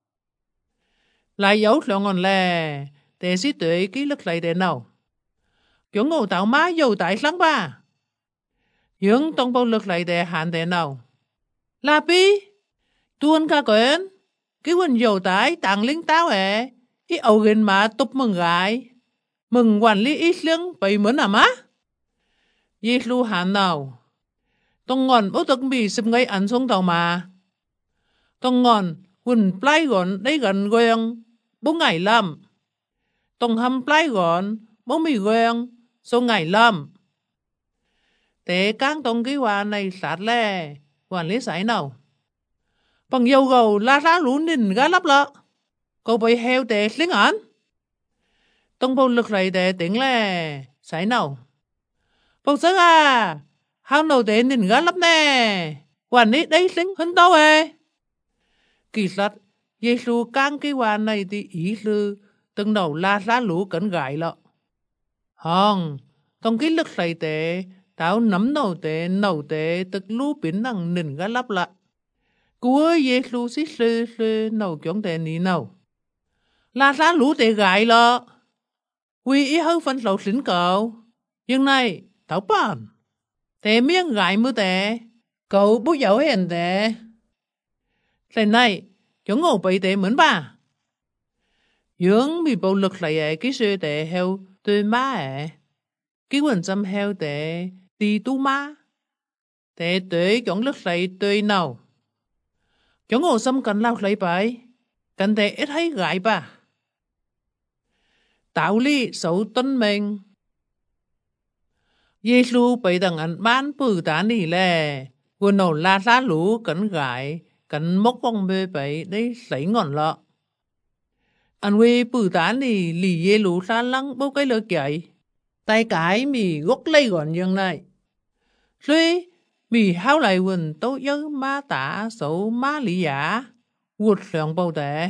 Lại dấu lượng ngon lè. Tế sĩ tuệ ký lực lại tế nào. Kiểu ngô tạo má dấu tại sáng ba. Những tông bầu lực lại tế hạn tế nào. Là bí. Tuôn ca quyến. Cái quần dấu tại tàng linh táo hề. Ý ấu ghen mà tục mừng gái. Mừng quản lý ít lương bày mến à má. Giê-xu hạn nào. Tông ngon bố tức bị xếp ngay ăn xuống tàu mà. Tông ngon quần plai gọn đấy gần gwen. Bố ngày lắm. Tông hâm plai gọn bố mì gwen. Số ngày lắm. Tế cáng tông cái hòa này sát lè. Quản lý sải nào. Bằng dâu gầu la ra lũ nìn gá lắp lọ. Cậu bày heo tế lính ảnh. Tông bầu lực rầy tế tỉnh lè. Sải nào. Bầu sức à. Hao nâu tế nìn gá lắp nè. Quản lý đấy lính hơn đâu hề. Kỳ sát. Giê-xu cáng cái hòa này thì ý sư. Từng đầu la ra lũ cẩn gãi lọ. Hòn. Tông cái lực rầy tế. Tao nắm nâu tế tức lũ biến năng nìn gá lắp lạ. Cú ơi Giê-xu xí sư nâu chống tế ní nào. Là ra lũ tế gãi lọ. Quy ý hư phân lầu xính cậu. Nhưng này, tao bàn. Tế miếng gãi mưu tế. Cậu bố dấu hèn tế. Thế này, chống ngộ bấy tế mướn bà. Nhưng bị bầu lực lại cái sư tế heo tươi má ế. Cái quần xâm heo tế tì tu má. Tế tế chống lực lại tươi nào. Chống ngộ xâm cần lao lấy bấy. Cần tế ít hay gãi bà. Tạo lý xấu tuân mình. Giê-xu bày đằng ảnh bán bự tá nì lè. Quần nổ la lá lũ cẩn gãi. Cẩn mốc vòng bê bấy đấy lấy ngọn lọ. Anh quê bự tá nì lì dê lũ xa lăng bố cái lơ kạy. Tay cái mì gốc lấy gọn như này. Rồi mì hao lại quần tố dơ má tả xấu má lý giả. Vụt lượng bầu tệ.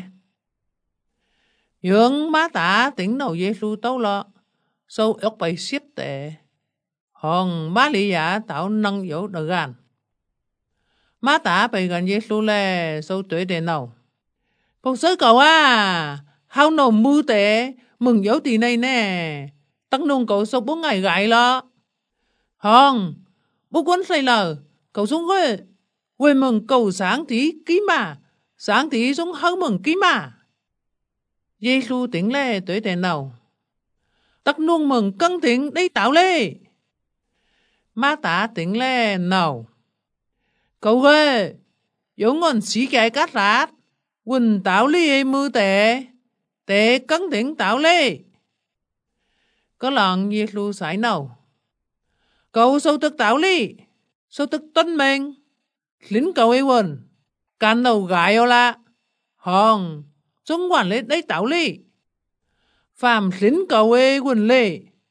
Nhưng má tả tính đầu Giê-xu tấu lọ. Sâu ốc bày xiếp tệ. Hòn má lý giả tạo năng dấu đờ gan. Má tả bày gần Giê-xu lè sâu tuổi đề nào. Bông sớ cậu à. Hao nổ mưu tệ. Mừng dấu tì này nè. Tắc nông cậu sâu 4 ngày gãi lọ. Hòn. Bố quân xây lờ. Cậu xuống quê. Quê mừng cậu sáng tí ký mà. Sáng tí xuống hơn mừng ký mà. Giê-xu tỉnh lê tuổi đề nào. Tắc nông mừng cân tỉnh đấy tạo lê. Má tả tỉnh lê nào. Cậu ghê. Dấu ngon xí kẻ cát rát. Quỳnh tạo lê mưu tệ. Tệ cân tỉnh tạo lê. Có lần Giê-xu sải nào. Cậu sâu tức tạo lê. Sâu tức tuân mình. Lính cậu ấy quỳnh. Càn đầu gái ô la. Hòn. Chúng quản lý đấy tạo lê. Phạm lính cậu ấy quỳnh lê.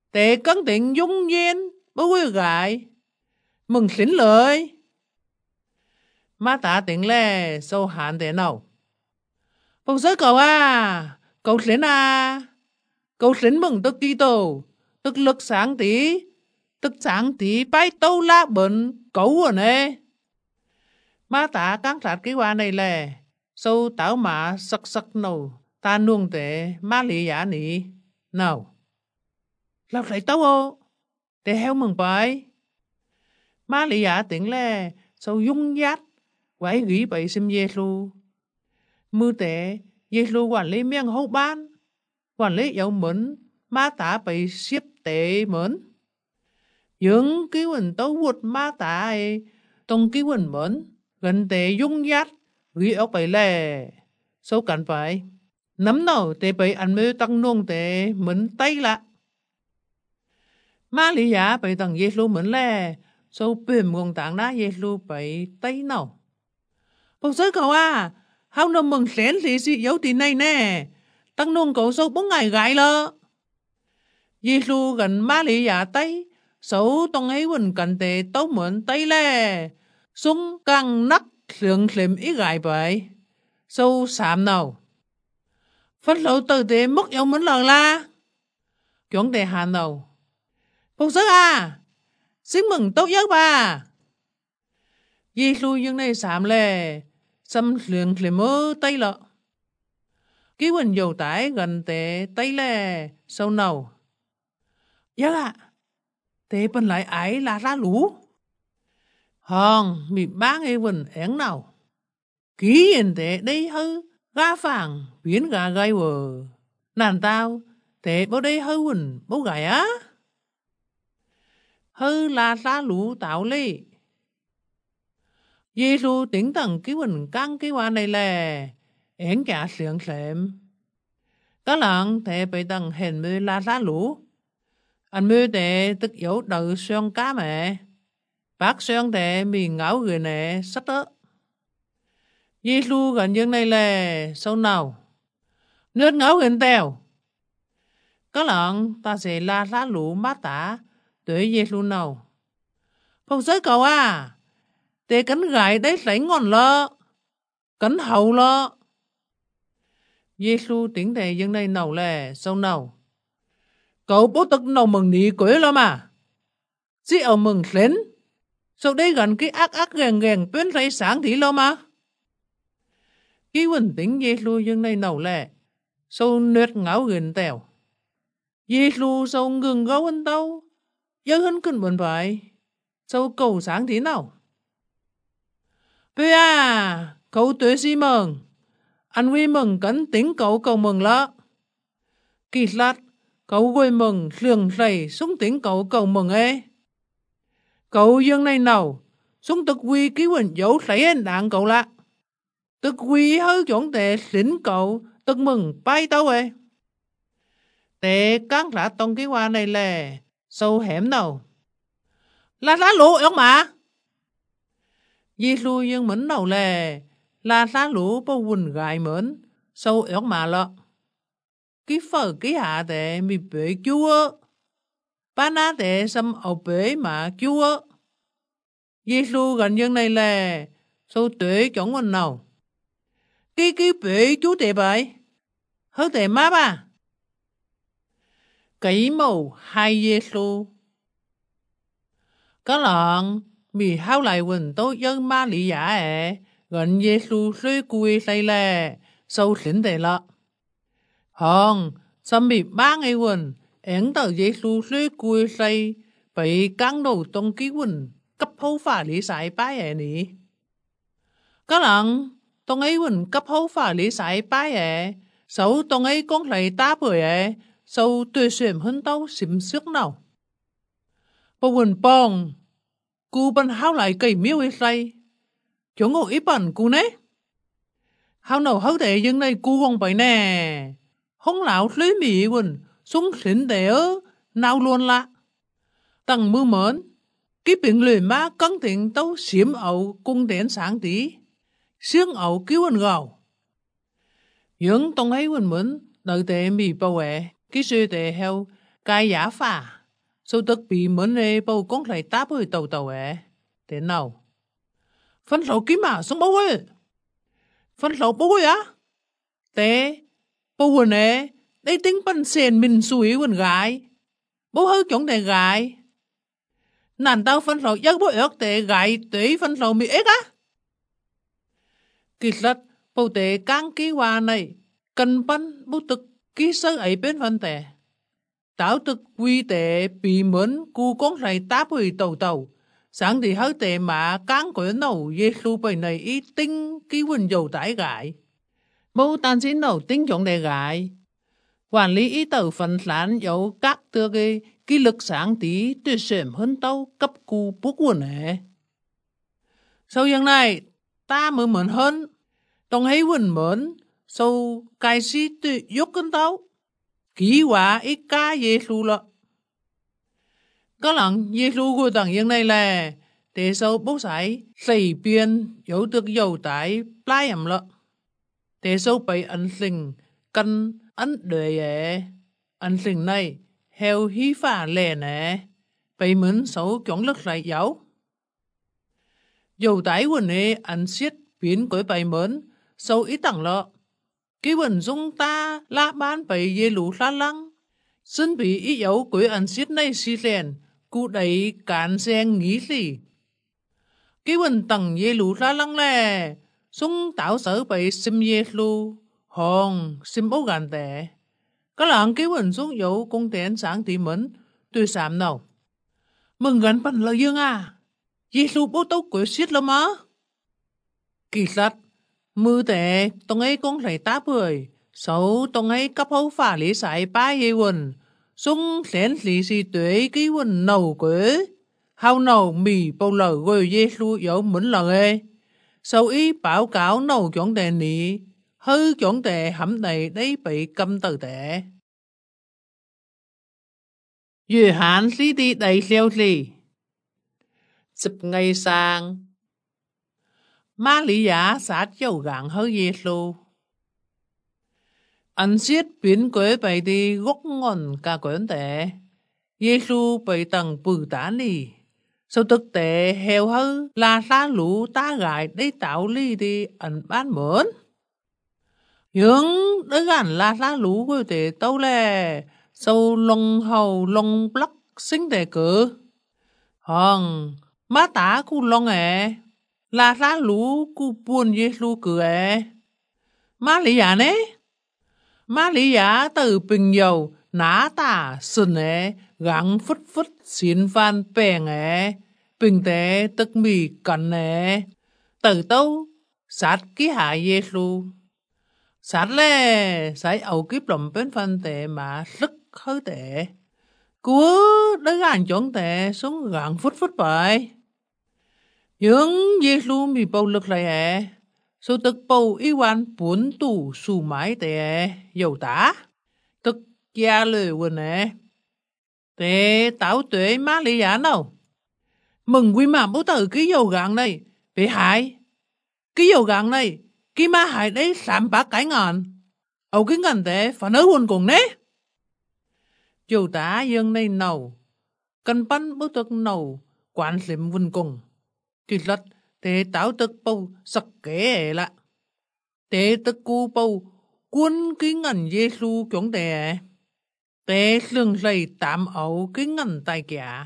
để cân định dung nhiên bố quý gái mừng xính lợi má tả tỉnh lệ sâu hạn để nào bông sớ cậu cậu xính cậu xính mừng tức kỳ tổ tức lực sáng tí tức sáng tí bay tâu lá bẩn cậu à nè má tả căng sát cái hoa này lệ sâu táo mà sắc sắc nâu ta nuông tệ má lì giả nị nào làm lại tao ô để heo mừng bài má lì giả tỉnh lệ sâu dung dát quái nghĩ bậy xem Giê-xu mưu tệ Giê-xu quản lý miệng hậu ban quản lý dấu mến má tả bậy xếp tệ mến những cái quần tấu vụt má tả ấy trong cái quần mến gần tệ dung dát ghi ốc bậy lệ sâu cảnh phải nắm nào tệ bậy ăn mê tăng nuông tệ mến tay lạ má lý giả bậy tầng Giê-xu mến lệ sâu bìm nguồn tạng ná Giê-xu bậy tay nào bông sớ cậu hao nó mừng xén thì dấu tí này nè tăng nuông cậu sâu 4 ngày gái lơ Giê-xu gần má lý giả tay sâu tông ấy quần cảnh tệ tấu mượn tay lệ súng căng nắc sướng xìm ý gái bậy sâu xàm nào phát lộ từ tệ mất dấu mến lần la chuẩn tệ hàn nào bông sớ xin mừng tốt giấc bà Giê-xu dương này xàm lệ xâm luyện lệ mơ tay lọ ký quần dầu tải gần tệ tay lệ sâu nào giấc tệ bên lại ái là ra lũ hòn mì bán ấy quần én nào ký yên tệ đây hư gà phàng biến gà gai vờ nàn tao tệ bố đây hư quần bố gái hư là ra lũ tạo lì Giê-xu tính tầng cái quần căng cái hoa này lè én cả sướng xệm có lần thề bị tầng hình mê la ra lũ anh mê tệ tức dấu đầu xoan cá mẹ bác xoan tệ mì ngáo người nè sách đó Giê-xu gần dương này lè sâu nào nước ngáo gần tèo có lần ta sẽ la ra lũ mát tả tới Giê-xu nào không giới cậu tê cánh gái đấy lấy ngon lợ cánh hậu lợ Giê-xu tiếng thầy dân đây nào lè sâu nào cậu bố tức nào mừng nị quế lắm dĩ ở mừng xến sau đây gần cái ác gèn gèn tuyến thấy sáng thì lắm cái quần tính Giê-xu dân đây nào lè sâu nết ngáo gần tèo Giê-xu sâu ngừng gấu hơn tao dơ hơn cân buồn phải sâu cầu sáng thế nào Bê cậu tuế xí mừng anh huy mừng cấn tính cậu cầu mừng lỡ kỳ lát cậu gôi mừng lường rầy xuống tính cậu cầu mừng ấy cậu dương này nào xuống tức huy ký quần dấu xảy hên đạn cậu lạ tức huy hơi chuẩn tệ xính cậu tức mừng bay tao ấy tệ căng lạ tông cái hoa này lè sâu hẻm nào là lá lũ ổng mà Giê-xu dương mến nào lè là lá lũ bố quần gái mến sâu ổng mà lọ cái phở cái hạ tệ mì bế chúa ba ná tệ xâm ổ bế mà chúa Giê-xu gần dương này lè sâu tuế chổng quần nào cái bế chú tệ bậy hớ tệ má bà cái màu hai Giê-xu có lần mì hao lại quần tốt dân ma lý giả gần Giê-xu suy cùi xây lè sâu xỉn tệ lọ hòn xâm mì ba ngày quần én tờ Giê-xu suy cùi xây bị căng đầu tông ký quần cấp hấu phả lý sải bái nị có lần tông ấy quần cấp hấu phả lý sải bái xấu tông ấy con lấy ta bởi sâu tuyệt xuyểm hơn tao xìm xước nào bố quần bong cú bần hao lại cây miêu ấy say chỗ ngộ ít bần cú nế hao nào hao tệ dân này cú không phải nè không lão lấy mì quần xuống xỉn tệ nào luôn lạ tầng mưa mến cái biển lười má cân thiện tấu xiểm ậu cung đến sáng tí siêng ậu cứu anh gào dưỡng tông ấy quần mến đợi tệ mì bầu cái sư tệ heo cai giả phà sau tức bị mến này bầu con lại tá bởi tàu tàu thế nào phân lầu ký mà sống bố ấy phân lầu bố ấy á thế bố quần ấy đây tính phân sen mình suy quần gái bố hơi chống để gái nàn tao phân lầu giấc bố ớt để gái để phân lầu bị ếch á kỳ lật bố tế càng ký hòa này cần phân bố tức ký sơ ấy bên phân tệ táo tức quy tệ bị mến cu con lại tá bởi tàu tàu sáng thì hơi tệ mà càng có nấu dê su bởi này ý tinh ký quần dầu tải gái bố tan xin nấu tinh chống để gái quản lý ý tàu phần sản dấu các tư cái lực sáng tí tuyệt xuyểm hơn tàu cấp cu bút quần này sauอย่างnày ta mới mến hơn đồng hay quần mến sau cái gì tuyệt dục cân tàu ký hóa ít ca Giê-xu lọ có lần Giê-xu của tầngอย่างnày là để sau bố sải xây biên dấu được dầu tải plai ẩm lọ để sau bày ẩn sinh cần ẩn đời ẩn sinh này heo hí phá lẻ nè bày mến xấu chọn lực lại dấu dầu tải quần này ẩn xiết biến của bày mến sau ít tầng lọ cái quần dung ta la ban bày dê lũ la lăng xin bị ý dấu của ẩn xiết này xì lèn cụ đẩy cản sen nghĩ gì cái quần tầng dê lũ la lăng nè dung tạo sở bày xìm dê lũ hòn xìm ấu gàn tệ có lần cái quần dung dấu công tiền sáng tí mến tôi xàm nào mừng gần phần lời dương à dê lũ bố tấu của xiết lắm á kỳ sát mưa tệ tông ấy cũng lại tá bưởi xấu tông ấy cấp hấu phả lý sải ba dây quần sung xén lý xì tuế cái quần nầu quế hao nầu mì bầu lờ gồi dê lu dấu mẫn lờ ê sau ý báo cáo nầu chọn đề nị hư chọn đề hẩm đầy đấy bị cầm tờ tệ Dư hạn lý đi đầy liêu lì dịp ngày sang Ma lý giả sát dầu gạn hơi Giê-xu ẩn xiết biến quế bày đi gốc ngon cả quyến tệ Giê-xu bày tầng bự tả nì sau thực tế heo hư là lá lũ ta gái để tạo ly đi ẩn bán mướn nhưng đứa gắn là lá lũ của tệ tâu lè sau lông hầu lông lắc xinh tệ cử hòn má tả cu lông là lá lũ cu buồn Giê-xu cử má lý giả nế má lý giả từ bình dầu ná tả sừng gắng phút phút xin phan bèng bình tế tức mì cẩn từ tâu sát ký hạ Giê-xu sát lê sải ẩu kiếp lòng bên phan tệ mà sức hơi tệ cú đứa gàn chọn tệ xuống gắng phút phút vậy nhưng Giê-xu mì bầu lực lại số tức bầu y quan bốn tủ sù mái tệ dầu tá tức gia lời quần tệ táo tuệ má lý giả nào mừng quy mà bố tử cái dầu gạn này bị hại cái dầu gạn này cái má hại đấy sạm bá cái ngàn ầu cái ngàn tệ phải nới quần cùng nế dầu tá dân này nầu cần bắn bố tức nầu quản liệm quần cùng kỳ lật tệ táo tức bầu sặc kế lạ tệ tức cu bầu quân cái ngàn Giê-xu chọn tệ tệ lưng lầy tạm ẩu cái ngàn tài kẻ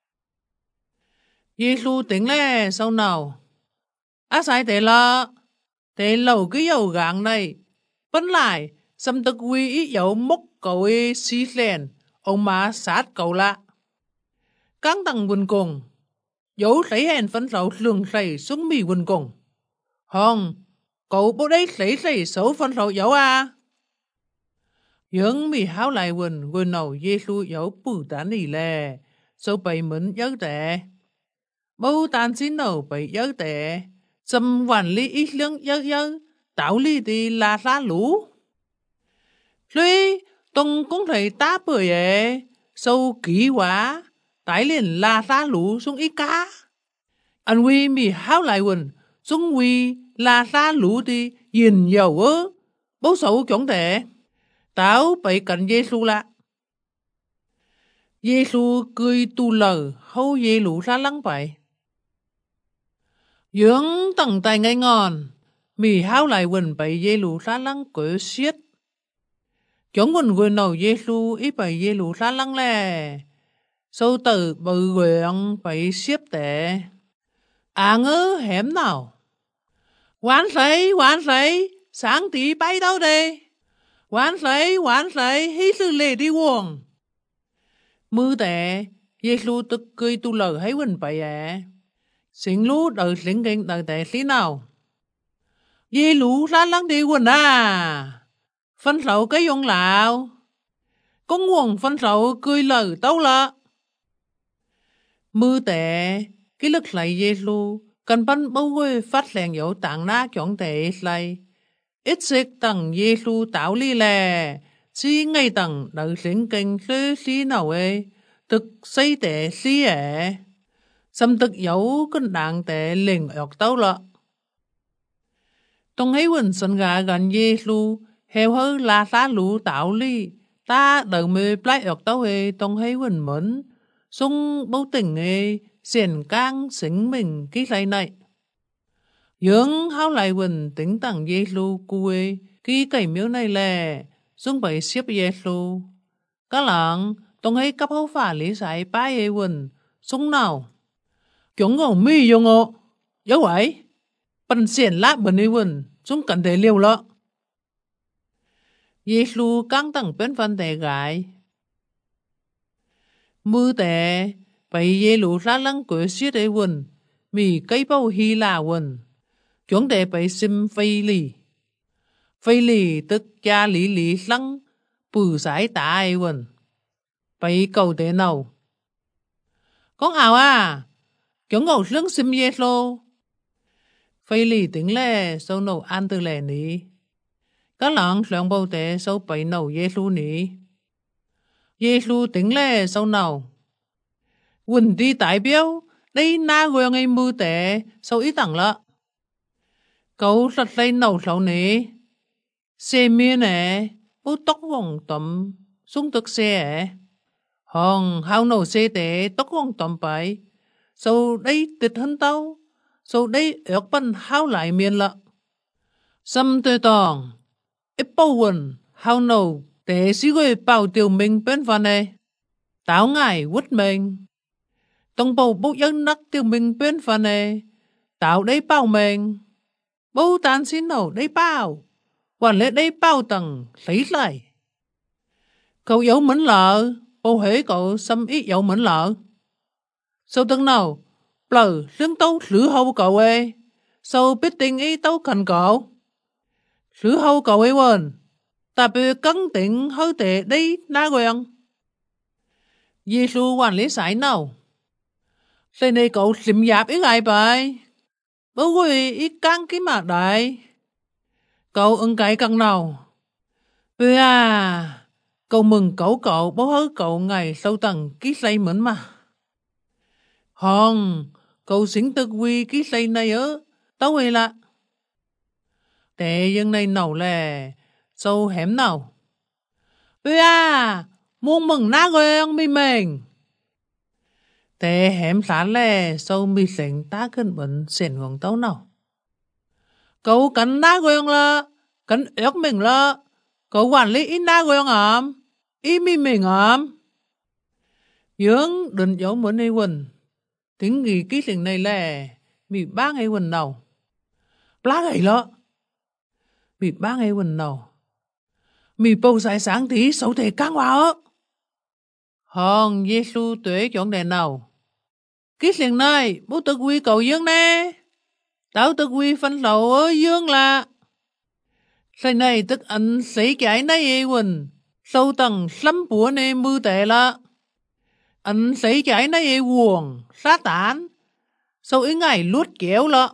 Giê-xu tính lẽ sau nào á sai tệ là tệ lầu cái dầu gạn này vẫn lại xâm tức quy ý dấu mốc cậu ấy xí lên ông má sát cậu lạ căng tăng quần cùng dấu lấy hèn phấn rau lường lầy xuống mì quần cùng hông cậu bố đấy lấy lầy xấu phấn rau dấu à dưỡng mì háo lại quần nầu Giê-xu dấu bù tán nì lè sau bày mến giấc tệ bố tàn xin nầu bày giấc tệ xâm quản lý ít lương giấc tạo lý đi là lá lũ Lui tông cũng thấy tá bưởi sâu ký quá tái liền là lá lũ xuống ít cá anh huy mì háo lại xuống huy là lá lũ đi nhìn dầu bố xấu chọn tệ táo bày cạnh Giê-xu lạ Giê-xu cười tu lờ hâu dê lũ ra lăng bậy. Dưỡng tầng tay ngay ngon, mì hao lại quần bậy dê lũ ra lăng cửa xiết. Chúng quần quần nào Giê-xu ít bậy dê lũ ra lăng lè. Sâu tử bự quyện bậy xiếp tệ. Ngư hẻm nào. Quán sấy, sáng tí bay đâu đây. Quán sấy, hí sư lê đi quần. Mư tệ, Giê-xu tức cười tu lờ hay quần bậy Xính lũ đợi xính kinh đợi tệ xí nào. Dê lũ ra lăng đi quần phân sầu cái dùng lão. Có nguồn phân sầu cười lời tâu lợ. Mư tệ, cái lực lại Giê-xu cần bắn bấu quê phát lèn dấu tạng ná chọn tệ lại. Ít xích tầng Giê-xu tạo lý lè, xí ngay tầng đợi xính kinh xí nào thực xây tệ xí xâm thực dấu cân đạn tệ liền ọc tấu lợ. Tông ấy quần sân gà gần Giê-xu, heo hơ là xa lũ tạo lý, ta đợi mê plái ọc tấu tông ấy quần mến, xung bấu tình xiển cang xính mình cái lấy này. Dưỡng hao lại quần tính tặng Giê-xu cu cái cày miếu này lè, xung bày xếp Giê-xu. Các lạng, tông ấy cấp hấu phả lý giải bái quần, xung nào. Chúng ngầu mi dùng ngộ, dấu vậy. Bần xiển lạ bần quần, xung cần thể liều lợ. Giê-xu căng tầng bên phân tệ gái. Mư tệ, bày dê lũ ra lăng cửa xiết quần, mì cây bầu hi là quần. Chúng tệ bày xìm phây lì. Phây lì tức cha lý lý lăng, bù giải tả quần. Bày cầu tệ nào. Con chúng ngầu lưng xìm Giê-xu. Phây lì tính lệ sâu nâu an tư lệ ní. Các lạng lượng bầu tệ sâu bày nâu Giê-xu ní. Giê-xu tính lệ sâu nào. Quần đi đại biểu, đây na quyền ngay mưu tệ sâu ít tặng lợ. Cậu sạch lấy nâu sâu ní. Xe miên bố tóc vòng tầm xuống tức xe hòn hao nâu xe tệ tóc vòng tầm bày. Sâu đây tịch hân tâu. Sâu đây ước bần hao lại miên lợ. Xâm tươi tòng. Ít bầu quần hao nâu tệ xí gửi bảo tiêu mình bên phần này. Táo ngài quất mình. Tông bầu bố dân nắc tiêu mình bên phần này. Táo đây bảo mình. Bố tàn xin nổ đây bảo. Quản lệ đây bảo tầng lấy lại. Cậu dấu mến lợ. Bố hế cậu xâm ít dấu mến lợ. Sau tầng nào. Bờ lương tâu lửa hâu cậu sau biết tình ý tâu cần cậu. Lửa hâu cậu quên. Ta bị cân tỉnh hơi tệ đi ná quen. Giê-xu quản lý sải nào. Thế này cậu xìm dạp ít ai bài. Bố quỳ ít căng cái mặt đại. Cậu ưng cái căng nào. Bê cậu mừng cậu bố hớ cậu ngày sâu tầng ký xây mến mà. Hòn, cậu xính tức quy ký xây này tấu là. Tệ dân này nào lè, sâu hẻm nào. Bê muốn mừng ná quen mi mình. Tệ hẻm xá lè, sâu mi xỉnh tá cân bệnh xỉn ngọn tấu nào. Cậu cắn ná quen là, cắn ước mình là. Cậu quản lý ít ná quen ít mi mình dưỡng đừng dấu muốn này quần. Tính gì ký tình này lè, mì bác ngay quần nào. Bác ấy lọ. Mì bác ngay quần nào. Mì bầu dài sáng tí xấu thể căng vào hòn Giê-xu tuế chọn đèn nào. Ký tình này, bố tự quy cầu dương nè. Tao tự quy phân lầu ở dương là. Cái này tức anh sĩ cái này quần. Sâu tầng xâm búa nè mưu tệ là. Anh sĩ cái này quần, sát tán. Sau ý ngày lút kéo lọ.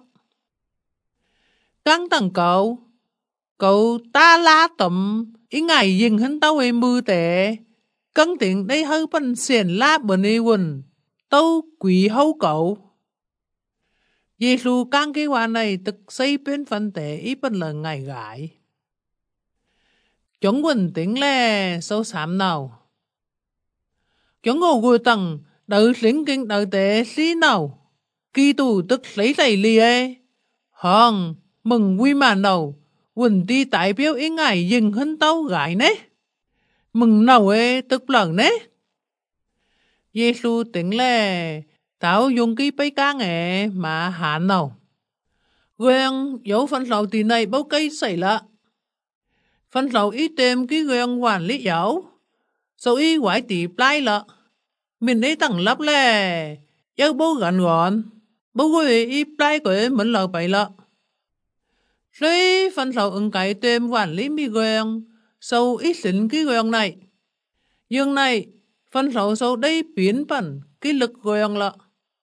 Căng tầng cậu ta lá tầm. Ý ngày dừng hân tao mưu tệ. Căng tiện đây hơi bần xiển lá bần quần. Tâu quỷ hâu cậu. Giê-xu căng cái hoa này tức xây bên phân tệ ý bần là ngày gãi. Chúng quần tính lè sâu xám nào. Chúng ngô gùi tầng đợi lính kinh đợi tế xí nào. Kỳ tù tức lấy thầy lì ê. Hòn mừng quy mà nào. Quỳnh đi tại biểu ý ngài dừng hân tâu gái nế. Mừng nào ê tức lần nế. Giê-xu tỉnh lệ. Tao dùng cái bấy cá nghệ mà hạn nào. Quen dấu phân lầu thì này bao cây xảy lạ. Phân lầu ý tìm cái quen quản lý dấu. Sau ý quái tỷ plai lạ. Mình ấy tặng lắp lệ. Giấc bố gần gọn. Bố quỷ ý plai của mình lầu bày lạ. Rồi phân lầu ứng cái tìm quản lý mi quen. Sau ý xính cái quen này. Nhưng này phân lầu sau đây biến bẩn cái lực quen lạ.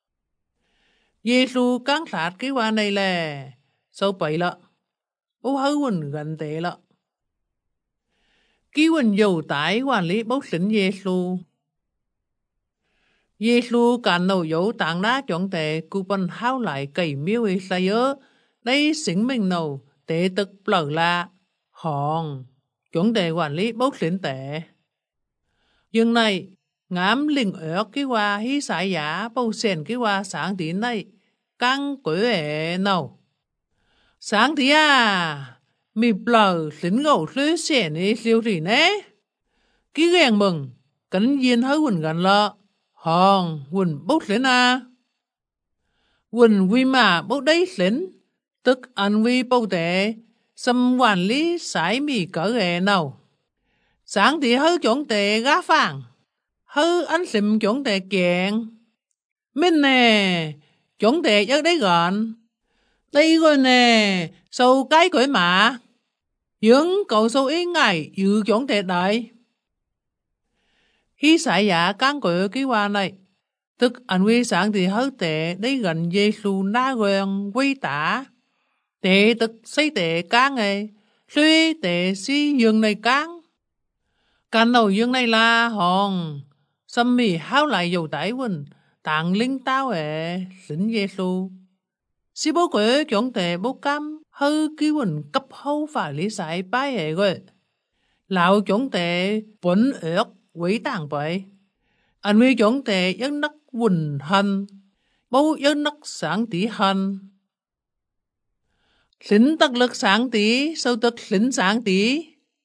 Giê-xu căng sát cái quả này là sau bấy lạ. Bố hư quỳnh gần tế lạ. Ký quỳnh dầu tái quản lý bố xính Giê-xu. Giê-xu cản nâu dấu tạng ná chọn tệ cụ bần hao lại cầy miêu ý xa nhớ. Đây xính mình nâu tế tức bờ la. Hòn chọn tệ quản lý bố xính tệ. Nhưng này ngám linh ớt cái quả hí xài giá bầu xèn cái quả sáng tí này. Căng quế ế nào. Sáng tí à. Mì bờ xính ngầu xứ xèn ý siêu thị nế. Ký ghen mừng. Cánh dên hơi quỳnh gần lợ. Hòn quỳnh bốc xính à. Quỳnh quy mà bốc đấy xính. Tức ăn vi bốc tệ. Xâm quản lý sái mì cỡ ế nào. Sáng tí hơi chọn tệ gá phàng. Hơi anh xìm chọn tệ kiện. Mình nè. Chọn tệ giấc đấy gọn. Đây rồi nè. Sâu cái quỷ mà. Nhưng cậu sâu ý ngài dự chọn tệ đại. Khi xài giả cán quỷ cái hoa này. Tức anh quy sáng thì hơi tệ đấy gần Giê-xu ná quen quy tả. Tệ tức xây tệ cán ấy. Suy tệ xí dương này cán. Cán đầu dương này là hòn. Xâm mì hao lại dầu tải quỳnh. Tạng linh tao ệ xính Giê-xu. Xí bố quế chọn tệ bố cam. Hư ký quỳnh cấp hâu phải lý sải bái hệ rồi. Lão chọn tệ bốn ớt quỷ tàng bởi. Anh huy chọn tệ dân nắc quỳnh hành. Bố dân nắc sáng tí hành. Xính tắc lực sáng tí. Sao tức xính sáng tí.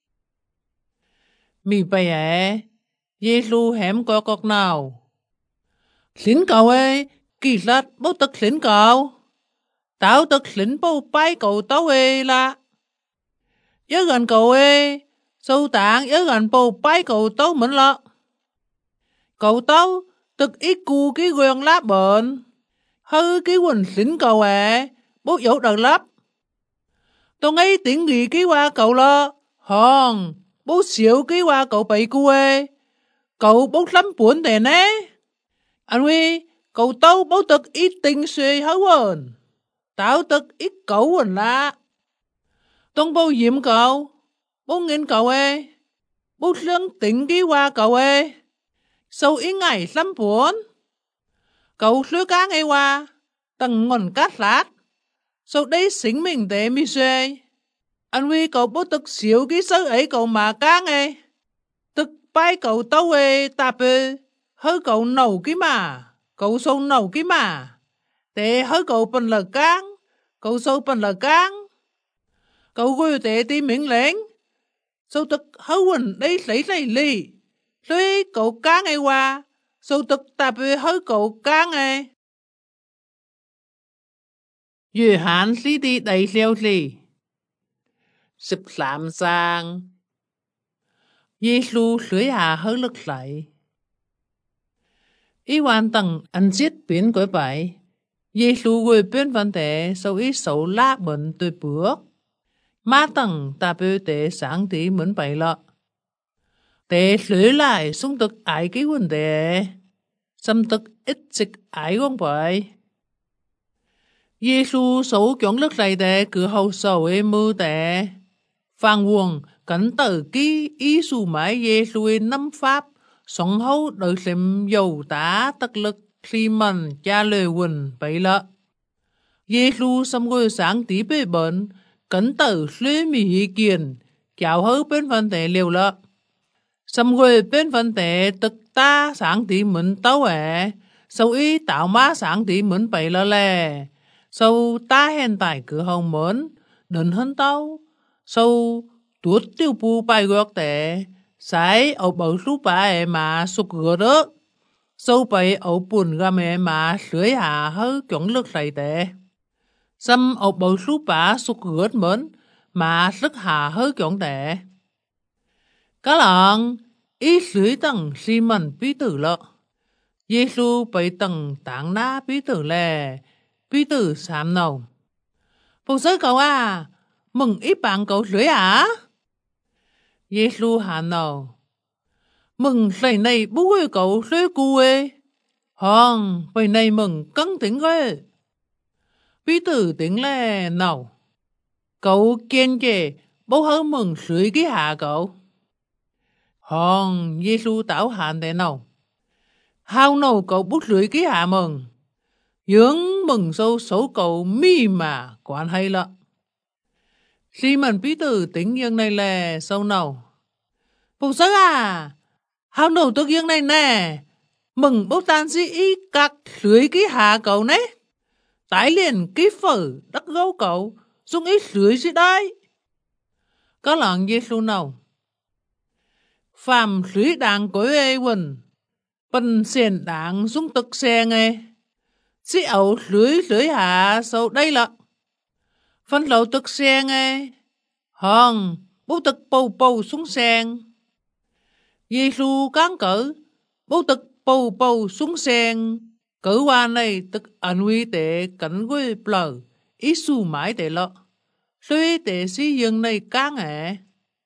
Mì bày ế. Giê-xu hẻm có cọc nào. Xính cầu ê. Kỳ sát bố tức xính cầu. Tao tức xính bố bái cầu tao ê là. Nhớ gần cầu ê. Sâu tạng nhớ gần bố bái cầu tao mình là. Cầu tao tức ít cù cái quyền lá bệnh. Hư cái quỳnh xính cầu ê. Bố dẫu đợt lắp. Tôi nghĩ tiếng gì cái qua cầu là. Hòn. Bố xíu cái qua cầu bày cu ê. Cậu bố lắm buồn tè nế. Anh huy. Cậu tao bố tức ít tình suy hấu quần. Tao tức ít cậu quần là. Tông bố diệm cậu. Bố nghiên cậu ê. Bố lưng tỉnh cái qua cậu ê. Sau ý ngày lắm buồn. Cậu sứ cá ngay qua. Tầng ngọn cát lát. Sau đấy xính mình tệ mi xê. Anh huy cậu bố tức xíu cái sớ ấy cậu mà cá ngay. Tức bái cậu tao ê tạp ê. Hơi cậu nấu cái mà. Cậu sâu nấu cái mà. Tệ hơi cậu bần là cáng. Cậu sâu bần là cáng. Cậu gửi tệ tí miệng lệnh. Sâu tức hơi quỳnh đây lấy lì. Rồi cậu cá ngay qua. Sâu tức tạp ê hơi cậu cá ngay. Dư hạn xí đi đầy xeo xì. 13 sang. Giê-xu sửa hạ hơi lực lại. Ý hoàn tầng anh giết biến của bảy. Giê-xu quê biến vấn đề sau ý sầu lá bệnh tôi bước. Má tầng ta bê tệ sáng tí mướn bảy lọ. Tệ sửa lại xung tức ái cái vấn đề. Xâm tức ít dịch ái con bảy. Giê-xu xấu chọn lực lại tệ cứ hầu sầu ê mưu tệ. Phàng quần cẩn tử ký ý xu mãi Giê-xu năm pháp. Sống hấu đời xem dầu tá tất lực khi mình cha lời quỳnh bấy lợ. Giê-xu xâm ngôi sáng tí bê bệnh, cẩn tử xuyên mì hì kiền, chào hấu bên phân thể liều lợ. Xâm quê bên phân tế tức ta sáng tí mướn tấu ế, sau ý tạo má sáng tí mướn bày lơ lè. Sau ta hèn tài cửa hồng mướn, đừng hơn tấu. Sau tuốt tiêu bù bài gọt tế, sái ổ bầu sú bà ế mà sụp gỡ rớt. Sau bày ổ bùn gà mẹ mà sưởi hạ hơi chuẩn lực sài tế. Xâm ổ bầu sú bà sụp gỡ mướn, mà sức hạ hơi chuẩn tế. Các bạn, ý sưởi tầng xì mần bí tử lợ. Giê-xu bày tầng tảng ná bí tử lè, bí tử xám nầu. Phụ sới cậu à, mừng ít bạn cậu sưởi à? Giê-xu hạ nầu. Mừng sầy này bố quê cậu sưởi cù ê. Hòn, bày này mừng cân tính ghê. Bí tử tính lè nầu. Cậu kiên chê bố hớ mừng sưởi cái hạ cậu. Hòn, Giê-xu tảo hạn để nầu. Hào nầu cậu bút sưởi cái hạ mừng. Dưỡng mừng sâu số cậu mi mà quản hay lợ. Khi mình bí tử tính dương này là sâu nầu. Phụ sức à, hào nầu tức dương này nè. Mừng bốc tan sĩ ý các sưởi cái hạ cậu nế. Tái liền cái phở đất gấu cậu, xuống ít sưởi sĩ đấy. Có lần Giê-xu nầu. Phạm sưởi đảng cối ê quần. Bần xiền đảng xuống tức xe nghe. Sĩ ẩu sưởi hạ sâu đây lợ. Phân lậu tức xe nghe. Hòn, bố tức bầu xuống sen. Giê-xu cán cỡ, bố tức bầu xuống sen. Cỡ hoa này tức ẩn huy tệ cảnh quê bờ, ý xu mãi tệ lợ. Suy tệ sĩ dân này cán ẻ.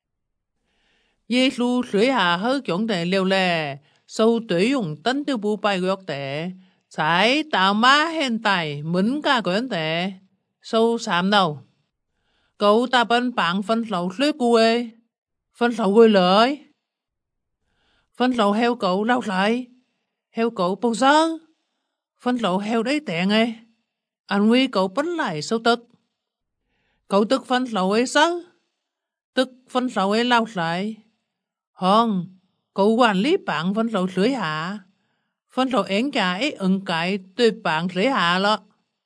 Giê-xu sưởi hạ hơi chuẩn tệ liều lè, sâu tuổi dùng tấn tiêu bù bài gọt tệ. Sải tạo má hèn tài mướn ca quyến tệ. Sâu xám đầu. Cậu ta bên bạn phân lậu sưởi cù ê. Phân lậu quê lợi. Phân lậu heo cậu đau lại. Heo cậu bầu sơ. Phân lậu heo đấy tẹn ê. Anh nguy cậu bánh lại sâu tức. Cậu tức phân lậu ê sơ. Tức phân lậu ê lao lại. Hòn, cậu quản lý bạn phân lậu sưởi hạ. Phân lậu én cả ấy ưng cải tuyệt bạn sưởi hạ lọ.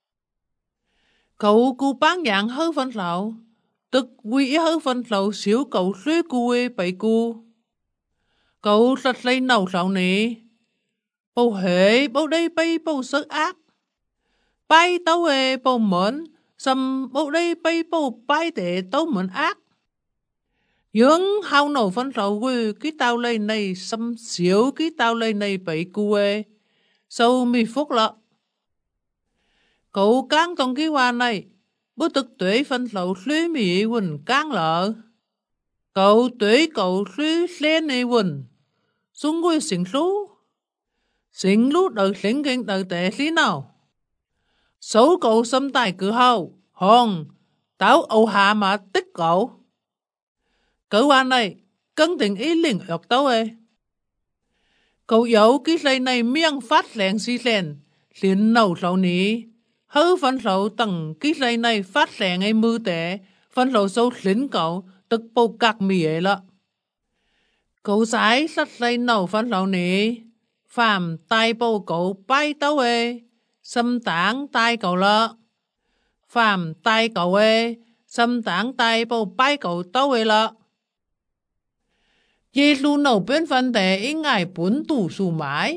Cậu cu bán dạng hơi phân lậu. Tức quy hơi phân lậu xíu cậu sưởi cu ê bày cu. Cậu sạch lấy nấu sầu nè. Bầu hệ bầu đây bay bầu sức ác. Bay tấu ê bầu mến. Xâm bầu đây bay bầu bay tệ tấu mến ác. Dưỡng hao nổ phân lậu quy cái tao lây này xâm xíu cái tao lây này bày cu ê. Sâu mi phúc lọ. Cậu cán trong cái hoa này. Bố tức tuế phân lậu suy mì quỳnh cán lợ. Cậu tuế cậu suy lên này quỳnh. Xuống quy xỉnh lú. Xỉnh lú đợi xỉnh kinh đợi tệ xí nào. Số cậu xâm tài cửa hầu. Hòn, táo ẩu hạ mà tích cậu. Cỡ hoa này, cân tình ý liền ọc tấu ê. Cậu dấu cái lây này miệng phát lẹn xí lẹn. Liền nấu sầu ní. Hứ phân sầu tầng cái lây này phát lẹn ấy mưu tệ. Phân sầu sâu xính cậu, tức bầu cạc mì ấy lọ. Cậu sái sắt lây nấu phân sầu ní. Phạm tai bầu cậu bay tấu ê. Xâm tảng tai cậu lọ. Phạm tai cậu ê. Xâm tảng tai bầu bay cậu tấu ê lọ. Giê-xu nấu bên phân tệ ý ngài bốn tủ xù mái.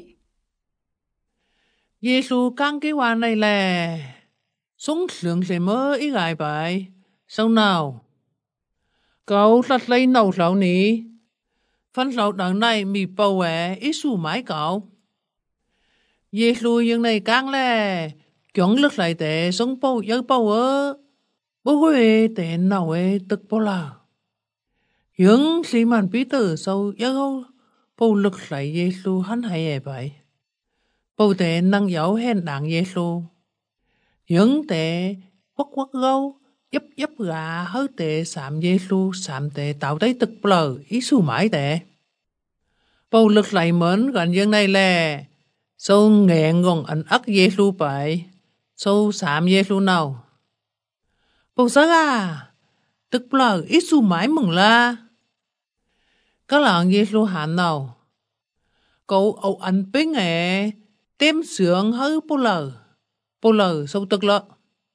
Giê-xu căng cái hoa này là sống sướng sẽ mơ ý ngài bài. Sao nào? Cậu sạch lấy nấu sầu ní. Phân sầu đằng này mì bầu ế ý xù mái cậu. Giê-xu những này căng là chuẩn lực lại tệ sống bầu giấc bầu ơ. Bố quê tệ nấu ế tức bố là. Dưỡng sĩ màn bí tử sâu giấc bầu lực lại Giê-xu hắn hay ế bài. Bầu tệ năng dấu hèn đảng Giê-xu. Dưỡng tệ quắc gâu. Dấp gà hơi tệ sạm Giê-xu sạm tệ tạo tới tức bờ ý xu mãi tệ. Bầu lực lại mến gần dân này là sâu nghẹn gòn ảnh ắc Giê-xu bại. Sâu sạm Giê-xu nào. Bầu sớ à, tức bờ ý xu mãi mừng la. Các bạn Giê-xu hạn nào, cậu ẩu ăn bánh nghệ, tem sướng hơi bố lờ sâu tức lợ.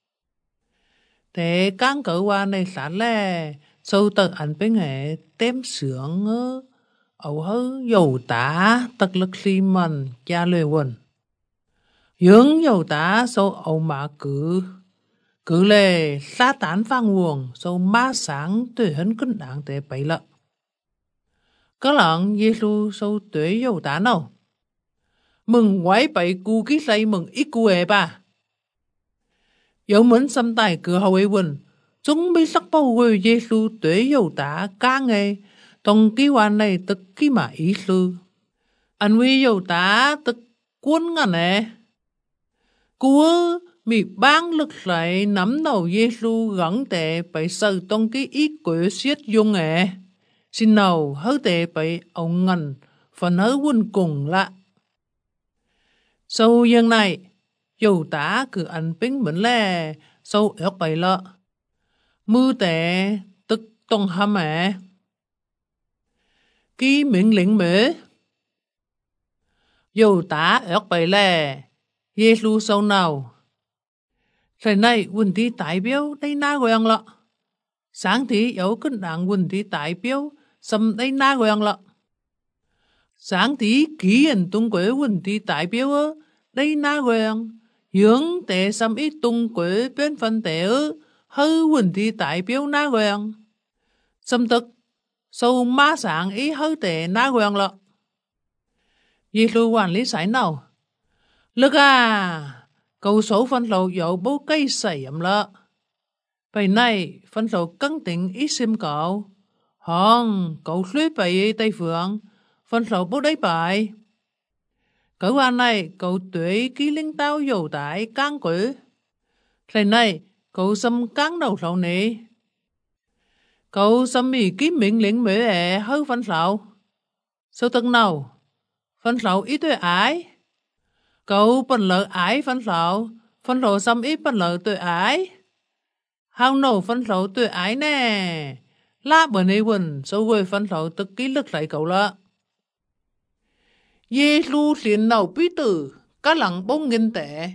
Thế càng cậu qua này sáng lè, sâu tức ăn bánh nghệ, tem sướng ẩu hơi dầu tá tức lực xì mần cha lê quần. Dưỡng dầu tá sâu ẩu mà cứ lệ xa tán phang nguồn sâu má sáng tuổi hấn cân đảng tế bấy lợ. Các bạn Giê-xu sâu tuổi dầu tá nào, mừng quái bậy cu ký xây mừng ít cu ế bà. Dẫu mến xâm tài cửa hậu ấy quần, chúng bí sắc bao quê Giê-xu tuổi dầu tá ca nghề, tổng ký hoàn này tức ký mà ý sư. Anh huy dầu tá tức cuốn ngà nè. Cú mì bang lực lại nắm đầu Giê-xu gắn tệ bậy sơ tông ký ý quế xiết dung ế. Xin nào hớ tệ bậy ông ngần, phần hớ quân cùng lạ. Sau dân này, dầu tá cứ ăn bánh mến lè, sau ớt bày lợ. Mưu tệ tức tông hâm ế. Ký miệng lĩnh mế. Dầu tá ớt bày lè, Giê-xu sau nào. Thời này quân tí đại biểu đây na quen lợ. Sáng thì dẫu cân đảng quân tí đại biểu xâm đây na quen lợ. Sáng thì ký hình tung quế quân tí đại biểu đây na quen. Dưỡng tệ xâm ít tung quế bên phân tệ hư quân tí đại biểu na quen. Xâm tức sâu má sáng ý hư tệ na quen lợ. Giê-xu quản lý sải nào. Lực à! Cậu số phân lộ dẫu bố cây xảy ẩm lợ. Vậy này, phân lộ cân tính ít xem cậu. Hòn, cậu suy bày Tây Phượng, phân lộ bố đấy bài. Cậu hoàn này, cậu tuế ký linh tao dầu tải căng quỷ. Vậy này, cậu xâm căng đầu lộ nế. Cậu xâm mì ký miệng lĩnh mế ẻ hơi phân lộ. Sao tân nào? Phân lộ ít tuổi ái. Cậu bần lợi ái phân lộ xâm ít bần lợi tuổi ái. Hào nổ phân lộ tuổi ái nè. Lá bởi này quần, sâu quê phân lộ tức ký lực lại cậu lợ. Giê-xu xin nào bí tử, các lặng bông nghìn tệ.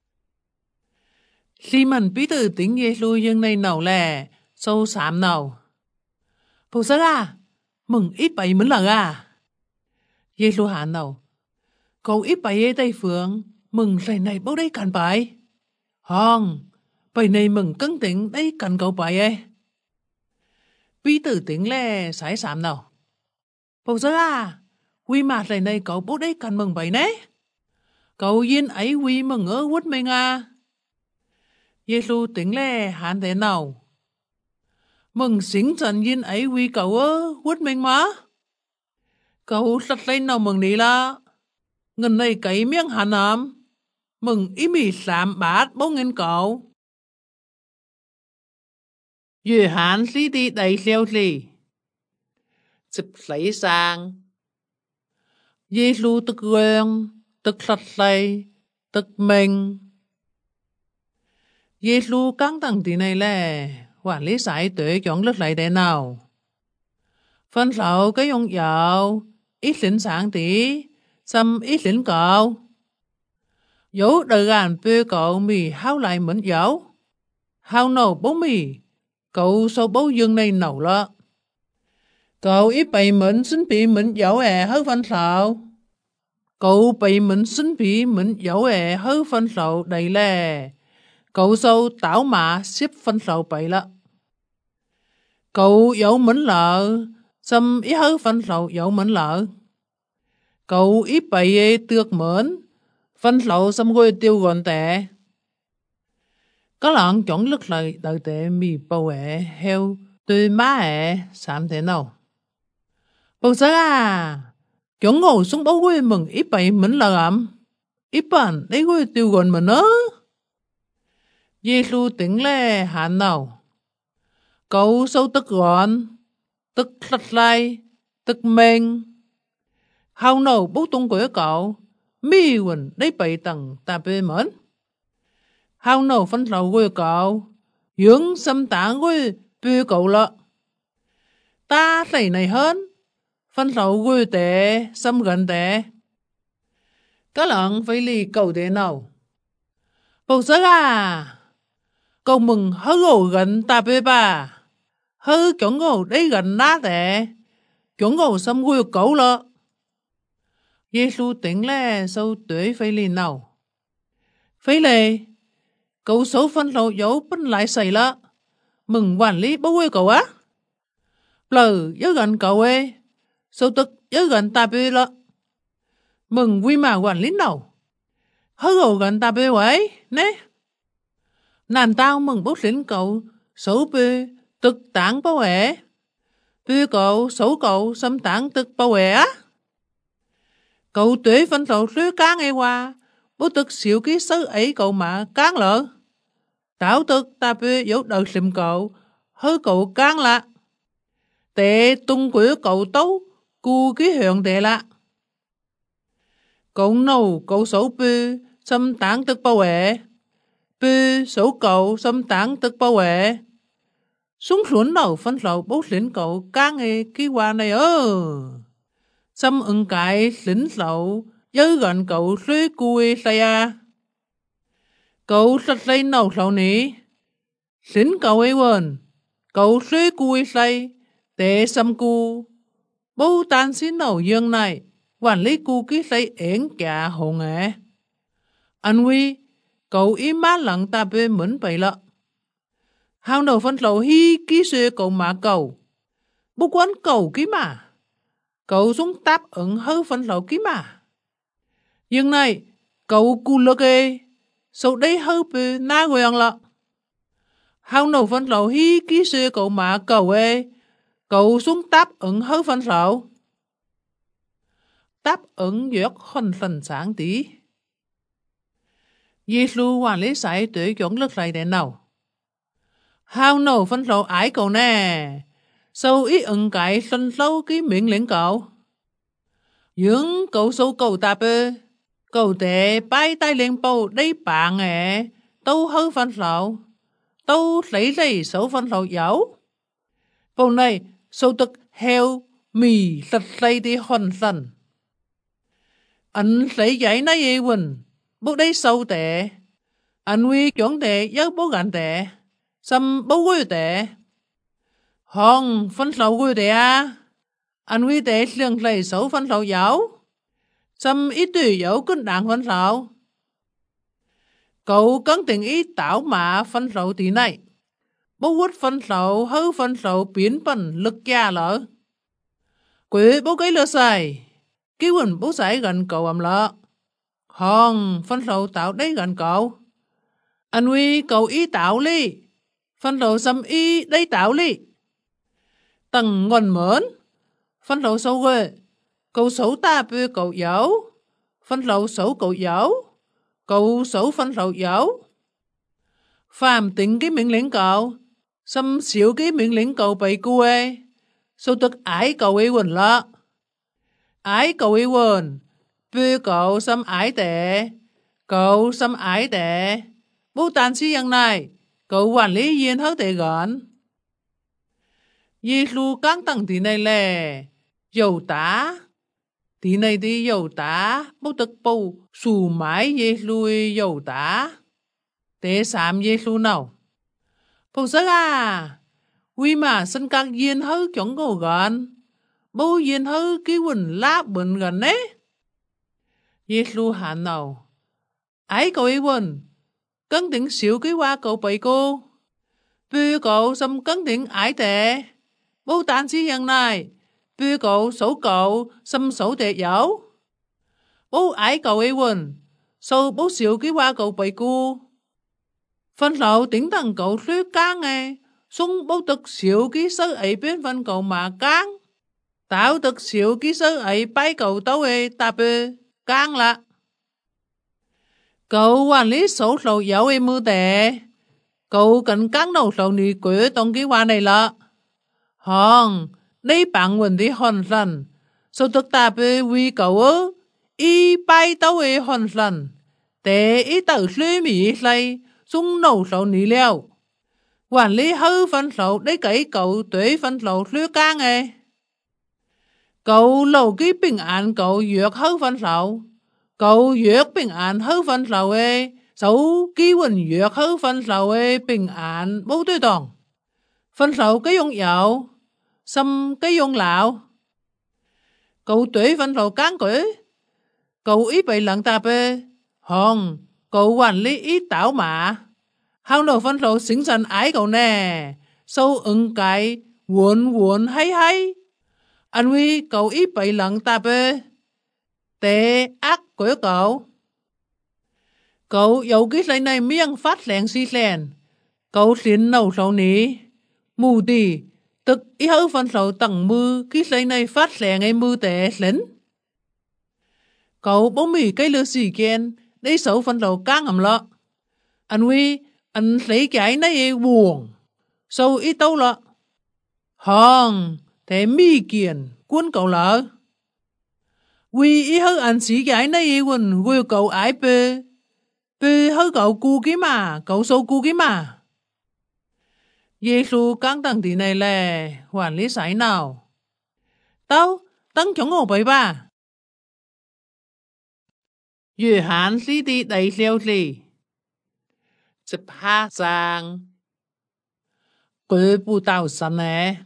Khi mình bí tử tính Giê-xu dân này nào lè, sâu xám nào. Phụ sắc à, mừng ít bày mến là à. Giê-xu hàn nào. Cậu ít bày Tây Phượng, mừng lại này bố đây cần bài. Hòn, bày này mừng cân tính đây cần cậu bài ấy. Bí tử tính lè sái xám nào. Phụ sắc à, quy mạc lại này cậu bố đây cần mừng bày nế. Cậu yên ấy quy mừng ở quất mình à. Giê-xu tính lè hàn thế nào. Mừng xính trần yên ấy quy cậu ở quất mình mà. Cậu sạch lên nào mừng đi là. Ngân này cấy miếng hàn ám. Mừng ý mì xám bát bố ngân cậu. Dư hàn xí đi đầy xeo xì. Chụp lấy sang. Giê-xu tức quen, tức sạch lấy, tức mình. Giê-xu căng thẳng tí này lè. Quản lý sải tuệ chọn lứt lại thế nào. Phân sầu cái用dạo. Ít lính sáng tí. Xâm ít lính cậu. Dẫu đời gàn bê cậu mì hao lại mến dẫu. Hao nấu bố mì. Cậu sau bố dương này nấu lợ. Cậu ít bày mến xin bị mến dẫu hơi phân sầu. Cậu bày mến xin bị mến dẫu hơi phân sầu đầy lè. Cậu sau tảo mạ xếp phân sầu bày lợ. Cậu dẫu mến lợ. Xâm ít hơi phân sầu dẫu mến lợ. Cậu ít bày tược mến. Phân sầu xâm quê tiêu gọn tệ. Các bạn chọn lực lại đời tệ mì bầu heo tươi má xám thế nào. Bầu sắc à. Chọn ngồi xuống bầu quê mừng ít bày mến lợ ẩm. Ít bản đấy quê tiêu gọn mến ớ. Giê-xu tính lệ hàn nào. Cậu sâu tức gọn. Tức sạch lại. Tức mình. Hào nổ bố tung của cậu. Mì quần đấy bày tầng ta bê mến. Hào nổ phân sầu của cậu. Dưỡng xâm tảng của bê cậu lợ. Ta lấy này hơn. phân lầu quê tế, xâm gần tế. Các lần phải lì cầu tế nào. Bầu giấc à, cầu mừng hơ gầu gần ta bê bà. Hơ chống gầu đây gần ná tế, chống gầu xâm quê cầu lợ. Giê-xu tỉnh lệ sâu tuổi phải lì nào. Phải lì, cậu số phân lầu dấu bên lại xảy lợ. Mừng quản lý bố quê cậu á. Lờ nhớ gần cậu ê, sâu tức nhớ gần ta bê lợ. Mừng quy mà quản lý nào. Hơ gầu gần ta bê vậy, nè. Nàn tao mừng bốc lính cậu, xấu bê, tức tảng bố ế. Bê cậu, xấu cậu, xâm tảng tức bố ế á. Cậu tuế phân lầu lưới cá ngay qua, bố tức xíu ký sớ ấy cậu mà cán lỡ. Táo tức ta bê dấu đợt xìm cậu, hơ cậu cán lạ. Tệ tung quỷ cậu tấu, cu ký hiện tệ lạ. Cậu nâu cậu xấu bê, xâm tảng tức bao ế. Bê xấu cậu, xâm tảng tức bao ế. Xuống xuống đầu phân lầu bố lính cậu cán ngay ký qua này ơ. Xâm ưng cải lính lậu, dớ gần cậu lưới cùi xây à. Cậu sạch xây nâu lậu ní. Lính cậu ấy quên, cậu lưới cùi xây, tệ xâm cu. Bố tan xin nâu dương này, quản lý cu ký xây ẻn cả hồ nghệ. Anh huy, cậu ý má lặng ta bê mẫn bày lợ. Hào đầu phân lậu hi ký xuê cậu mà cầu. Bố quán cầu ký mà. Cậu xuống táp ứng hơ phân lậu ký mà. Nhưng này, cậu cu lơ kê, sau đây hơ bê na quyền lợ. Hào đầu phân lậu hi ký xuê cậu mà cầu ê, cậu xuống táp ứng hơ phân lậu. Táp ứng dược hồn phần sáng tí. Giê-xu quản lý sải tuổi chuẩn lực lại đến nào. Hào nổ phân lậu ái cậu nè. Sâu ý ứng cái sân sâu cái miệng lĩnh cậu. Dưỡng cậu sâu cậu tạp ơ. Cậu tệ bái tay lên bầu đây bạn ế. Tâu hư phân lậu. Tâu lấy sâu phân lậu dấu. Bầu này sâu tức heo mì sạch xây đi hồn sần. Anh lấy giấy này ế quỳnh. Bố đây sâu tệ. Anh huy chuẩn tệ giấc bố gạn tệ. Xâm bố quê tệ. Hòn phân lậu quê tệ à. Anh huy tệ lương lấy sâu phân lậu dấu. Xâm ít tùy dấu kinh đảng phân lậu. Cậu cân tình ý tạo mà phân lậu tí này. Bố quất phân lậu hư phân lậu biến bần lực gia lỡ. Quỷ bố cái lơ xài. Ký quỳnh bố giải gần cậu ẩm lỡ. Hòn phân lậu tạo đấy gần cậu. Anh huy cậu ý tạo li. Phân lậu xâm ý đấy tạo li. Tầng ngon mớn. Phân lậu sâu quê. Cậu xấu ta bê cậu dấu. Phân lậu xấu cậu dấu. Cậu xấu phân lậu dấu. Phạm tính cái miệng lính cậu. Xâm xíu cái miệng lính cậu bày quê. Sâu tức ái cậu ấy quần lợ. Ái cậu ấy quần. Bê cậu xâm ái tệ. Cậu xâm ái tệ. Bố tàn sĩ dân này. Cậu quản lý viên hết tệ gần. Giê-xu căng tầng tí này lè. Dầu tá. Tí này đi dầu tá. Bố tức bầu xù mái Giê-xu dầu tá. Tế xám Giê-xu nào. Bố giấc à. Vì mà sân các viên hư chống cổ gần. Bố viên hư ký quỳnh lá bẩn gần ấy. Giê-xu hẳn nào. Ái cậu ấy quỳnh. Cân tính xíu ký qua cậu bày cô. Bư cậu xâm cân tính ái tệ. Bố tàn sĩ hiện này. Bư cậu xâm xấu tệ dấu. Bố ái cậu ấy quỳnh. Sau bố xíu ký qua cậu bày cô. Phân lậu tính thằng cậu lưới cán nghe. Xung bố tức xíu ký sơ ấy bên phân cậu mà cán. Tao tức xíu ký sơ ấy bái cậu tấu ê ta bê cán lạ. Cậu quản lý số lậu dấu ê mưu tệ. Cậu cần cán đầu lậu nì quế tông ký hoa này lạ. Hòn, đây bạn quỳnh đi hòn lần. Số tức ta bê vì cậu ơ. Y bái tấu ê hòn lần. Tệ ý tờ lưới mì lây. Xung nổ lậu nì leo. Quản lý hư phân lậu đấy cấy cậu tuế phân lậu lưới cán ê. Cậu lâu ký bình an cậu dược hư phân lậu. Cậu dược bình an hư phân lậu ê. Xấu ký quần dược hư phân lậu ê bình an bố đối toàn. Phân lậu cái用dạo. Xâm cái用lão. Cậu tuổi phân lậu cán quỷ. Cậu ý bị lặng tạp ê. Hòn, cậu quản lý ý tạo mà. Hào nổ phân lậu xính sẵn ái cậu nè. Sâu ứng cái buồn hay. Anh Huy cậu ý bị lặng tạp ê. Tệ ác của cậu. Cậu dấu cái lấy này miệng phát lẹn xì lẹn. Cậu xin nấu sầu ní. Mù tì, tức ý hữu phân lậu tầng mư cái lấy này phát lẹn ngay mư tệ lấn. Cậu bố mì cái lửa xì kèn, đấy xấu phân lậu càng ẩm lọ. Anh Huy, anh lấy cái này buồn. Sâu ý tâu lọ. Hòn, thế mì kiền, cuốn cậu lỡ. Huy ý hữu anh xí cái này quần vui cậu ái bê. Bê hữu cậu cu kì mà, cậu sâu cu kì mà. Giê-xu căng tăng tí này lè, quản lý sái nào. Tao, tăng chống ngộ bấy bà. Dư hán sĩ đi đầy liêu lì. 15 章舉步道神呢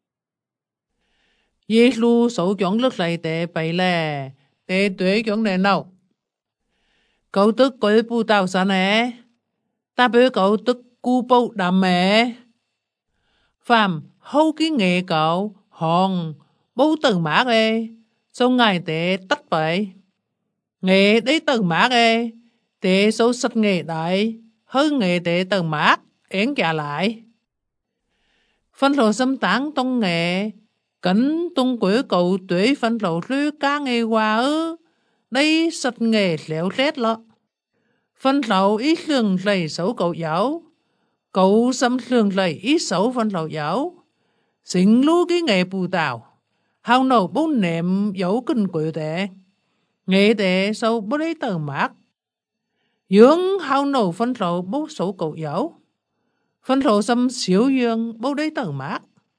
耶穌所講落嚟嘅弊咧，對講嚟鬧。cậu tức舉步道神呢，代表cậu tức cu步đam mê. Phạm hâu cái nghề cậu hòn bố từ mã ê, sau ngày để tắt bậy. Nghề đấy từ mã ê, để số sạch nghề đại. Hơn nghề để từ mát, én trả lại. Phân lộ xâm tán tông nghệ, cảnh tung quỷ cầu tuổi phân lộ lưu ca nghề hòa ư, đây sạch nghề léo rét lọ. Phân lộ ít lường lầy xấu cậu giáo, cậu xâm lường lầy ít xấu phân lộ giáo. Xính lưu cái nghề bù tàu, hào nổ bố nệm dấu kinh quỷ tệ. Nghề tệ sâu bố đấy từ mát. Dương hào nổ phân lộ bố số cậu giáo. Phân lộ xâm xíu dương bố đấy tầng mát.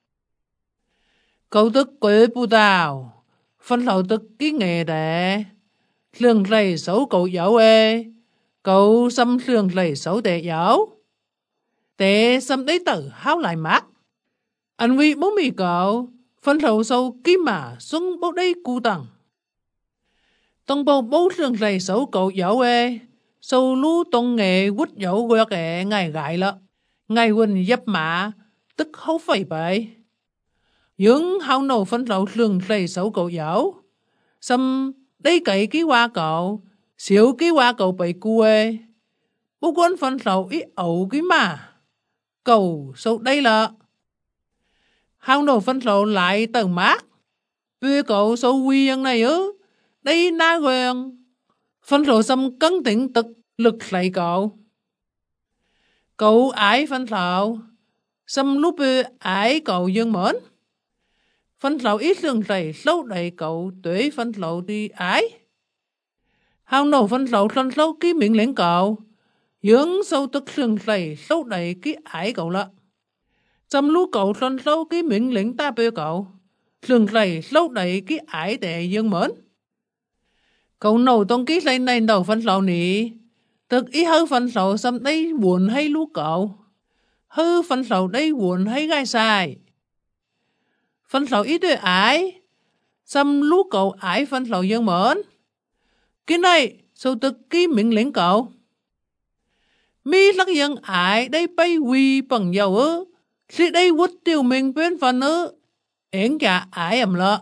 Cậu tức quế bù tào. Phân lộ tức cái nghề đệ. Lường lầy số cậu giáo ê. Cậu xâm lường lầy số đệ giáo. Đệ xâm đấy tầng hào lại mát. Anh vì bố mì cậu. Phân lộ sâu ký mà xuống bố đấy cụ tầng. Tông bố lường lầy số cậu giáo ê. Sau lũ tông nghệ quýt dẫu quẹt ẹ ngày gại lọ. Ngày quỳnh dấp mã, tức hấu phẩy bậy. Dương hào nổ phân lộ lường lầy xấu cậu giáo. Xâm đây cậy ký hoa cậu, xíu ký hoa cậu bậy quê. Bố quân phân lộ ít ẩu ký mà. Cậu sâu đây lọ. Hào nổ phân lộ lại tầng mát. Bê cậu sâu quyên này ư, đây na quyền. Phân lộ xâm cân tỉnh tức lực lại cậu. Cậu ái phân lộ. Xâm lúc bê ái cậu dương mến. Phân lộ ít lường lầy lâu đầy cậu tuế phân lộ đi ái. Hào nổ phân lộ phân lâu ký miệng lĩnh cậu. Dương sâu tức lường lầy lâu đầy ký ái cậu lạ. Xâm lúc cậu phân lâu ký miệng lĩnh ta bê cậu. Lường lầy lâu đầy ký ái đệ dương mến. Cậu nổ tông ký lên này nổ phân lộ nị. Tức ý hư phân lộ xâm đây buồn hay lú cậu. Hư phân lộ đây buồn hay gai sai. Phân lộ ý đôi ái. Xâm lú cậu ái phân lộ dương mến. Cái này sâu tức ký miệng lĩnh cậu. Mi lắc dân ái đây bay quy bằng dầu ư. Thì đây quất tiêu mình bên phần ư. Én cả ái ẩm lọ.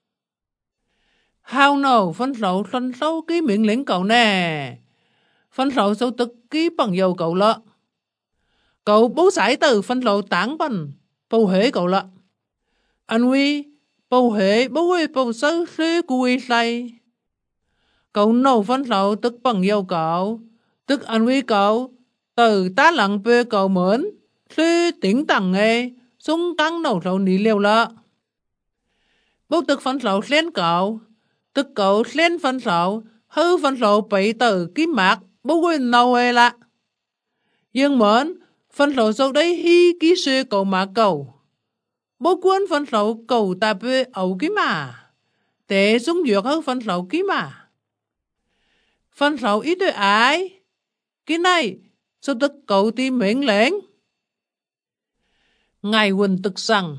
Hào nổ phân lộ phân lâu ký miệng lĩnh cậu nè. Phân lộ sâu tức ký bằng dầu cậu lọ. Cậu bố giải từ phân lộ tán bằng bầu hệ cậu lọ. Anh Huy bầu hệ bố huy bầu sơ sư quy say. Cậu nổ phân lộ tức bằng dầu cậu. Tức anh Huy cậu từ tá lặng bê cậu mến. Sư tiếng tặng nghe sung căng nổ lộ ní liều lọ. Bố tức phân lộ lên cậu. Tức cậu lên phân lộ. Hư phân lộ bị từ ký mạc bố huy nâu ê lạ. Dương mến phân lộ sau đấy hi ký sư cậu mà cậu. Bố quân phân lộ cậu ta bê ấu ký mà. để dung dược hơn phân lầu ký mà. Phân lầu ít đôi ai, cái này, sao tức cầu tim mệnh lệnh. Ngài quần tức rằng,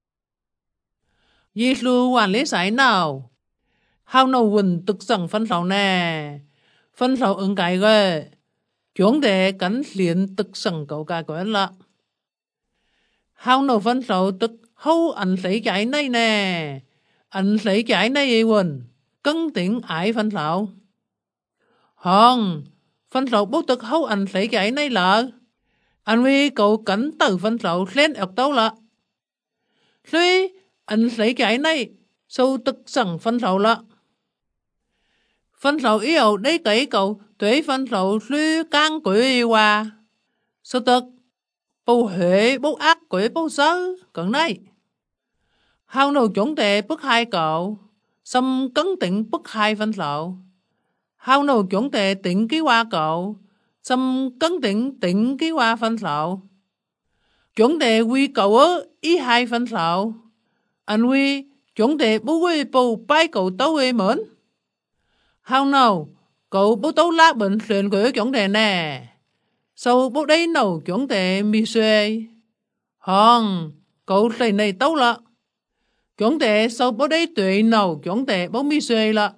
Dì lưu hoàn lý sải nào, hao nào quần tức rằng phân lầu nè, phân lầu ứng cái ghê, chúng để cắn liền tức rằng cậu cả quen lạ. Hao nào phân lầu tức hâu ảnh lấy cái này nè, ảnh lấy cái này ấy quần, cân tỉnh ái phân lầu. Hòn, phân lầu bố tức hâu ảnh lấy cái này lợ, anh vì cậu cắn từ phân lầu lên ọc tấu lợ. Tuy anh lấy cái này, sâu tức rằng phân lầu lợ. Phân lầu yêu đấy cái cậu tuế phân lầu lưu càng quỷ hòa. Sâu tức, bố hệ bố ác quỷ bố sơ, cần này. Hào nào chúng tệ bức hai cậu, xâm cấn tỉnh bức hai phân lầu. Hào nào chúng tệ tỉnh ký hoa cậu, xâm cấn tỉnh ký hoa phân lầu. Chúng tệ quy cậu ý hai phân lầu. Anh quy chúng tệ bố quy bố bái cậu tấu quy mến. Hào nào cậu bố tấu lá bệnh xuyên của chúng tệ nè. Sau bố đấy nào chúng tệ mi xuê. Hòn cậu thầy này tấu lạ. Chúng tệ sau bố đấy tuệ nào chúng tệ bố mi xuê lạ.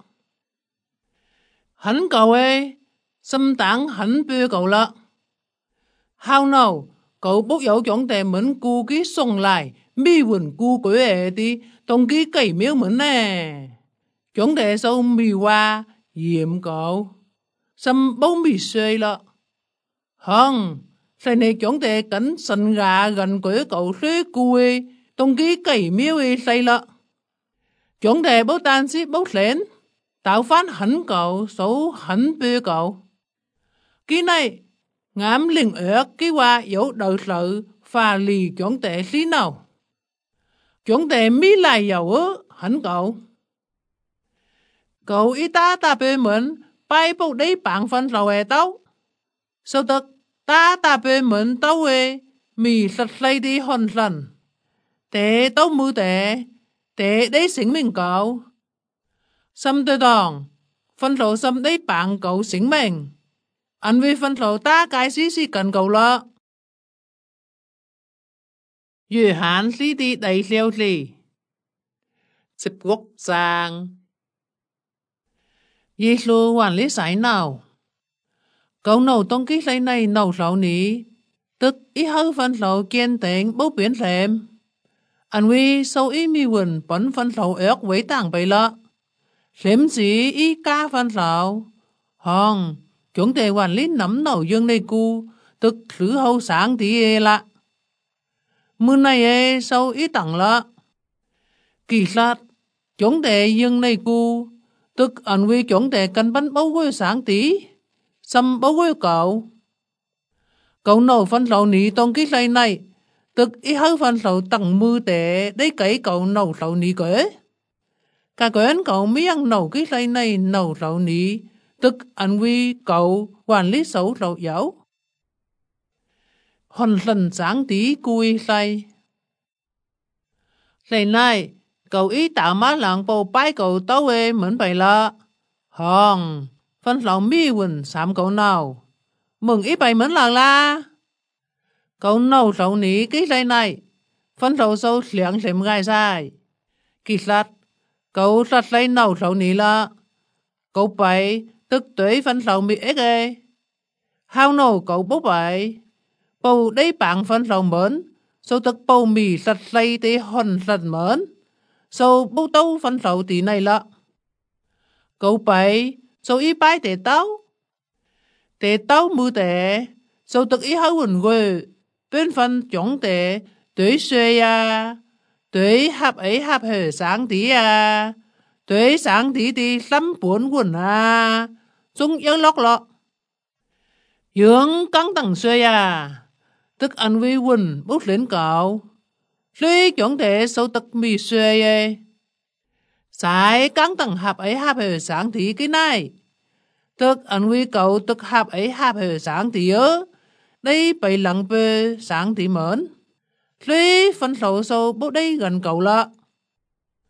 Hắn cậu ấy xâm tảng hắn bê cậu lạ. Hào nào cậu bố dấu chúng tệ mến cu ký xong lại mi quần cu quỷ ế đi tông ký cầy miếu mến nè. Chúng tệ sau mi hoa diệm cậu. Xâm bố mi xuê lạ. Hòn thầy này chúng tệ cánh sân gà gần quỷ cậu xuê cu ấy tông ký cầy miếu ấy xây lạ. Chúng tệ bố tan xí bố lên tạo phán hẳn cậu xấu hẳn bê cậu. Cái này ngám liền ớt cái hoa yếu đầu sự phà lì chúng tệ xí nào. Chúng tệ mỹ lại dầu hẳn cậu. Cậu ý ta bê mệnh bay bốc đấy bạn phân lầu hề tấu. Sau tức ta bê mệnh tấu hề mì sạch lây đi hồn lần. Tệ tấu mưu tệ đấy xính mình cậu. Xâm tôi đòn, phân lầu xâm đấy bạn cậu xính mình. Anh vì phân lầu ta cái xí cần cậu lọ. Dù hán xí đi đầy liêu lì. Xịp quốc giang. Dì lưu hoàn lý sải nào. Cậu nấu tông ký lấy này nấu rau ní. Tức ý hư phân lầu kiên tỉnh bố biến lệm. Anh vì sâu ý mi quần bấn phân lầu ớt với tảng bày lọ. Lếm gì ý ca phân lầu. Hòn, chúng tệ quản lý nắm nấu dương này cu, tức thứ hâu sáng tí ê lạ. Mưa này ê sâu ý tặng lạ. Kỳ sát, chúng tệ dương này cu, tức anh vì chúng tệ cần bắn bấu gối sáng tí, xăm bấu gối cậu. Cậu nấu phân lầu ní tông ký lây này, tức ý hư phân lầu tặng mưa tệ, đấy cái cậu nấu lầu ní kế. Cả quên cậu miếng nấu cái lây này nấu rau ní, tức anh vì cậu quản lý xấu rau dấu. Hòn lần sáng tí cùi lây. Lây này, cậu ý tạo má lạng bầu bái cậu tấu ê mến bày lạ. Hòn, phân lầu mi quần xám cậu nào. Mừng ý bày mến lạng la. Cậu nấu rau ní cái lây này, phân lầu sâu liang xem gai sai. Kỳ sát, cậu sát lấy nấu rau ní lạ. Cậu bày tức tuế phân lầu mi ếch ê. Hào nấu cậu bố bày. Bầu đấy bạn phân lầu mến. Sau tức bầu mì sát lấy tí hòn sát mến. Sau bố tấu phân lầu tí này lạ. Cậu bày sau ý bái tệ tấu. Tệ tấu mưu tệ. Sau tức ý hào quần quê. Bên phân chống tệ tuế xuê à. Tuế hạp ấy hạp hề sáng tí à. Tuế sáng tí tí xăm bốn quần à. Chúng yếu lóc lọ. Dương căng tầng xuê à. Tức anh vi quần bút lên cậu. Lý chuẩn thể sâu tức mì xuê à. Sai căng tầng hạp ấy hạp hề sáng tí cái này. Tức anh vi cậu tức hạp ấy hạp hề sáng tí ớ. Đây bày lặng bê sáng tí mến. Lý phân sầu sâu bút đây gần cậu lạ.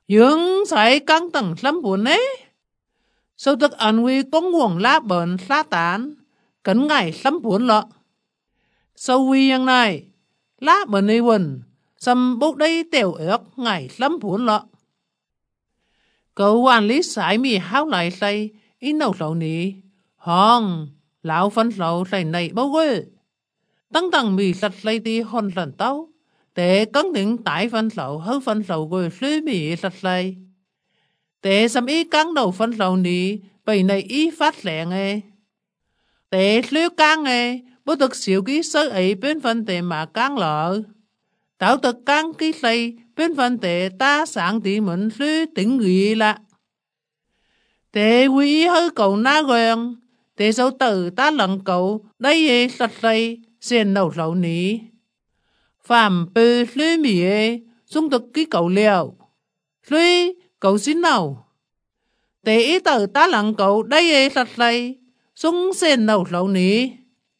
dưỡng sải căng tầng lắm buồn ấy. Sau tức ăn huy có nguồn lá bẩn lá tán, cấn ngày lắm buồn lọ. Sau huy yang này, lá bẩn ấy quần, xâm bốc đây tiểu ớt ngày lắm buồn lọ. Cậu quản lý sải mì háo lại say, ít nấu lẩu ní. Hòn, lão phân lẩu say này bao quê. Tăng tăng mì sạch lấy đi hòn lần tao. Để cấn định tải phân lẩu hư phân lẩu quê lưới mì sạch lấy. Để xâm ý cắn đầu phân lẩu ní, bởi này ý phát lẹn ê. Để lưới cắn ê, bố thực xíu ký sơ ấy bên phân tệ mà cắn lỡ. Tao thực cắn ký lấy bên phân tệ ta sáng tí mượn lưới tỉnh người lạ. Để quý hơi cầu ná quen, để dấu tử ta lần cầu, đây ê sạch lấy, xuyên đầu lẩu ní. Phạm bê lưới mì ê, dung thực ký cầu liều. Lưới cầu xin nào. Để ý tử ta lần cầu, đây ê sạch lấy, dung xuyên đầu lẩu ní.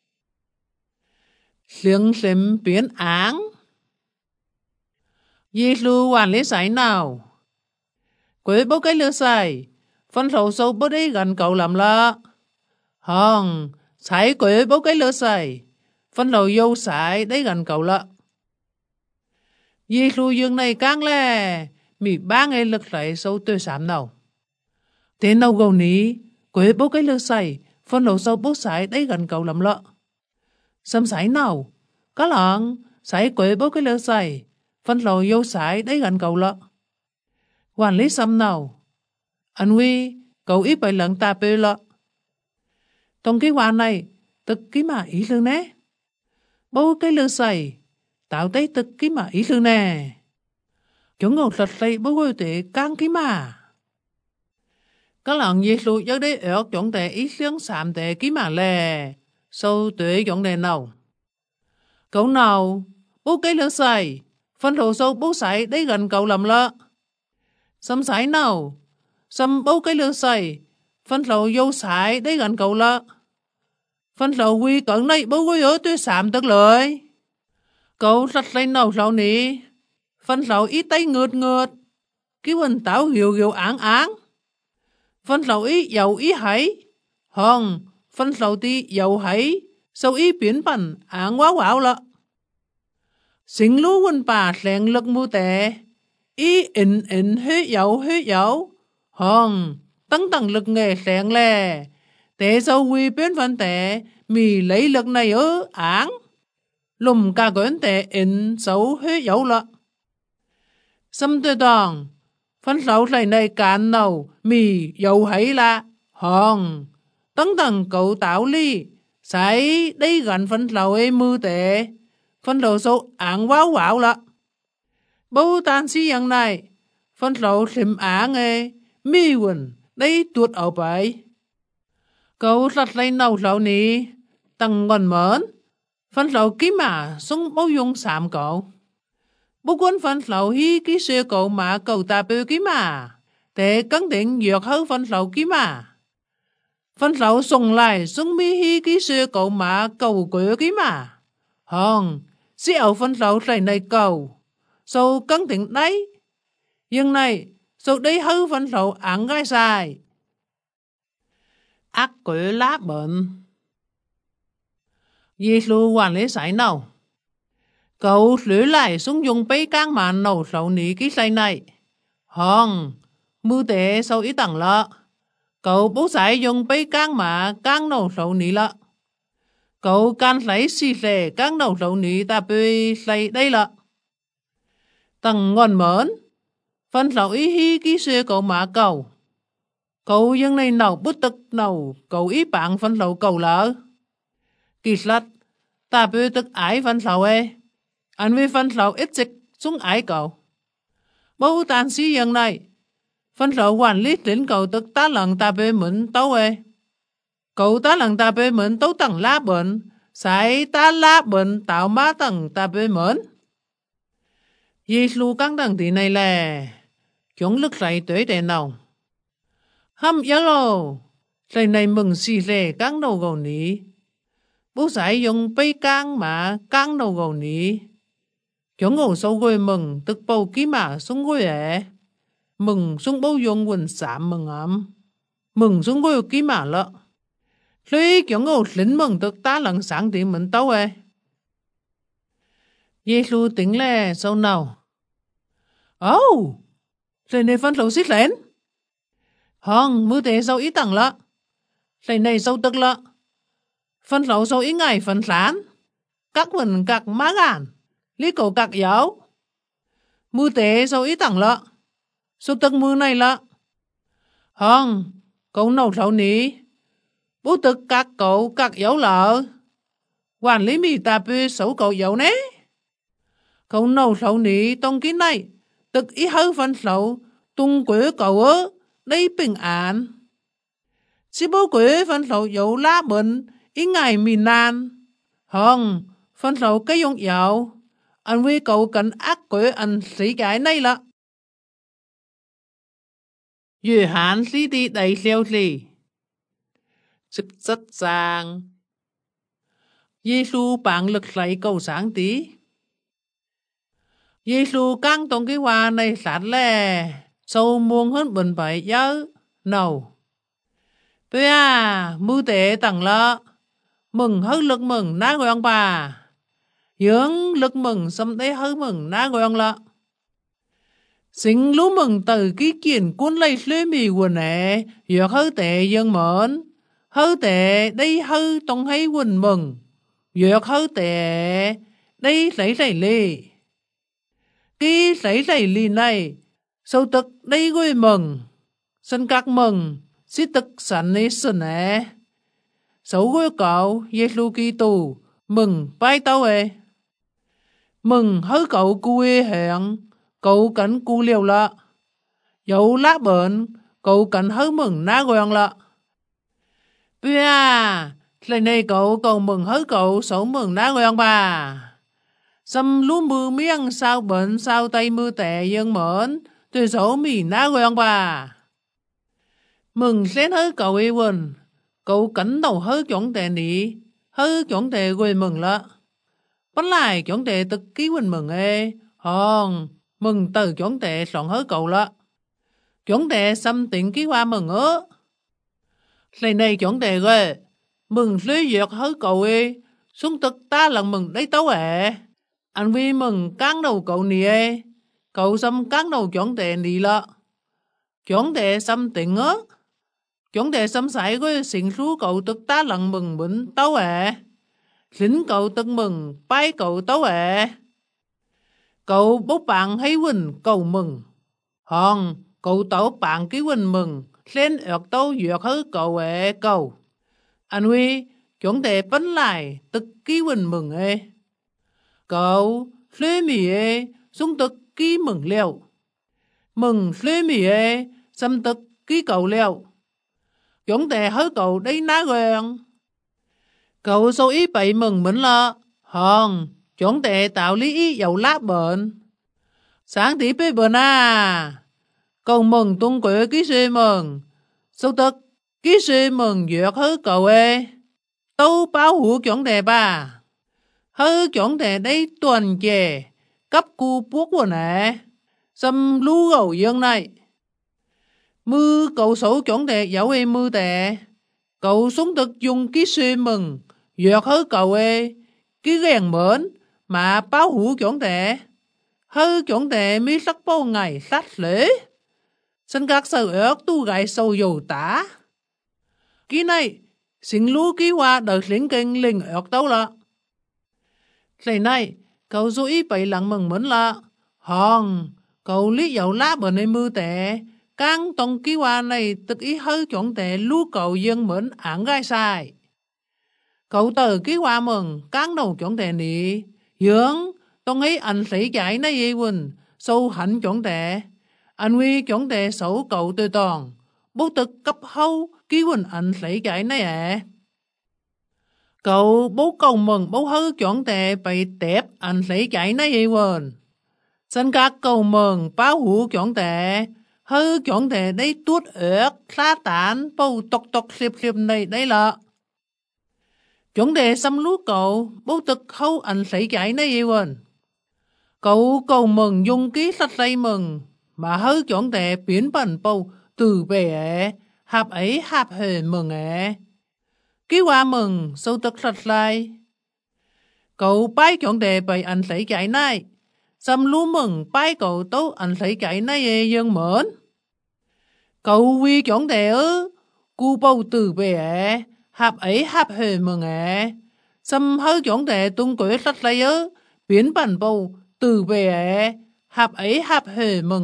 Liêng xếm biến áng. Giê-xu quản lý sải nào. Quế bố cái lửa sải, phân lẩu sâu bố đi gần cầu làm lạ. Hòn, sải quế bố cái lửa sải, phân lẩu dâu sải đấy gần cầu lạ. Giê-xu dương này càng lè, mì ba ngày lực lại sâu tươi xám nào. Thế nào gầu ní, quế bố cái lửa sải, phân lẩu sâu bố sải đấy gần cầu làm lạ. Xâm sải nào, có lợn, sải quế bố cái lửa sải, phân lẩu dâu sải đấy gần cầu lạ. Quản lý xâm nào, anh huy, cậu ít bài lợn ta bê lạ. Trong cái hoàn này, tức ký mà ý lương nè. Bố cái lửa sải, tạo tế tức ký mà ý lương nè. Chúng ngồi sạch lấy bố quê tệ càng ký mà. Các lần Giê-xu giấc đấy ớt chọn tệ ý lương xàm tệ ký mà lè. Sâu tuệ chọn tệ nào. Cậu nào, bố cái lửa sải, phân lẩu sâu bố sải đấy gần cậu làm lạ. Xâm sải nào, xâm bố cái lửa sải, phân lẩu dâu sải đấy gần cậu lạ. Phân lẩu quy cận này bố quê ở tuyết xàm tức lợi. Cậu sạch lên nào lẩu ní. Phân lẩu ít tay ngượt ngượt. Kí quần táo hiểu hiểu áng áng. Phân lẩu ít dầu ít hãy. Hòn, phân lẩu tí dầu hãy. Sau ít biến bẩn áng quá quảo lạ. Xính lũ quần bà lẹn lực mưu tệ. Ý in huyết dấu. Hòn, tăng tăng lực nghề lẹn lè. Tế sau quy biến phân tệ. Mì lấy lực này ở áng. Lùm cả quyến tệ in xấu huyết dấu lạ. Xâm tư toàn, phân lẩu này này cạn nầu, mì dầu hãy là, hòn, tấn tầng cậu tạo ly, sải đây gần phân lẩu ấy mưu tệ, phân lẩu sâu ảng quá quảo lạ. Bố tan xí yang này, phân lẩu xìm ảng ấy, mì quần, đây tuột ảo bấy. Cậu sạch lấy nầu lẩu ní, tầng ngon mớn, phân lẩu ký mà sung bố dùng xàm cậu. Bố quân phân lẩu hi ký sư cậu mà cậu ta bêu ký mà. Để cấn định dược hư phân lẩu ký mà. Phân lẩu sung lại sung mi hi ký sư cậu mà cậu quế ký mà. Hòn, xí ẩu phân lẩu này này cậu. Sau cấn định đấy. Nhưng này, sau đây hư phân lẩu ảng gai sai. Ác quế lá bệnh. Giê-xu quản lý sải nào. Cậu lưỡi lại xuống dùng bấy cang mà nấu lẩu ní cái say này. Hòn, mưu tế sau ý tặng lợ. Cậu bố sải dùng bấy cang mà cang nấu lẩu ní lợ. Cậu can lấy xì lệ cang nấu lẩu ní ta bê say đây lợ. Tầng ngon mớn. Phân lẩu ý hi ký xưa cậu mà cậu. Cậu dân này nấu bút tức nấu cậu ý bạn phân lẩu cậu lợ. Kỳ lật, ta bê tức ái phân lẩu ê. Anh với phân lẩu ít dịch xuống ái cậu. Bố tàn xí dân này. Phân lẩu quản lý đến cậu tức ta lần ta bê mượn tấu ê. Cậu ta lần ta bê mượn tấu tầng lá bệnh. Sải ta lá bệnh tạo má tầng ta bê mượn. Giê-xu căng tầng tí này là chúng lực lại tới đèn nào. Hâm yếu lô. Lời này mừng xì lệ căng đầu gầu ní. Bố sải dùng bấy căng mà căng đầu gầu ní. Chúng ngủ sâu gôi mừng tức bầu ký mà xuống gôi ế. mừng xuống bố dùng quần sạm mừng ấm. Mừng xuống ngôi ký mà lợ. Lấy kiểu ngô lính mừng tức ta lần sáng thì mình tấu ê. Giê-xu tính lệ sâu nào. Lần này phân lầu xích lên. Hông, mưu tế sâu ít tầng lợ. Lần này sâu tức lợ. Phân lầu sâu ít ngày phân sán. Các phần các má gàn. Lý cầu các giáo. Mưu tế sâu ít tầng lợ. Sâu tức mưu này lợ. Hông, cậu nấu sâu ní. Bố tức các cậu các giáo lợ. Quản lý mì tà bê xấu cậu giáo nế. Cậu nấu sâu ní tông ký này. Tức ý hơi phân sâu. Tung quế cậu ớ. Đây bình án. Chỉ bố quế phân sâu giáo lá bệnh. Ý ngày mì nan. Hông, phân sâu cái dùng giáo. Anh vì cậu cần ác quế anh sĩ cái này lạ. Dư hán sĩ đi đầy siêu sĩ. Sức rất giang. Giê-xu bạn lực lấy cầu sáng tí. Giê-xu căng trong cái hoa này sát lè. Sâu muôn hơn bình bậy nhớ. Nào. Bây à, mưu tế tặng lợ. Mừng hơi lực mừng ná gọn bà. Dưỡng lực mừng xâm tế hơi mừng ná gọn lợ. Sinh lũ mừng từ cái chuyện cuốn lấy lê mì quần ế. Dược hơi tệ dân mến. Hơi tệ đây hơi tông hay quần mừng. Dược hơi tệ đây lấy lì. Cái lấy lì này. Sâu tức đây gôi mừng. Sân các mừng. Sĩ tức sẵn ấy sân ế. Sấu gôi cậu Giê-xu Ki-tô mừng bái tấu ế. Mừng hơi cậu cu ê hẹn. Cậu cảnh cu liều lạ. Dẫu lá bệnh. Cậu cảnh hơi mừng ná gọn lạ. Bây à. Lần này cậu mừng hơi cậu sổ mừng ná gọn bà. Xâm lú mưa miếng sao bệnh sao tay mưa tệ dân mến. Tôi sổ mì ná gọn bà. Mừng xén hơi cậu ê quần. Cậu cảnh đầu hơi chọn tệ nị. Hơi chọn tệ quê mừng lạ. Bắt lại chọn tệ tức ký quỳnh mừng ê. Hòn. Mừng từ chọn tệ soạn hơi cậu lạ. Chọn tệ xâm tiện ký hoa mừng ớ. Lần này chọn tệ ghê. Mừng lấy dược hơi cậu ê. Xuống tức ta lần mừng đấy tấu ệ. Anh vì mừng cán đầu cậu nì ê. Cậu xâm cán đầu chọn tệ nì lạ. Chọn tệ xâm tiện ớ. Chọn tệ xâm sải ghê xịn xú cậu tức ta lần mừng bệnh tấu ệ. Lính cậu tức mừng bái cậu tấu ệ. Cậu bố bạn hay quỳnh cầu mừng. Hòn, cậu tấu bạn ký quỳnh mừng. Lên ợt tấu dược hơi cậu ệ cầu. Anh huy, chuẩn đề bánh lại tức ký quỳnh mừng ê. Cậu, lê mì ê, xuống tức ký mừng liều. Mừng lê mì ê, xâm tức ký cậu liều. Chuẩn đề hơi cậu đây ná gọn. Cậu số ý bậy mừng mình lợ. Hòn, chuẩn đề tạo lý ý dầu lá bệnh. Sáng tí bê bệnh à. Cậu mừng tung quệ ký xê mừng. Số tức ký xê mừng dược hơi cậu ê. Tâu báo hữu chuẩn đề bà. Hơi chuẩn đề đây tuần chè. Cấp cu buốt quần ế. Xâm lú gầu dân này. Mư cậu số chuẩn đề dẫu ê mư tệ. Cậu xuống thực dùng ký xê mừng. Dược hơi cậu ê. Ký ghen mến. Mà báo hữu chuẩn đề. Hơi chuẩn đề mi sắc bao ngày sát lễ. Sân các sầu ớt tu gái sâu dầu tả. Ký này. Xin lú ký hoa đợt lính kinh linh ớt tấu lạ. Lần này, cậu dụ ý bày lặng mừng mến lạ. Hòn, cậu lý dẫu lá bờ này mưu tệ. Càng tông ký hoa này tức ý hơi chuẩn tệ lú cậu dân mến ảng gai sai. Cậu tờ ký hoa mừng, càng đầu chuẩn tệ nị. Dưỡng, tông ấy anh sĩ chạy này dây quỳnh, sâu hạnh chuẩn tệ. Anh huy chuẩn tệ xấu cậu tươi toàn. Bố tức cấp hâu, ký quỳnh anh sĩ chạy này ạ. Cậu bố cầu mừng bố hơi chuẩn tệ bày tép anh sĩ chạy này dây quỳnh. Xin các cầu mừng báo hữu chuẩn tệ. Hơi chuẩn tệ đấy tuốt ớt, xa tán, bầu tộc xịp này đấy lạ. Chuẩn tệ xâm lú cậu, bố tức hâu anh sĩ chạy này dây quỳnh. Cậu cầu mừng dung ký sách dây mừng. mà hơi chọn để biến bẩn bầu từ bề hạp ấy hạp hề mừng Ký hoa mừng sâu tức lật lại. Cậu bái chọn đề bày anh lấy cái này. Xâm lú mừng bái cậu tấu anh lấy cái này dân mến. Cậu huy chọn đề Cú bầu từ bề hạp ấy hạp hề mừng Xâm hơi chọn đề tung quế lật lại biến bẩn bầu từ bề hạp ấy hạp hề mừng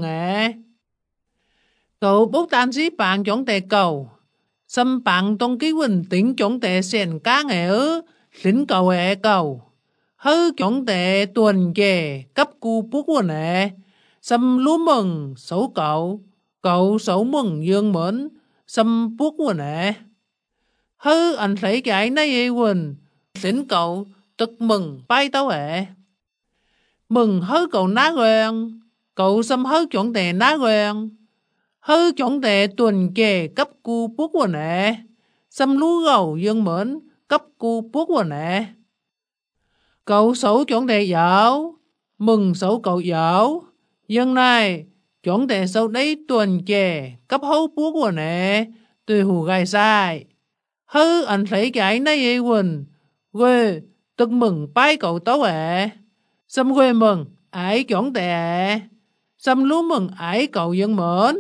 Cậu bốc tàn sĩ bạn chọn đề cầu. Xâm bạn tông ký huynh tính chọn đề xền cá lính cầu cầu. Hư chọn đề tuần kề cấp cu bút quần Xâm lú mừng xấu cậu xấu mừng dương mến, xâm bút quần Hư anh thấy cái này quần, lính cậu tức mừng bay tấu Mừng hư cậu ná quen, cậu xâm hư chọn đề ná quen. Hư chọn đề tuần kề cấp cu bút quần xâm lú gầu dương mến, cấp cu bút quần Cậu xấu chọn đề dạo, mừng xấu cậu dạo. Dân này, chọn đề xấu đấy tuần kề cấp hấu bút quần tùy hù gai sai. Hư anh thấy cái này quần, quê tức mừng bái cậu tấu xâm quê mừng ái chọn đề xâm lú mừng ái cậu dân mến.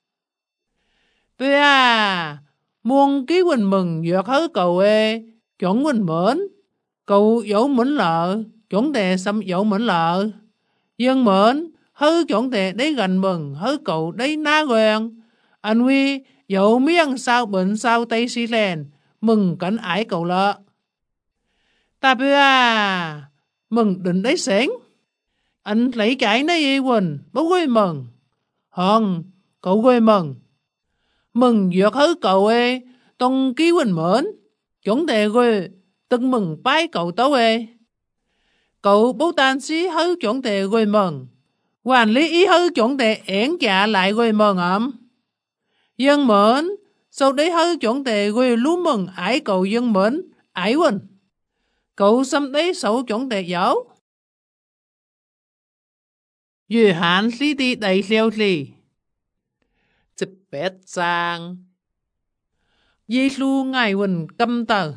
Bê muôn ký quỳnh mừng dược hứ cậu chọn quỳnh mến. Cậu dẫu mến lợ, chọn đề xâm dẫu mến lợ. Dân mến, hứ chọn đề đấy gần mừng, hứ cậu đấy ná quen. Anh huy dẫu miếng sao bệnh sao Tây Xí Lên, mừng cảnh ái cậu lợ. Ta bê mừng định đấy xén. Anh lấy cái này quỳnh, bố quê mừng. Hòn, cậu quê mừng. Mừng dược hứ cậu tông ký quỳnh mến. Chọn đề quê, tức mừng bái cậu tấu Cậu bố tan xí hứ chọn đề quê mừng. Hoàn lý ý hứ chọn đề ẻn dạ lại quê mừng Dân mến, sau đấy hứ chọn đề quê lú mừng ái cậu dân mến, ái quỳnh. Cậu xâm đấy xấu chọn đề dấu. Dù hạn lý đi đầy liêu lì. Chịp bét sang. Giê-xu ngài quỳnh câm tờ.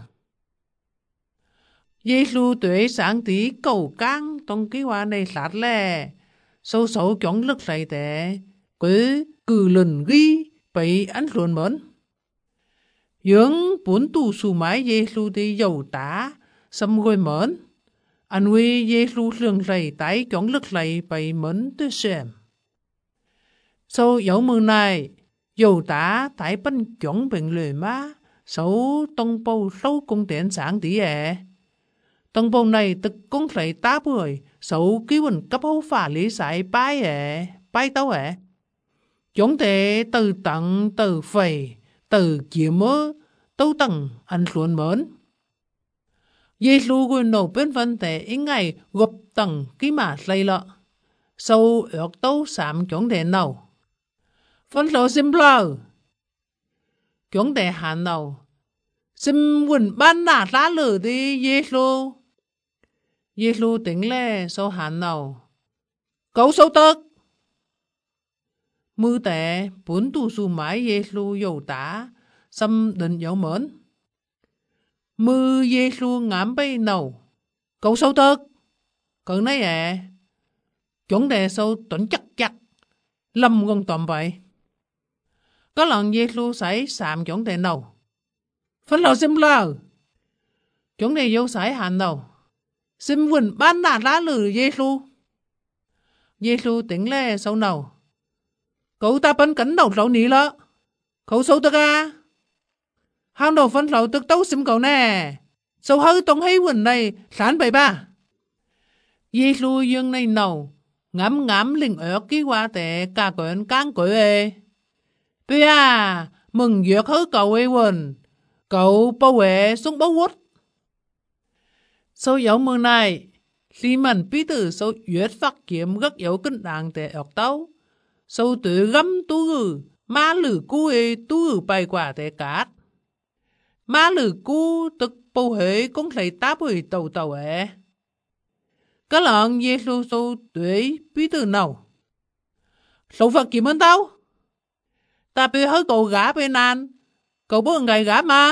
Giê-xu tuệ sáng tí cầu căng trong cái hoa này sát lè. Sâu sâu chọn lực lại tệ. Quế cử lần ghi bấy ánh luận mến. Dưỡng bốn tù xù mái Giê-xu đi dầu tá xâm gôi mến. Anh huy Giê-xu lường lầy tái chọn lực lại bấy mến tư xem. Sau dấu mừng này, dầu tá tái bánh chọn bệnh lười má, xấu tông bầu sâu cung tiện sáng tí Tông bầu này tức cũng phải tá bưởi, xấu ký quần cấp hấu phả lý sải bái tấu Chúng thể từ tặng, từ phầy, từ chìa mơ, tấu tầng anh luôn mến. Giê-xu quên nổ bên vấn đề ý ngày gộp tầng ký mà xây lọ. Sau ước tấu sạm chúng thể nào. Phân lộ xìm lờ. Chúng thể hàn nào. Xìm quỳnh ban nà lá lửa đi Giê-xu. Giê-xu tính lê sau hàn nào. Cấu sâu tức. Mư tệ bốn tù xù mái Giê-xu dầu tá. Xâm định dấu mến. Mư Giê-xu ngắm bây nào. Cấu sâu tức. Cẩn này Chúng đề sâu tuấn chắc chắc. Lâm gông tòm vậy. Có lần Giê-xu xảy sạm chọn đề nào. Phân lộ xìm lờ. Chọn đề dấu xảy hàn nào. Xìm quỳnh ban nà lá lử Giê-xu. Giê-xu tỉnh lê sâu nào. Cậu ta bắn cánh đầu rậu nị lỡ. Cậu sâu tức Hàng đầu phân lộ tức tấu xìm cậu nè. Sâu hư tông hí quỳnh này sản bày ba. Giê-xu dương này nào. Ngắm linh ớt ký qua tệ ca quyện cán quỷ Bê mừng dược hứ cậu quỳnh. Cậu bố xuống bố quất. Sau dấu mừng này, khi mình bí tử sau duyệt phát kiếm rất dấu kinh đàn tệ ớt tấu. Sau tự gắm tú gử, má lử cú tú gử bày quả tệ cát. Má lử cú tức bố hệ cũng thấy táp hủy tàu Các lần Giê-xu sau tuế bí tử nào. Sầu Phật kìm hơn tao. Ta bị hơi cậu gã bên nan. Cậu bố ngày gã mà.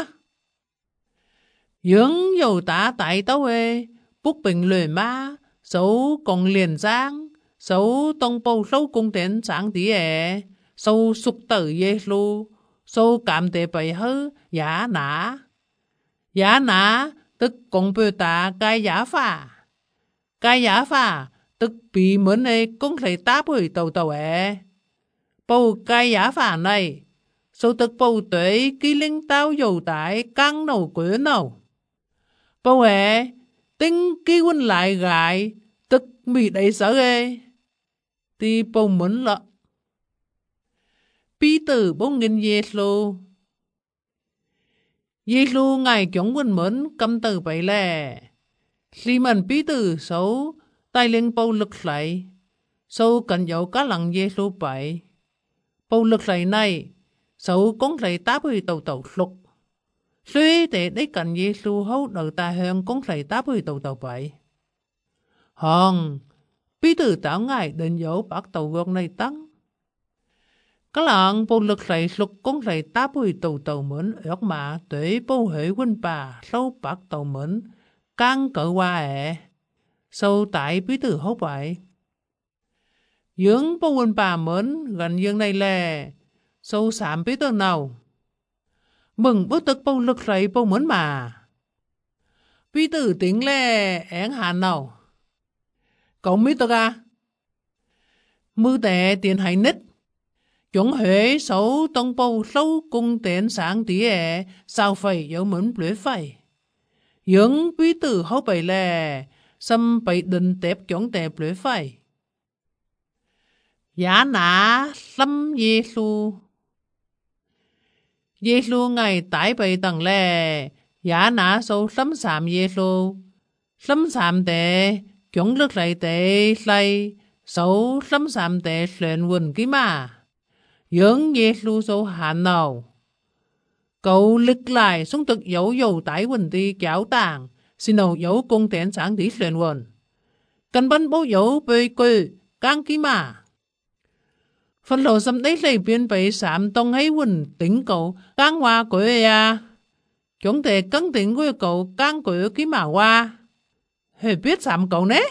Dưỡng dầu ta tại tao ê. Búc bình lười ma. Sấu còn liền giang. Sấu tông bầu sấu cung tiến sáng tí ế. Sấu xúc tử dê lưu. Sấu cảm tế bày hư. Giả nã. Giả nã. Tức công bê ta cái giả phà. Cái giả phà. Tức bị mến ê cũng thấy tá bùi tàu tàu ế. Bầu cái giả phà này. Sấu tức bầu tuế ký linh tao dầu tải căng nầu quế nầu. Bầu ế. Tính ký quân lại gại. Tức mì đầy sở ê. Thì bầu mến lọ. Bí tử bông nghìn Giê-xu. Giê-xu ngài chống quân mến cầm tử bấy lệ. Khi mình bí tử xấu. Tai linh bầu lực lại. Xấu cần dấu cá lặng Giê-xu bấy. Bầu lực lại này. Xấu cũng lại tá bùi tàu tàu lục. Suy để đấy cần Giê-xu hấu đầu ta hơn cũng lại tá bùi tàu tàu bấy. Hòn. Bí tử tạo ngài định dấu bác tàu gọn này tăng. Các lạng bầu lực lại lục cũng lại tá bùi tàu tàu mến ớt mà tuế bầu hệ quân bà sâu bác tàu mến càng cỡ qua ẹ. Sâu tại bí tử hấu bại. Dưỡng bầu quân bà mến gần dương này lè. Sâu xám bí tử nào. Mừng bức tức bầu lực lại bầu mến mà. Bí tử tính lè én hàn nào. Cậu bí tử à? Mưu tệ tiền hãy nít. Chúng hệ xấu tông bầu sâu cung tiến sáng tí ẹ. Sao phải dấu mến bế phải. Dưỡng bí tử hấu bày lè. Xâm bày định tép chúng tép bế phải. Giả nã lâm Giê-xu. Giê-xu ngày tái bày tầng lè. Giả nã sâu lâm xàm Giê-xu. Lâm xàm tệ. Chúng lực lại tệ lại. Sâu lâm xàm tệ luyện quần ký mà. Dưỡng Giê-xu sâu hàn nào. Cậu lực lại xuống thực dấu dầu tái quần đi kéo tàng. Xin đầu dấu cung tiến sáng tí luyện quần. Cần bắn bố dấu bê quê càng ký mà. Phần lộ xâm đấy lấy biên bày sám tông hay quần tính cậu càng hoa quê à. Chúng thể cân tính của cậu càng quê ký mà hoa. Hề biết sám cậu nế.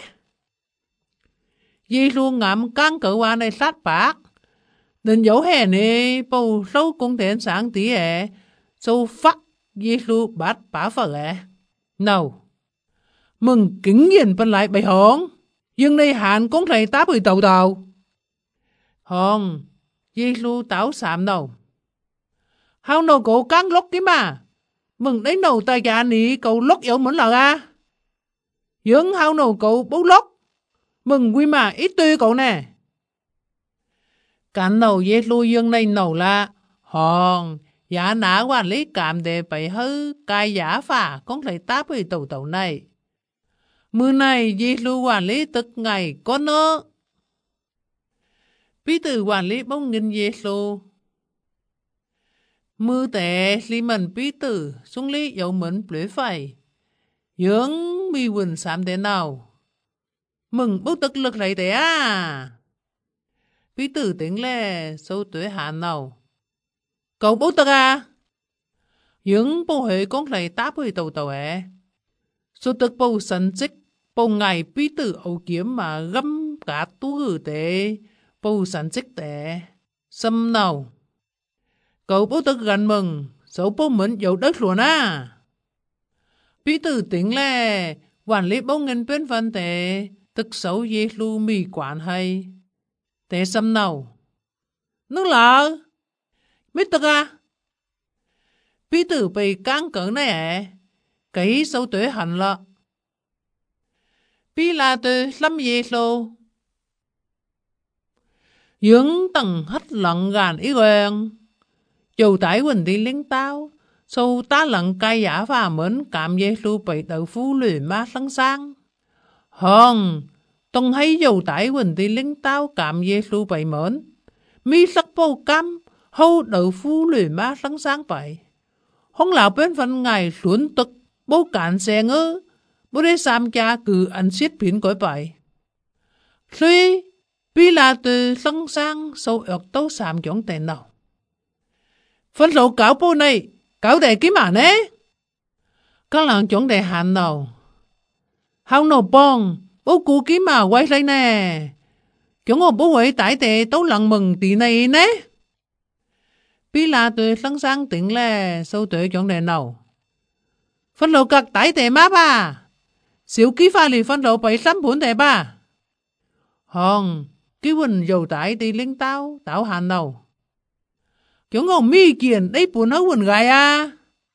Giê-xu ngắm càng cậu hoa này sát bác. Định dấu hè này bầu sâu cung tiến sáng tí ế. Sâu phát Giê-xu bát bá phở ế. Nào. Mừng kính nhìn bên lại bày hồn. Nhưng này hàn cũng thầy tá bùi tàu tàu. Hồn. Giê-xu táo xàm nào. Hào nâu cậu càng lúc kì mà. Mừng đấy nâu ta gà ní cậu lúc dấu muốn là à. Nhưng hào nâu cậu bố lúc. Mừng quy mà ít tươi cậu nè. Cảnh nâu Giê-xu dương này nâu là. Hòn. Giả nã quản lý cảm đề bày hư. Cái giả phả cũng thầy tá bùi tàu tàu này. Mưa này Giê-xu quản lý tức ngày có nơ. Bí tử quản lý bông nghìn Giê-xu. Mưa tệ lý mình bí tử xuống lý dấu mến bế phải. Dưỡng mi quỳnh xám thế nào. Mừng bốc tức lực lấy thế à. Bí tử tính lè sâu tuế hàn nào. Cậu bốc tức à. Dưỡng bố hệ cũng lấy tá bùi tàu tàu ế. Số tức bầu sân trích. Bầu ngày bí tử ấu kiếm mà găm cả tú hử tế. Bầu sân trích tế. Xâm nào. Cậu bố tức gần mừng. Số bố mến dấu đất luôn à. Bí tử tính lè. Quản lý bông ngân bên phân tế. Tức xấu Giê-xu mì quản hay. Tế xâm nào. Nó là. Mít tức à. Bí tử bị căng cỡ này à. Cái sâu tuế hẳn lọ. Bí là tôi lâm Giê-xu. Dưỡng tầng hất lặng gàn ý quen. Dù tái quỳnh đi lính tao. Sâu ta lặng cai giả và mến cảm Giê-xu bị đậu phu lùi ma sẵn sang. Hòn. Tông hay dù tái quỳnh đi lính tao cảm Giê-xu bị mến. Mi sắc bầu cam. Hâu đậu phu lùi ma sẵn sang vậy. Không lão bên phần ngày xuống tức. Bố cản xe ngư. Bố đế xàm cha cử ăn xiết phiến cõi bại. Suy, Bí la từ sẵn sàng sau ước tấu sàm chống tệ nào. Phân lộ cáo bố này, cáo tệ ký mà nè. Các làng chống tệ hạn nào. Hào nổ bông, bố cụ ký mà quay lại nè. Chống ngô bố quay tải tệ tấu lặng mừng tí này nè. Bí la từ sẵn sàng tỉnh lè sau tuệ chống tệ nào. Phân lộ các tải tệ má bà. Xíu ký pha lì phân lộ 7-8 tệ bà. Hòn, ký quỳnh dầu tải tì linh tao, tao hàn nào. Chúng ngô mi kiền đấy bùn hấu quỳnh gái à.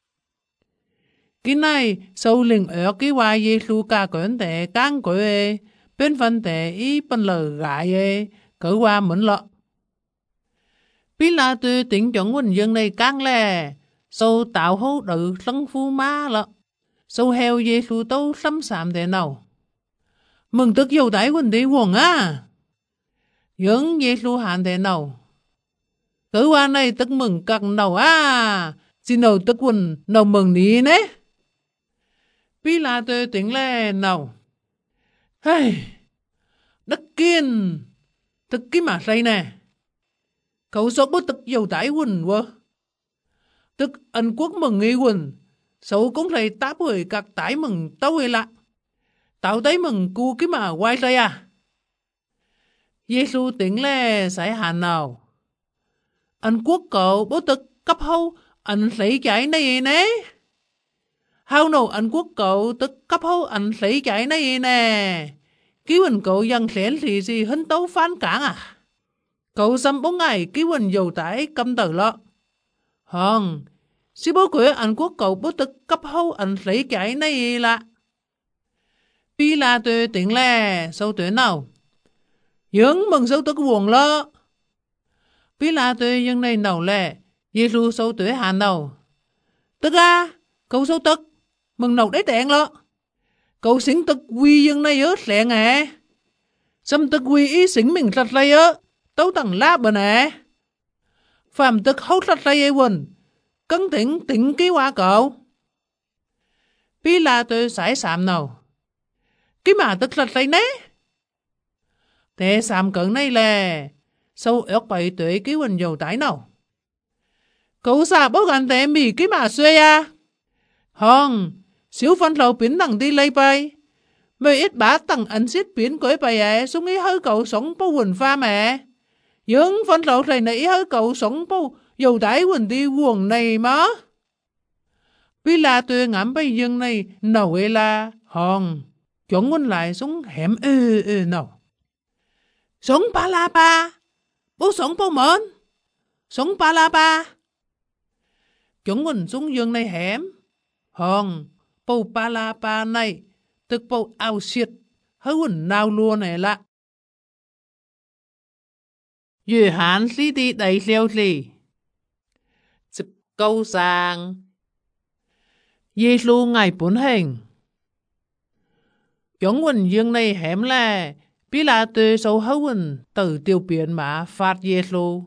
Cái này, sâu linh ở cái hoa Giê-xu ca cẩn tệ cán cõi ê, bên phân tệ ý bên lờ gái ê, cỡ hoa mẫn lọ. Bí la tư tỉnh chọn quỳnh dân này cán lè, sâu tạo hấu đự sân phu má lọ. Sâu heo Giê-xu tấu xâm xàm tệ nào. Mừng tức dầu tải quỳnh đi quần à. Dưỡng Giê-xu hạn tệ nào. Cỡ hoa này tức mừng cặc nào à. Xin nào tức quỳnh nào mừng ní nế. Bí la tư tỉnh lè nào. Hey, đất kiên. Tức cái mà say nè. Cậu sao bố tức dầu tải quỳnh quá. Tức Ấn Quốc mừng nghi quỳnh. Sâu cũng thầy tá bưởi các tải mừng tao hề lạ. Tao thấy mừng cu cái mà quay đây à. Giê-xu tỉnh lè sải hạn nào. Ấn Quốc cậu bố tức cấp hâu ấn lấy chạy này nè. Hào nổ Ấn Quốc cậu tức cấp hâu ấn lấy chạy này nè. Ký quỳnh cậu dân xén thì gì hân tấu phán cảng à. Cậu xâm 4 ngày ký quỳnh dầu tải cầm tờ lọ. Hòn, xí bố quế Ấn Quốc cậu bố tức cấp hâu ấn lấy chạy này lạ. Bí la tư tỉnh lè sâu tuyến nào. Dưỡng mừng sâu tức buồn lọ. Bí la tư dân này nào lè. Giê-xu sâu tuyến hàn nào. Tức à, cậu sâu tức. Mừng nào đấy tẹn lọ. Cậu xính tức quy dân này ớt lẹ ngẹ. Xâm tức quy ý xính mình sạch lây ớt. Tấu tầng lá bờ nè. Phạm tức hốt sạch lây ấy quỳnh. Cấn tỉnh ký hoa cậu. Bí la tư sải sạm nào. Cái mà tức sạch lây nế. Thế sạm cận này lè. Sâu ớt bày tuệ ký quỳnh dầu tải nào. Cậu xa bố gần tệ mì cái mà xuê à. Hòn, xíu phân lầu biến đằng đi lây bay. Mày ít bá tầng ảnh xít biến cõi bày à. Xuống ý hơi cậu sống bố quỳnh pha mẹ. Dưỡng phân lầu thầy này hơi cậu sống bố dầu tải quỳnh đi quần này mà. Bí la tuê ngắm bây dân này nấu ấy là hòn. Chuẩn quỳnh lại xuống hẻm nào. Sống ba la ba. Bố sống bố mến. Sống ba la ba. Chuẩn quỳnh xuống dân này hẻm. Hòn, bố ba la ba này. Tức bố ao xiết. Hơi quỳnh nào luôn này lạ. Dư hán sĩ đi đầy liêu lì. Chụp câu sang. Giê-xu ngày 4 hình. Chúng quỳnh dương này hẻm là bí la tư sâu hấu quỳnh từ tiêu biến mà phát Giê-xu.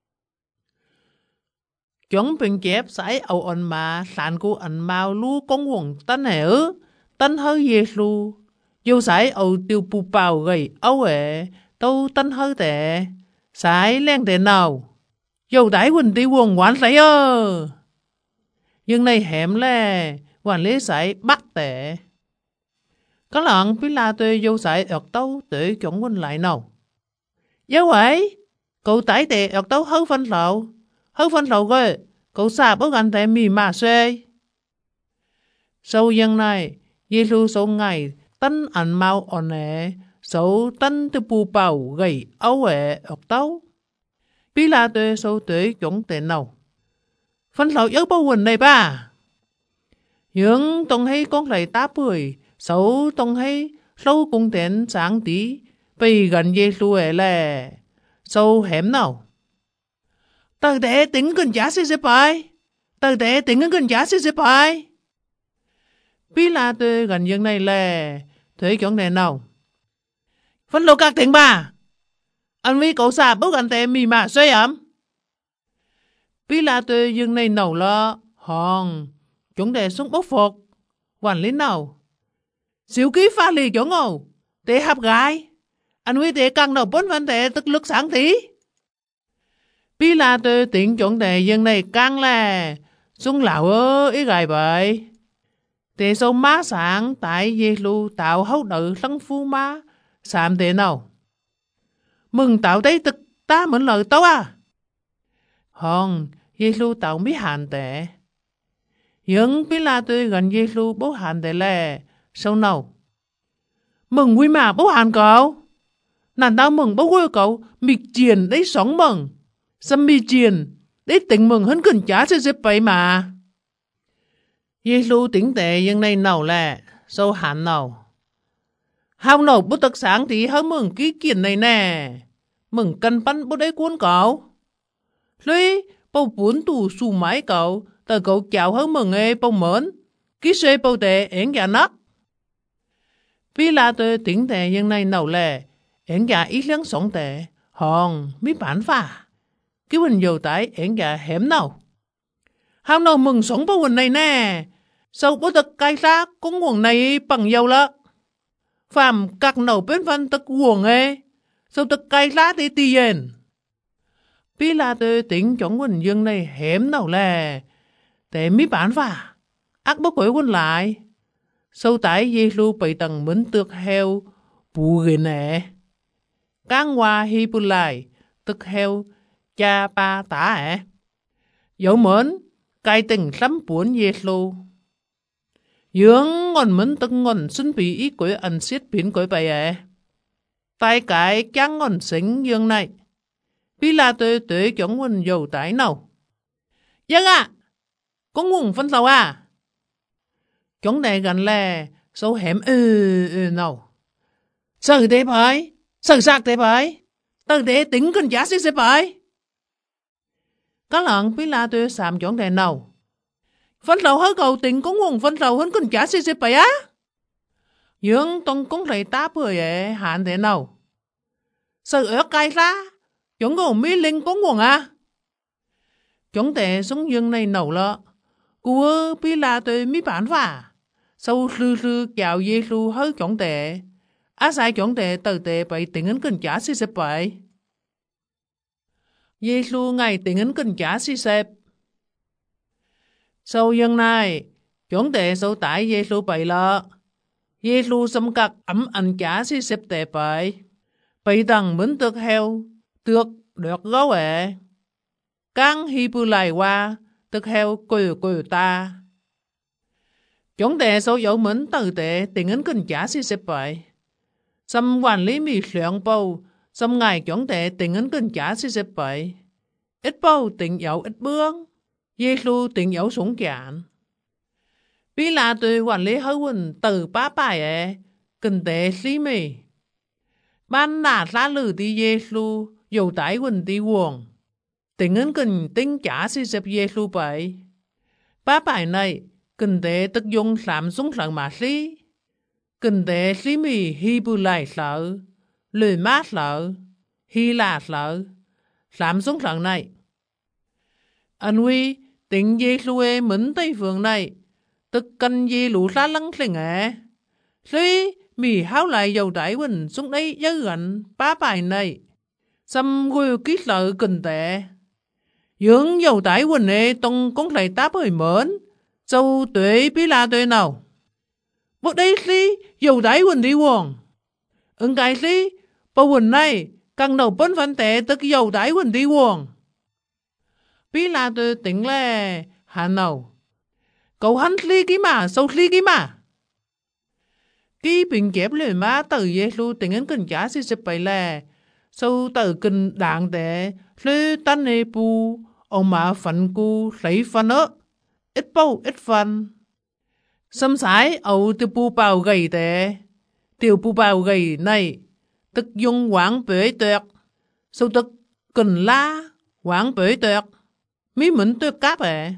Chúng bình chép sải ẩu ẩn mà sản của ẩn màu lưu công quần tân hữu tân hơi Giê-xu. Dù sải ẩu tiêu bù bào gầy ấu ế tâu tân hơi tệ. Sải lên tệ nào. Dù đáy quỳnh đi quần quán sải ơ. Nhưng này hẻm là quản lý sải bắt tệ. Các lần bí la tư vô sải ợt tấu tự chuẩn quỳnh lại nào. Dẫu vậy, cậu tải tệ ợt tấu hấu phân lậu. Hấu phân lậu cơ, cậu xa bố gần tệ mì mà xuê. Sau dân này, Giê-xu số ngày tân ảnh mau ổn ế. Số tân tư bù bào gầy ấu ế ợt tấu. Bí la tư số tự chuẩn tệ nào. Phân lậu yếu bố quỳnh này ba. Nhưng tổng hay con lại tá bưởi. Số tổng hay lâu cung tiến sáng tí. Bây gần Giê-xu ấy là. Số hẻm nào. Tờ đệ tính gần giá xí xí bài. Tờ đệ tính gần giá xí xí bài. Bí la tư gần dân này là. Thuế chuẩn đề nào. Phân lậu các tính ba. Anh vì cậu xa bố gần tệ mì mà xoay ấm. Bí la tư dân này nấu là hòn. Chúng để xuống bốc phục. Quản lý nào. Xíu ký pha lì chỗ ngầu. Để hạp gái. Anh huy tế càng đầu bốn vấn đề tức lực sáng tí. Bí là tôi tính chúng đề dân này càng là xuống lão ý gài bởi. Tế sâu má sáng tại dê lưu tạo hậu đợi lăng phu má sạm tế nào. Mừng tạo đấy tức ta mượn lời tao à. Hòn dê lưu tạo bí hàn tế. Nhưng bí là tôi gần dê lưu bố hàn tế là sâu nào. Mừng huy mà bố hàn cậu. Nạn tao mừng bố huy cậu mịt chiền đấy sống mừng. Xâm mì chiền đấy tỉnh mừng hơn cần chá sẽ xếp bấy mà. Dê lưu tính tệ dân này nào là sâu hàn nào. Hào nào bố特sáng thì hơi mừng ký kiện này nè. Mừng cân bắn bố đấy cuốn cậu. Lui bố bốn tù xù máy cậu. Tờ cậu chào hơi mừng ê bố mến. Ký xê bố tệ én gà nắc. Vì là tôi tính tệ dân này nào là én gà ít lắng sống tệ. Hòn mít bản phà. Ký bình dầu tái én gà hẻm nào. Hào nào mừng sống bố quần này nè. Sao bố特cay ra cũng nguồn này bằng dầu lợ. Phạm các nấu bên văn tức nguồn ê. Sao tức cay ra thì tiền. Vì là tôi tính chống quần dương này hẻm nào là. Để mít bán phà. Ác bố quấy quần lại. Sao tái dê lưu bày tầng mến tược heo bù ghê nè. Càng hoa hi bù lại tức heo cha ba tả ả. Dẫu mến cay tình lắm buồn dê lưu. Dương ngon mến tức ngon xuân bị ý quấy ăn xiết biến quấy bày ả. Tại cái chẳng ngon xính dương này. Vì là tôi tới chống quần dầu tái nào. Dân à! Có nguồn phân dầu à? Chống này gần là sâu hẻm nào. Sợ thế bởi. Sợ sạc thế bởi. Tờ thế tính cần giá xích xếp bởi. Các lần vì là tôi xàm chống này nào. Phân dầu hơi cầu tính có nguồn phân dầu hơn cần giá xích xếp bởi á. Nhưng tôi cũng thấy ta bởi hạn thế nào. Sợ ớt cay ra. Chúng có mỹ linh có nguồn à? Chúng ta sống dương này nấu lợ. Cua bí là tôi mỹ bản phà. Sau sư sư chào dê sư hơi chúng ta. Á sai chúng ta tờ tệ bởi tình hình cần trả xí xếp bởi. Dê sư ngày tình hình cần trả xí xếp. Sau dương này, chúng ta sau tải dê sư bởi lợ. Dê sư xâm cắt ấm ảnh trả xí xếp tệ bởi. Bởi tầng mến tược heo. Tược được gấu ế. Càng hi bù lại qua, tức heo cùi ta. Chúng ta số dấu mến tử tế tình hình kinh giá xí xếp bởi. Xâm quản lý mì lượng bầu, xâm ngày chúng ta tình hình kinh giá xí xếp bởi. Ít bầu tình dấu ít bương, dê lưu tình dấu súng chán. Vì là tôi quản lý hơi quần từ bá bài ế, kinh tế xí mì. Ban nà xa lử đi dê lưu, dầu tái quần đi quần. Tình hình kinh tính trả xí xếp dê lưu bởi. Bá bài này, kinh tế tức dùng làm súng lần mà xí. Kinh tế xí mì hi bù lại sợ, lười mát sợ, hi là sợ, làm súng lần này. Anh huy, tính dê lưu mến Tây Phương này, tức cần dê lũ xa lăng sinh ế. Xí, mì háo lại dầu tái quần xuống đây dơ gần bá bài này. Xâm gùi ký sợ kinh tế. Dưỡng dầu tái quần ế tông cũng lại tá bởi mến. Châu tuệ bí là tuệ nào. Bộ đây xí dầu tái quần đi quần. Ứng cái xí bộ quần này càng đầu bấn phán tế tức dầu tái quần đi quần. Bí là tuệ tính là hà nào. Cậu hắn xí ký mà sâu xí ký mà. Ký bình chép lời má tử dê lưu tình hình kinh giá xí xếp bày là sâu tử kinh đảng tế lê tân hê bù ông mà phận cu lấy phân ớ. Ít bầu ít phân. Xâm sái ấu tiêu bù bào gầy tế. Tiêu bù bào gầy này tức dùng quảng bế tuyệt. Sâu tức kinh la quảng bế tuyệt. Mí mến tuyệt cáp ế.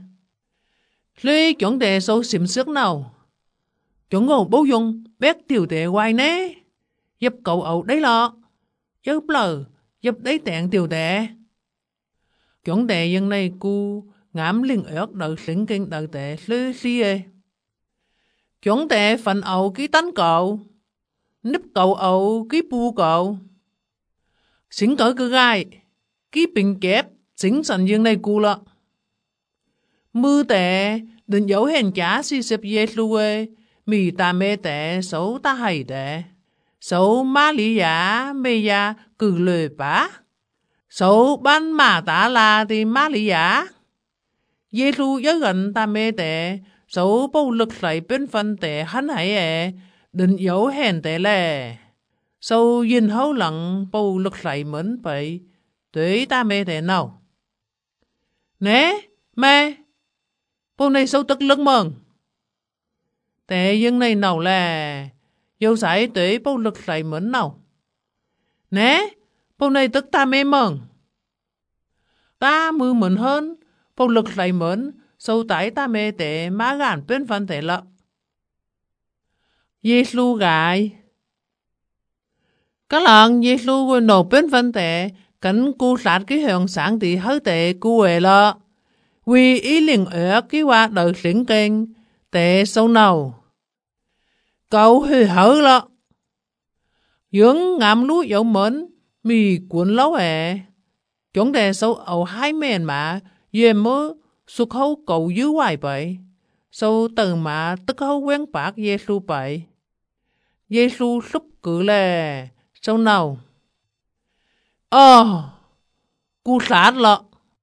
Lê chúng đề sâu xìm sức nào. Chúng ngồi bố dùng bét tiểu tế hoài nế. Giúp cậu ấu đấy lọ. Giúp lờ giúp đấy tẹn tiểu tế. Chúng đề dân này cu ngắm liên ớt đợi sinh kinh đợi tế lư xí ê. Chúng tế phần ấu ký tánh cậu. Nếp cậu ấu ký bù cậu. Xin cỡ cơ gai, ký bình kép, chính sẵn dương này cụ lọ. Mư tệ, đừng dấu hèn chá si xếp dê lùi, mì ta mê tệ, xấu ta hay tệ. Xấu má lý giá, mê giá, cử lời bá. Xấu ban mà ta là thì má lý giá. Dê lù nhớ gần ta mê tệ, xấu bầu lực lại bên phân tệ hắn hãy đừng dấu hèn tệ lè. Xấu nhìn hấu lặng bầu lực lại mến bậy, tuế ta mê tệ nào. Nè, mê, bầu này xấu tức lưng mừng. Tệ dân này nào là dâu sải tuế bầu lực lại mến nào. Nè, bầu này tức ta mê mừng. Ta mưu mến hơn, bầu lực lại mến, sâu tái ta mê tệ má gàn bên phân tệ lợ. Giê-xu gái. Các lần Giê-xu quên nộp bên phân tệ, cánh cu sát cái hướng sáng thì hơi tệ cu về lợ. Vì ý liền ở cái hoạt đời xuyến kênh, tệ sâu nào. Cậu hơi hở lợ. Dưỡng ngắm lũ dấu mến, mì cuốn lâu chúng đề sâu ẩu hai mền mà, dê mơ xuất khấu cầu dưới hoài bậy. Sâu từ mà tức khấu quen bạc Giê-xu bậy. Giê-xu súp cử lè, sâu nào. Cú sát lọ.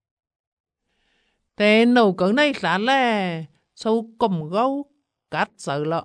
Thế nấu cỡ này sát lè, sâu cầm gấu, cắt sợ lọ.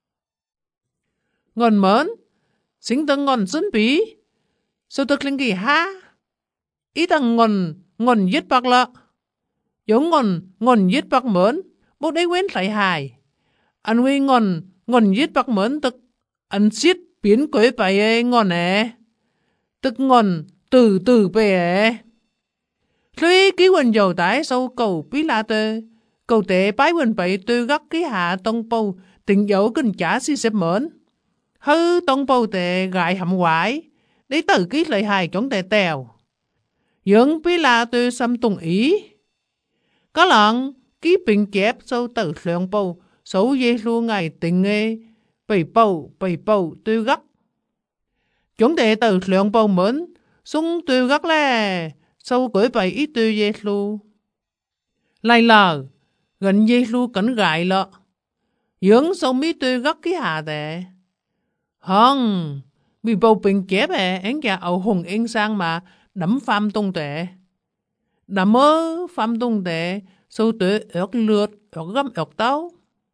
Ngon mến, xính tân ngon xuân bí, sâu tức linh kỳ ha. Ý tăng ngon giết bạc lọ. Giống ngon giết bạc mến, bố đấy quên lại hài. Anh huy ngon giết bạc mến tức, anh xiết biến quế bày ngon tức ngon từ bề Lúc ký quần dầu tái sâu cầu bí lạ tơ, cầu tệ bái quần bày tư gắt ký hạ tông bầu tình dấu kinh trả si xếp mến. Hư tông bầu tệ gại hầm quái, để tử ký lợi hài chống tệ tèo. Dưỡng bí lạ tơ xâm tùng ý. Có lần, ký bình chép sâu tử lượng bầu, xấu Giê-xu ngày tình nghê, bày bầu tư gắt. Chúng tệ tử lượng bầu mến, xung tư gắt lè, sâu gửi bày ý tư Giê-xu. Lại lờ, gần Giê-xu cẩn gại lọ. Dưỡng sâu mỹ tư gắt ký hạ tệ. Hông, vì bầu bình chép anh kìa ẩu hùng yên sang mà đấm pham tung tệ. Đấm mơ pham tung tệ, sâu tệ ớt lượt, ớt găm ớt táo.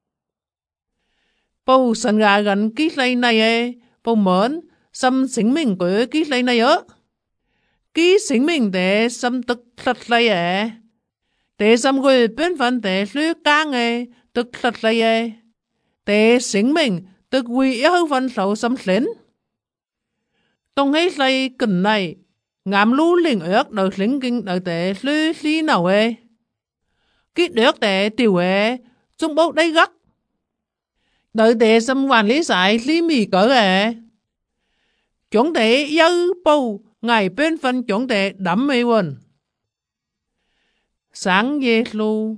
Bầu sẵn gà gần ký lấy này bầu mến, xâm xính mình của ký lấy này ký xính mình để xâm tức thật lấy để xâm gửi bên phần để lưu càng tức thật lấy để xính mình tức quy yếu phần sầu xâm xến. Tông hết lấy cần này, ngắm lũ linh ớt đời lính kinh đời để lưu lý nào ký được để tiểu trung bốc đây gắt. Đợi để xâm hoàn lý giải lý mì cỡ chúng để dâu bầu ngày bên phân chúng để đắm mê quần. Sáng Giê-xu.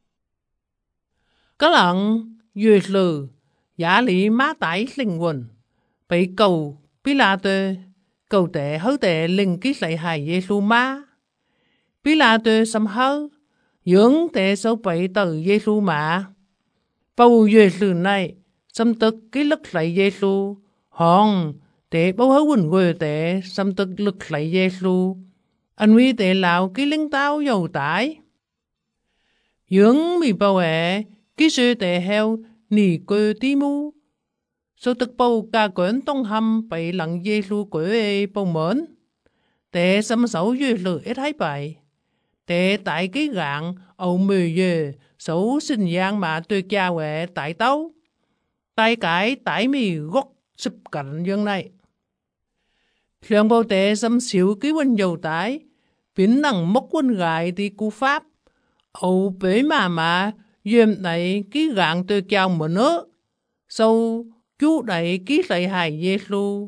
Có lần duyệt lừ giả lý má tái linh quần. Bị cầu bí lạ tơ cầu tệ hấu tệ linh ký lại hài Giê-xu má. Bí lạ tơ xâm hớ dưỡng tệ sâu bậy từ Giê-xu mà. Bầu duyệt lừ này xâm tức ký lực lại Giê-xu hòn để bố hấu quỳnh quê tệ xâm tức lực lại Giê-xu. Anh huy tệ lão ký linh tao dầu tải. Dưỡng mì bầu ký sư tệ heo nì cơ tí mu. Số tức bầu ca quyến tông hâm bậy lặng Giê-xu quê bầu mến. Tệ xâm xấu duyệt lừ ít hãy bậy. Tệ tại cái gạn ầu mì dê xấu sinh giang mà tôi cha tại tấu. Tại cái tại mì gốc sụp cảnh dân này. Lượng bầu tệ xâm xíu ký quên dầu tái, biến năng mốc quên gại thì cú pháp. Âu bế mà dùm đẩy ký gạn tôi chào mở nước. Sau chú đẩy ký lại hài Giê-xu.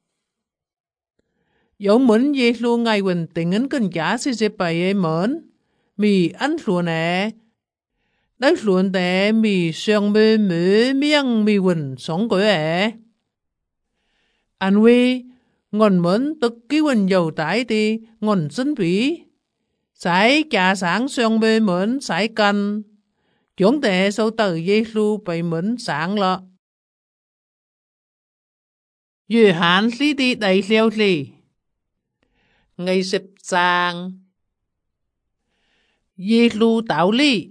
Dẫu mến Giê-xu ngày quỳnh tình ấn kinh trả xí xếp bày mến. Mì ăn xuống Đấy xuống tệ mì sương mê mê miếng mì quỳnh sống của Anh huy Ngọn mến tức ký quỳnh dầu tải thì ngọn sinh phí. Sải trà sáng xuân bê mến sải canh. Chúng tệ sâu tờ Giê-xu bày mến sáng lọ. Dư hạn sĩ đi đầy liêu lì. Ngày sịp sang. Giê-xu tạo lý.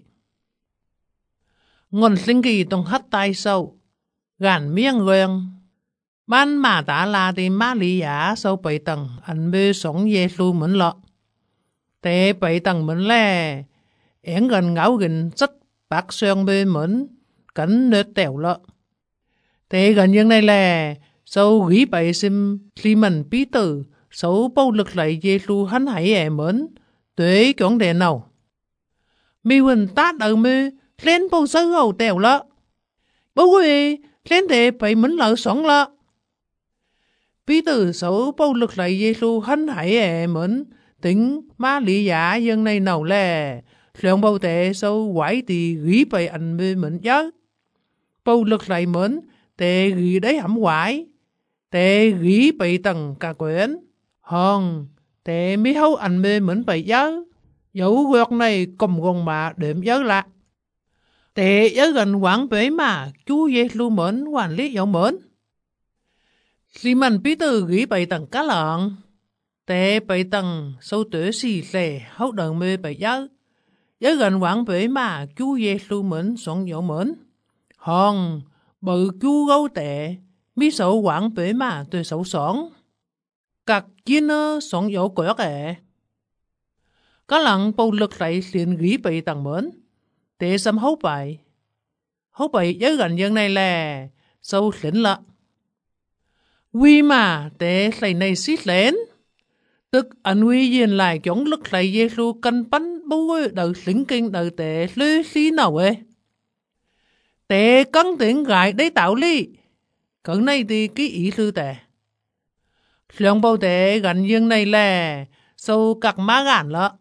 Ngọn sinh kỳ tông hắt tay sâu. Gàn miếng gương. Ban mà đã là thì má lý giả sâu bày tầng anh bê sống Giê-xu mến lọ. Tế bày tầng mến lè. Én gần ngáo gần rất bác xuân bê mến. Cánh nết tèo lọ. Tế gần như này là sau ghi bày xìm lý mình bí tử sau bầu lực lại Giê-xu hắn hãy ẻ mến tuế chọn đề nào. Mì huỳnh tát ở mê lên bầu sơ gầu tèo lọ. Bố quê lên đề bày mến lỡ sống lọ. Bí tử sau bầu lực lại Giê-xu hắn hãy ẻ mến tính má lý giả dân này nào là lượng bầu tệ sau quái thì ghi bày anh mê mến chứ. Bầu lực lại mến tệ ghi đấy hẳm quái. Tệ ghi bày tầng cả quyến. Hòn, tệ mi hấu anh mê mến bày nhớ. Dẫu quẹt này cùng gồm mà đệm nhớ lạc. Tệ nhớ gần quảng bế mà chú Giê-xu mến hoàn lý dẫu mến. Lý mình bí tử ghi bày tầng cá lợn. Tệ bày tầng sâu tử xì lệ hấu đợn mê bày nhớ. Nhớ gần quảng bế mà chú Giê-xu mến sống dẫu mến. Hòn, bự chú gấu tệ. Mi sầu quảng bế mà tôi sầu sống. Các chiến sống dẫu quẹt ẻ. Có lần bầu lực lại liền ghi bày tầng mến. Tệ xâm hấu bày. Hấu bày nhớ gần dân này là sâu lĩnh lạ. Vì mà tệ lại này xít lên. Tức anh huy dền lại chống lực lại Giê-xu cân bánh bố đợi lĩnh kinh đợi tệ lưới xí nào ấy. Tệ cân tiếng gãi đấy tạo lý. Cẩn này thì cái ý thư tệ. Lượng bầu tệ gần dân này là sâu các má gạn lọ.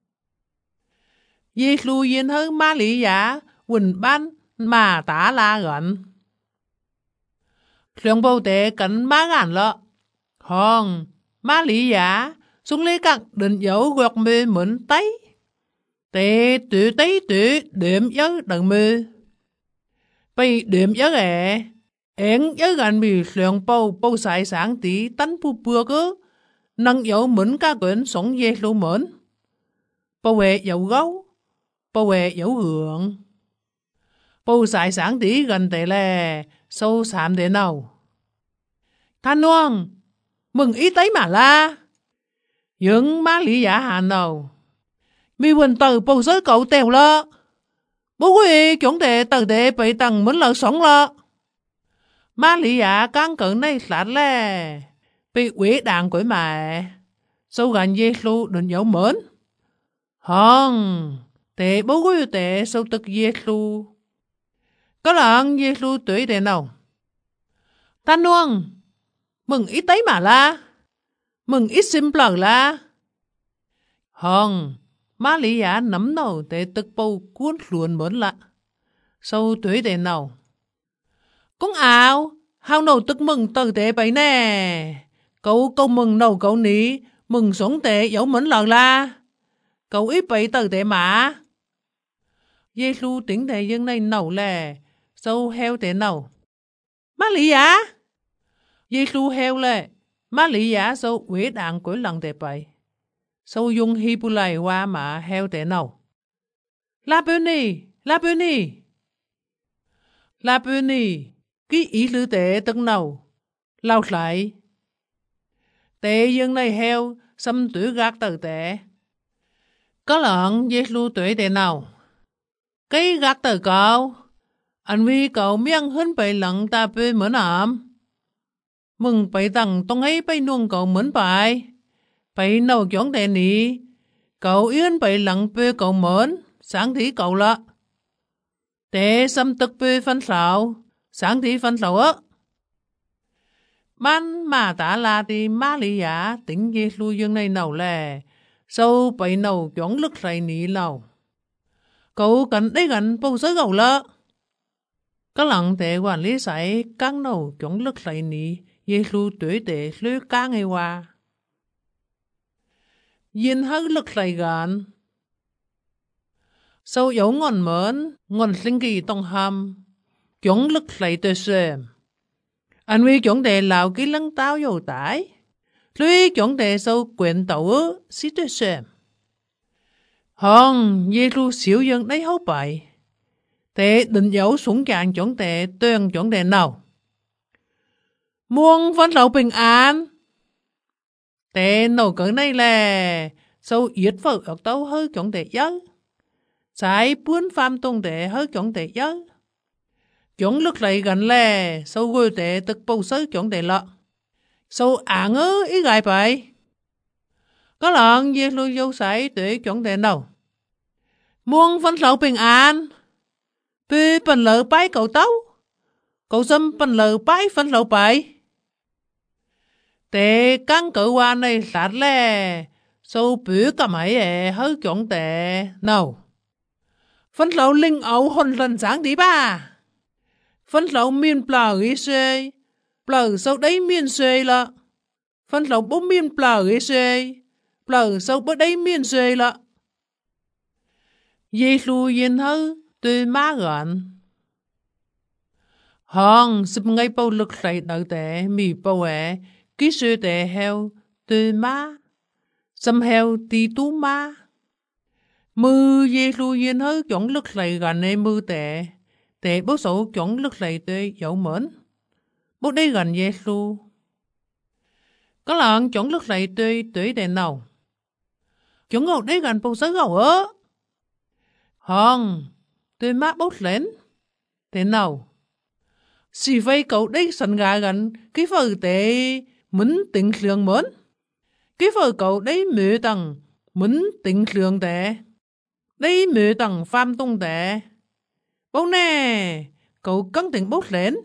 Giê-xu yên hơn má lý giả quỳnh ban mà tả la gần. Lượng bầu tệ cẩn má gạn lọ. Hòn má lý giả xuống lấy các định dấu gọt mê mến tay. Tệ tự tay tự đệm giấc đằng mê. Bây đệm giấc ẻ. Én nhớ gần mì lượng bầu xài sáng tí tánh bù bùa cơ. Nâng dấu mến ca quyến sống Giê-xu mến. Bầu hẹ dấu gấu. Bầu hẹ dấu hưởng. Bầu xài sáng tí gần tệ là sâu xàm thế nào. Thanh Noang, mừng ý tới mà la. Nhưng má lý giả hàn nào. Mì huỳnh tờ bầu giới cậu tèo lọ. Bố quý chuẩn tệ tờ tệ bày tầng mến lỡ sống lọ. Má lý giả căng cỡ này sạch lè. Bị quỷ đàn quỷ mà. Sâu gần Giê-xu định dấu mến. Hòn. Tệ bố quý tệ sâu tức Giê-xu. Có lần Giê-xu tuổi tệ nào. Thanh Noang. Mừng ít tới mà la. Mừng ít xìm plờ la. Hòn. Má lý giả nắm đầu tệ tức bầu cuốn luôn mến lạ. Sâu tuổi tệ nào. Cũng ảo, hào nấu tức mừng tờ tệ bấy nè. Cậu mừng nấu cậu ní, mừng sống tệ dẫu mến lờ la. Cậu ít bấy tờ tệ mà. Giê-xu tiếng thầy dân này nấu lè, sâu heo tệ nấu. Má lý giả. Giê-xu heo lè, má lý giả sâu quế đạn của lần tệ bấy. Sâu dùng hi bù lại hoa mà heo tệ nấu. La bơ nì, la bơ nì. La bơ nì. Cái ý lữ tệ tân nào. Lao lại. Tệ dân này heo. Xâm tuổi gác tờ tệ. Có lợn Giê-xu tuổi tệ nào. Cái gác tờ cậu. Anh vì cậu miếng hơn bày lận ta bê mến ẩm. Mừng bày tầng tông ấy bày nuông cậu mến bài. Bày nâu chóng tệ nì. Cậu yên bày lận bê cậu mến. Sáng thí cậu lạ. Tệ xâm tức bê phân xạo. Sáng thì phân sầu á. Man mà tả là thì má lý giả tính Giê-xu dân này nào là sâu bày nào chóng lực rầy ní nào. Cậu cần đấy gần bầu sớ gầu lỡ. Các lần tệ quản lý sải các nào chóng lực rầy ní 耶稣對地呂講嘅話，然後落嚟緊，受有我們聖嘅動撼，講落嚟對上，因為講地老嘅領導有大，所以講地受quyền đầu是對上，hong耶穌小樣你好拜，地能有崇敬講地對講地nào。Muôn phân lậu bình an. Để nấu cái này là sau yết phở ở đâu hơi chống để nhớ. Trái buôn phạm tung để hơi chống để nhớ. Chống lúc lại gần là sau gửi để tức bầu sơ chống để lọ. Sau ảng ơ ý gài bài. Có lần dê lưu dâu sải để chống để nấu. Muôn phân lậu bình an. Bì bần lỡ bái cậu tấu. Cậu xâm bần lỡ bái phân lậu bài. Để căn cử qua này sát lệ, sau bữa cả mấy hơi chống để nào. Phân lậu linh ấu hồn lần sáng đi ba. Phân lậu miền bờ ghế xê, bờ sau đấy miền xê lợ. Phân lậu bố miền bờ ghế xê, bờ sau bố đấy miền xê lợ. Dê lưu yên hư, tôi má gần. Hòn sụp ngay bầu lực lại đợi tệ mì bầu ký sư tệ heo tư má, xâm heo tì tú má. Mư dê lưu yên hớ chọn lực lại gần này mư tệ, tệ bố sổ chọn lực lại tệ dẫu mến. Bố đây gần dê lưu. Có lần chọn lực lại tệ tệ đèn nào. Chọn ngọc đây gần bố sớ gầu ớ. Hòn, tệ má bố lên. Đèn nào. Xì vây cậu đây sẵn gà gần cái phở tệ muốn tính lượng mến. Cái phở cậu đấy mẹ tầng muốn tính lượng tệ. Đấy mẹ tầng phạm tung tệ. Bố nè, cậu cân tính bốc lên.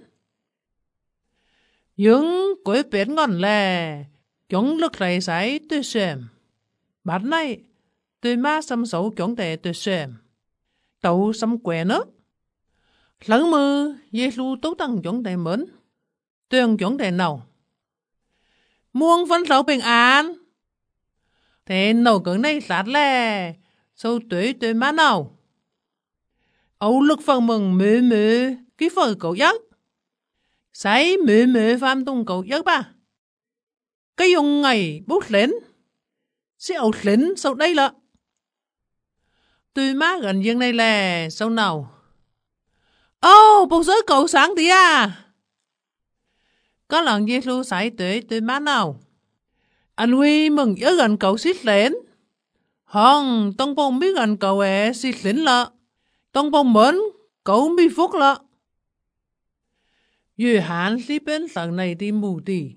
Nhưng quấy biết ngon là chúng lực lại xảy tôi xem. Bạn này, tôi má xâm xấu chúng tệ tôi xem. Tàu xâm quẹ nữa. Lần mơ, dê lưu tốt tăng chúng tệ mến. Tương chúng tệ nào. Muôn phân lậu bình an. Thế nấu cái này sát lè. Sau tuổi má nào. Âu lực phần mừng mê mê. Cái phần cậu giấc. Xảy mê mê phạm tung cậu giấc ba. Cái dùng ngày bút lên. Sẽ ẩu lên sau đây lợ. Tuổi má gần dân này là sau nào. Bố sớ cậu sáng tí à. Có lần dê lưu xảy tuổi má nào. Anh Huy mừng nhớ gần cậu xít lên. Hòn, tông bông biết gần cậu xít lên lợ. Tông bông mến, cậu bị phúc lợ. Dù hạn lý bên tầng này đi mù tì.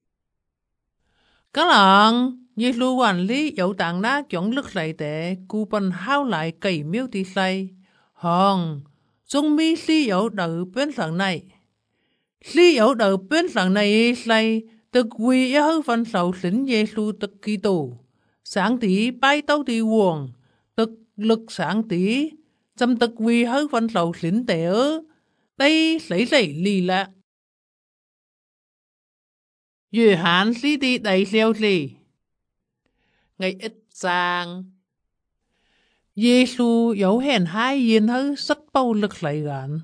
Có lần, dê lưu quản lý dẫu tạng ná chọn lực lại tệ, cụ bần hao lại cầy miêu tì say. Hòn, dung mi lý dẫu đợi bên tầng này. Lý dẫu đợi bên tầng này say, tức quy hư phân sầu xính dê lưu tức kỳ tù. Sáng tí bay tâu tí nguồn, tức lực sáng tí, châm tức quy hư phân sầu xính tệ ớ. Đây lấy lì lạ. Dù hạn lý tí đầy leo lì. Ngày ít sang. Dê lưu dẫu hèn hai yên hư sắc bao lực lại gạn.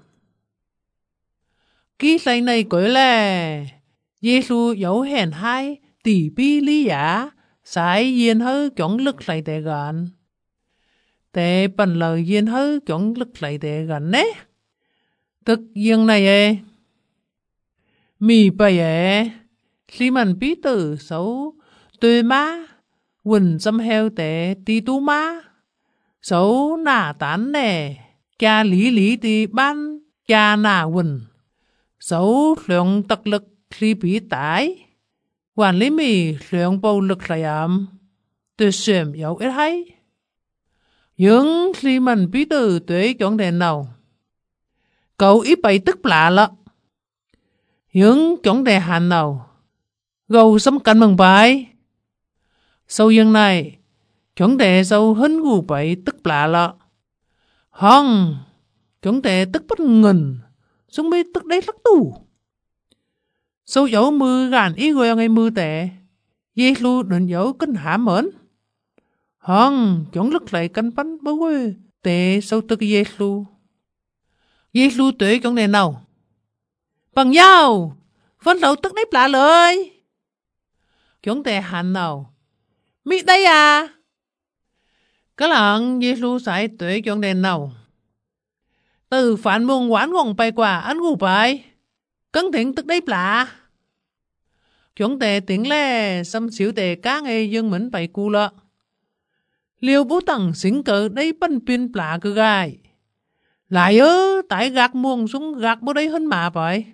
Ký say này gọi là dê lưu dẫu hèn hai tỷ bi lý giả. Sải yên hư chọn lực lại tệ gạn. Tệ bần lời yên hư chọn lực lại tệ gạn nế. Tức yên này mì bày khi mình bí tử xấu tươi má. Quỳnh xâm heo tệ tí tú má. Xấu nà tán nè. Cha lý tí ban cha nà quỳnh. Xấu lượng tật lực khi bí tái. Quản lý mì lượng bầu lực lại ẩm. Tôi xem dấu ít hay. Nhưng khi mình bí tử tuế chọn đèn nào. Cậu ít bày tức lạ lạ. Nhưng chọn đèn hàn nào. Gầu xâm cạnh bằng bài. Sau dân này, chọn đèn sâu hên gù bày tức lạ lạ. Hông, chọn đèn tức bất ngần. Xong mới tức đấy lắc tù. Sâu dấu mưa gàn ý quay ngay mưa tệ. Giê-xu định dấu kinh hạ mến. Hòn, chọn lực lại cánh bánh bố quê. Tệ sâu tức Giê-xu. Giê-xu tuệ chọn nền nào. Bằng nhau. Phân đầu tức nếp lạ lời. Chọn tệ hẳn nào. Mị đây à. Cái lặng Giê-xu sẽ tuệ chọn nền nào. Từ phản môn quán ngon bay qua anh ngủ bài. Cân thiện tức nếp lạ. Chọn tệ tiếng lê xâm xíu tệ cá nghe dương mến bày cu lợ. Liêu bố tầng xính cờ đây bánh pin plạ cơ gai. Lại tại gạt muông xuống gạt bố đây hơn mà vậy.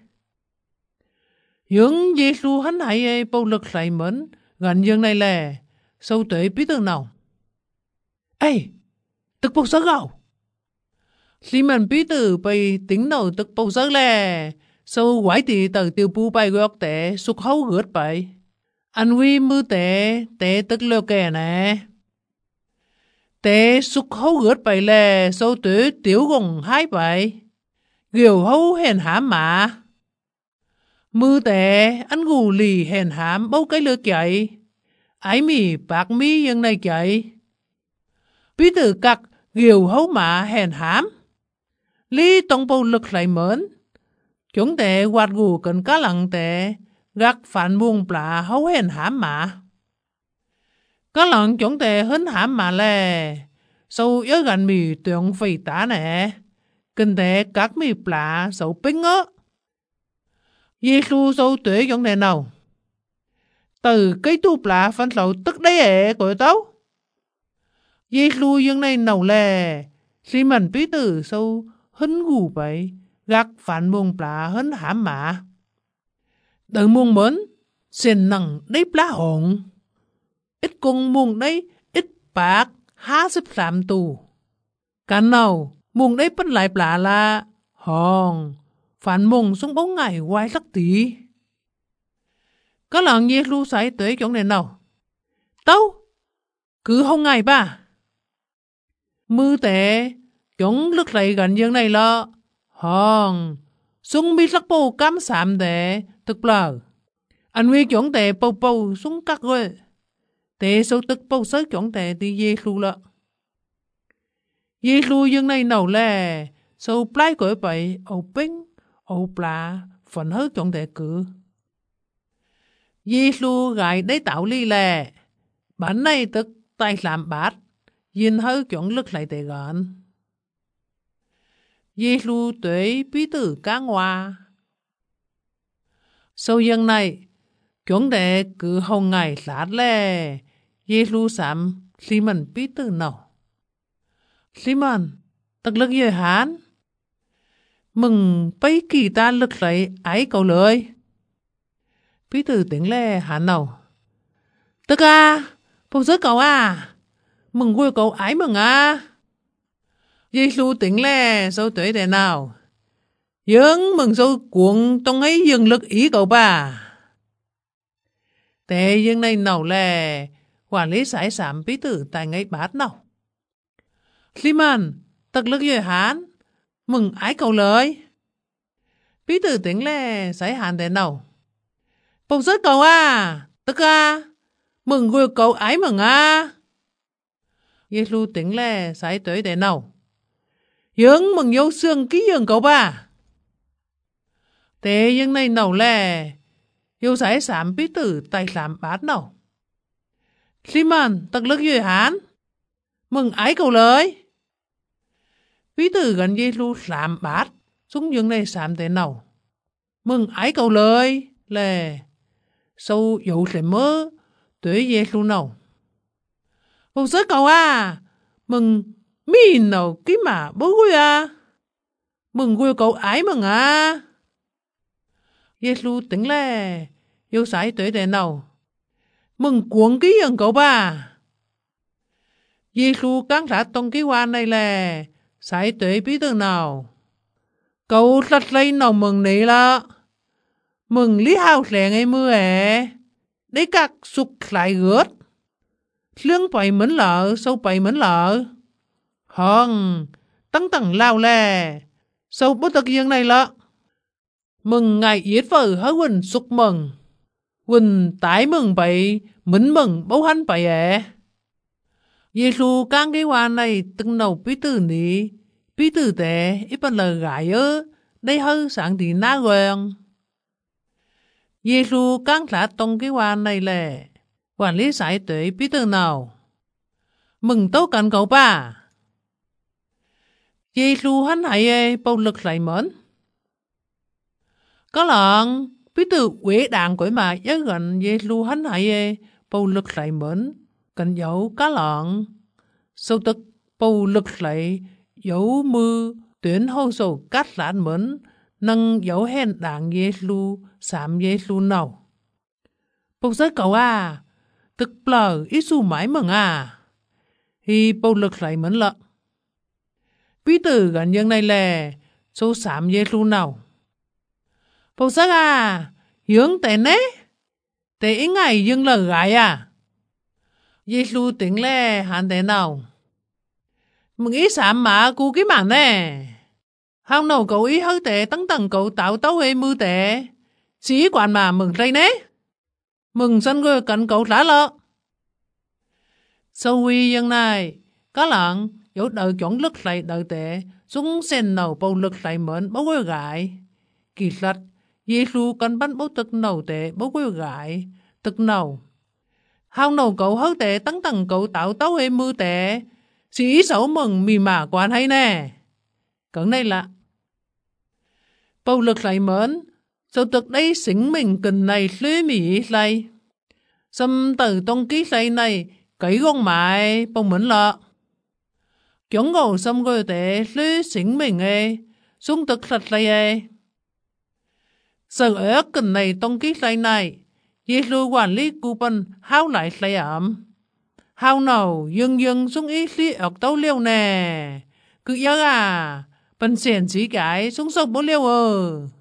Dương Giê-xu hắn hãy bầu lực lại mến gần dương này lè. Sâu tuệ bí tư nào. Ê, tức bầu sớ gạo. Khi mình bí tư bày tính nào tức bầu sớ lè. Sâu quái tì tờ tiêu bù bài gọt tệ xúc hấu gượt bài. Anh huy mưu tệ tức lơ kè nè. Tệ xúc hấu gượt bài lè sâu tuế tiểu gồng hai bài. Ghiều hấu hèn hám mà. Mưu tệ anh gù lì hèn hám bấu cái lơ chạy. Ái mì bạc mi dân này chạy. Bí tử cặc ghiều hấu mà hèn hám. Lý tông bầu lực lại mến. Chúng tệ quạt gù cần cá lặng tệ. Gác phản buông plạ hấu hèn hám mà. Cá lặng chúng tệ hến hám mà lè. Sâu yếu gần mì tuyển phì tá nè. Kinh tệ các mì plạ sâu bính á. Giê-xu sâu tuế chúng tệ nào. Từ cái tu plạ phân sâu tức đấy ế của tấu. Giê-xu dương này nào lè. Khi mình bí tử sâu hến gù bấy. Gác phản buông plạ hến hám mà. Đợi muôn mến, xin nặng đấy plá hồn. Ít con muôn đấy, ít bạc, há xếp phạm tù. Cả nào, muôn đấy bất lại plá là hòn, phản mông xuống 4 ngày quay lắc tí. Có lần Giê-xu xảy tuế chỗ này nào. Tấu, cứ hôm ngày ba. Mưa tệ, chúng lực lại gần dương này là hòn, xuống biết lắc bầu cám xạm tệ, tức lờ. Anh huy chọn tệ bầu bầu xuống các rồi. Tệ sâu tức bầu sớt chọn tệ đi Giê-xu lợ. Giê-xu dương này nào lè. Sâu plái cõi bậy, ổ bính, ổ plá, phần hớt chọn tệ cử. Giê-xu gài đấy tạo ly lè. Bản này tức tay làm bát. Dên hớt chọn lực lại tệ gọn. Giê-xu tuế bí tử cá ngoa. Sau dân này, chúng đệ cứ hồng ngày sát lè. Giê-xu xám xí mình bí tử nào. Xí mình, tất lực dời hán. Mừng bấy kỳ ta lực lại ái cầu lời. Bí tử tiếng lè hán nào. Tức à, bông sớ cậu à. Mừng vui cậu ái mừng à. Giê-xu tiếng lè sâu tuế thế nào. Dương mừng sâu cuộn trong ấy dương lực ý cậu bà. Tệ dương này nào lè. Quản lý sải sảm bí tử tại ngay bát nào. Lý mần, tật lực dời hán. Mừng ái cầu lời. Bí tử tiếng lè sải hàn thế nào. Bông sớt cậu à. Tức à. Mừng vui cậu ái mừng à. Giê-xu tiếng lè sải tuế thế nào. Dương mừng dấu xương ký dương cậu bà. Tệ dương này nào lè. Dấu sải sảm bí tử tại sảm bát nào. Lý mần, tật lực dời hán. Mừng ái cầu lời. Bí tử gần Giê-xu sảm bát. Xuống dương này sảm thế nào. Mừng ái cầu lời. Lè. Sâu dấu sẽ mơ. Tuế Giê-xu nào. Bông sớ cậu à. Mừng mi nào ký mà bố vui à. Mừng vui cậu ái mừng à. Giê-xu tính lè. Dấu sải tuế thế nào. Mừng cuốn ký dân cậu bà. Giê-xu căng thả tông ký hoa này lè. Sải tuế bí tử nào. Cậu lật lấy nào mừng này là. Mừng lý hào lẹ ngay mưa ế. Đấy các sụt lại gớt. Lương bày mến lợ, sâu bày mến lợ. Hòn, tăng tăng lao lè. Sâu bố tật dân này lợ. Mừng ngày yết phở hơi quỳnh xúc mừng. Quỳnh tái mừng bậy, mến mừng bấu hắn bậy ế. Giê-xu càng cái hoa này từng nấu bí tử ní. Bí tử tế ít bất lời gái ơ, đây hơi sáng tí ná quen. Giê-xu càng lạ tông cái hoa này lệ. Quản lý giải tuệ bí tử nào. Mừng tấu cảnh cậu ba. Giê-xu hắn hãy bầu lực lại mến. Có lần, bí tử quế đàn quấy mà nhớ gần Giê-xu hắn hãy bầu lực lại mến. Cảnh dấu cá lợn. Sau tức bầu lực lại dấu mưa tuyến hô sầu cắt lãn mến. Nâng dấu hèn đàn Giê-xu xàm Giê-xu nào. Bầu giấy cậu à. Tức bờ ít xu mãi mừng à. Thì bầu lực lại mến lợn. Bí tử gần dân này là số xàm Giê-xu nào. Bầu giấy à. Hướng tế nế. Tế ý ngày dân lời gái à. Giê-xu tính lệ hẳn thế nào. Mừng ý xàm mà cụ cái mảng nè. Hông nào cậu ý hơi tệ tấn tầng cậu tạo tấu hê mưu tệ. Sĩ quản mà mừng đây nế. Mừng sân người cận cậu lá lợ. Sau huy dân này, có lợn dấu đợi chọn lực lại đợi tệ, xuống sen nào bầu lực lại mến bố quê gãi. Kỳ lật, Giê-xu cần bắn bố tức nào tệ bố quê gãi, tức nào. Hông nào cậu hơi tệ tấn tầng cậu tạo tấu hê mưu tệ, sĩ xấu mừng mì mà quan hay nè. Cẩn đây là bầu lực lại mến, sau tức đây xính mình cần này lưới mì lại. Xâm từ tông ký lại này, cái gông mãi bông mến lọ. Chúng ngầu xâm gửi tế lưới xính mình ê, xuống tức lật lại ê. Sở ớt cần này tông ký lại này, Giê-xu quản lý cụ bần hao lại lại ẩm. Hao nào dưng dưng xuống ý lý ớt tấu liêu nè. Cứ nhớ à, bần xền xí cái xuống sông bố liêu ơ.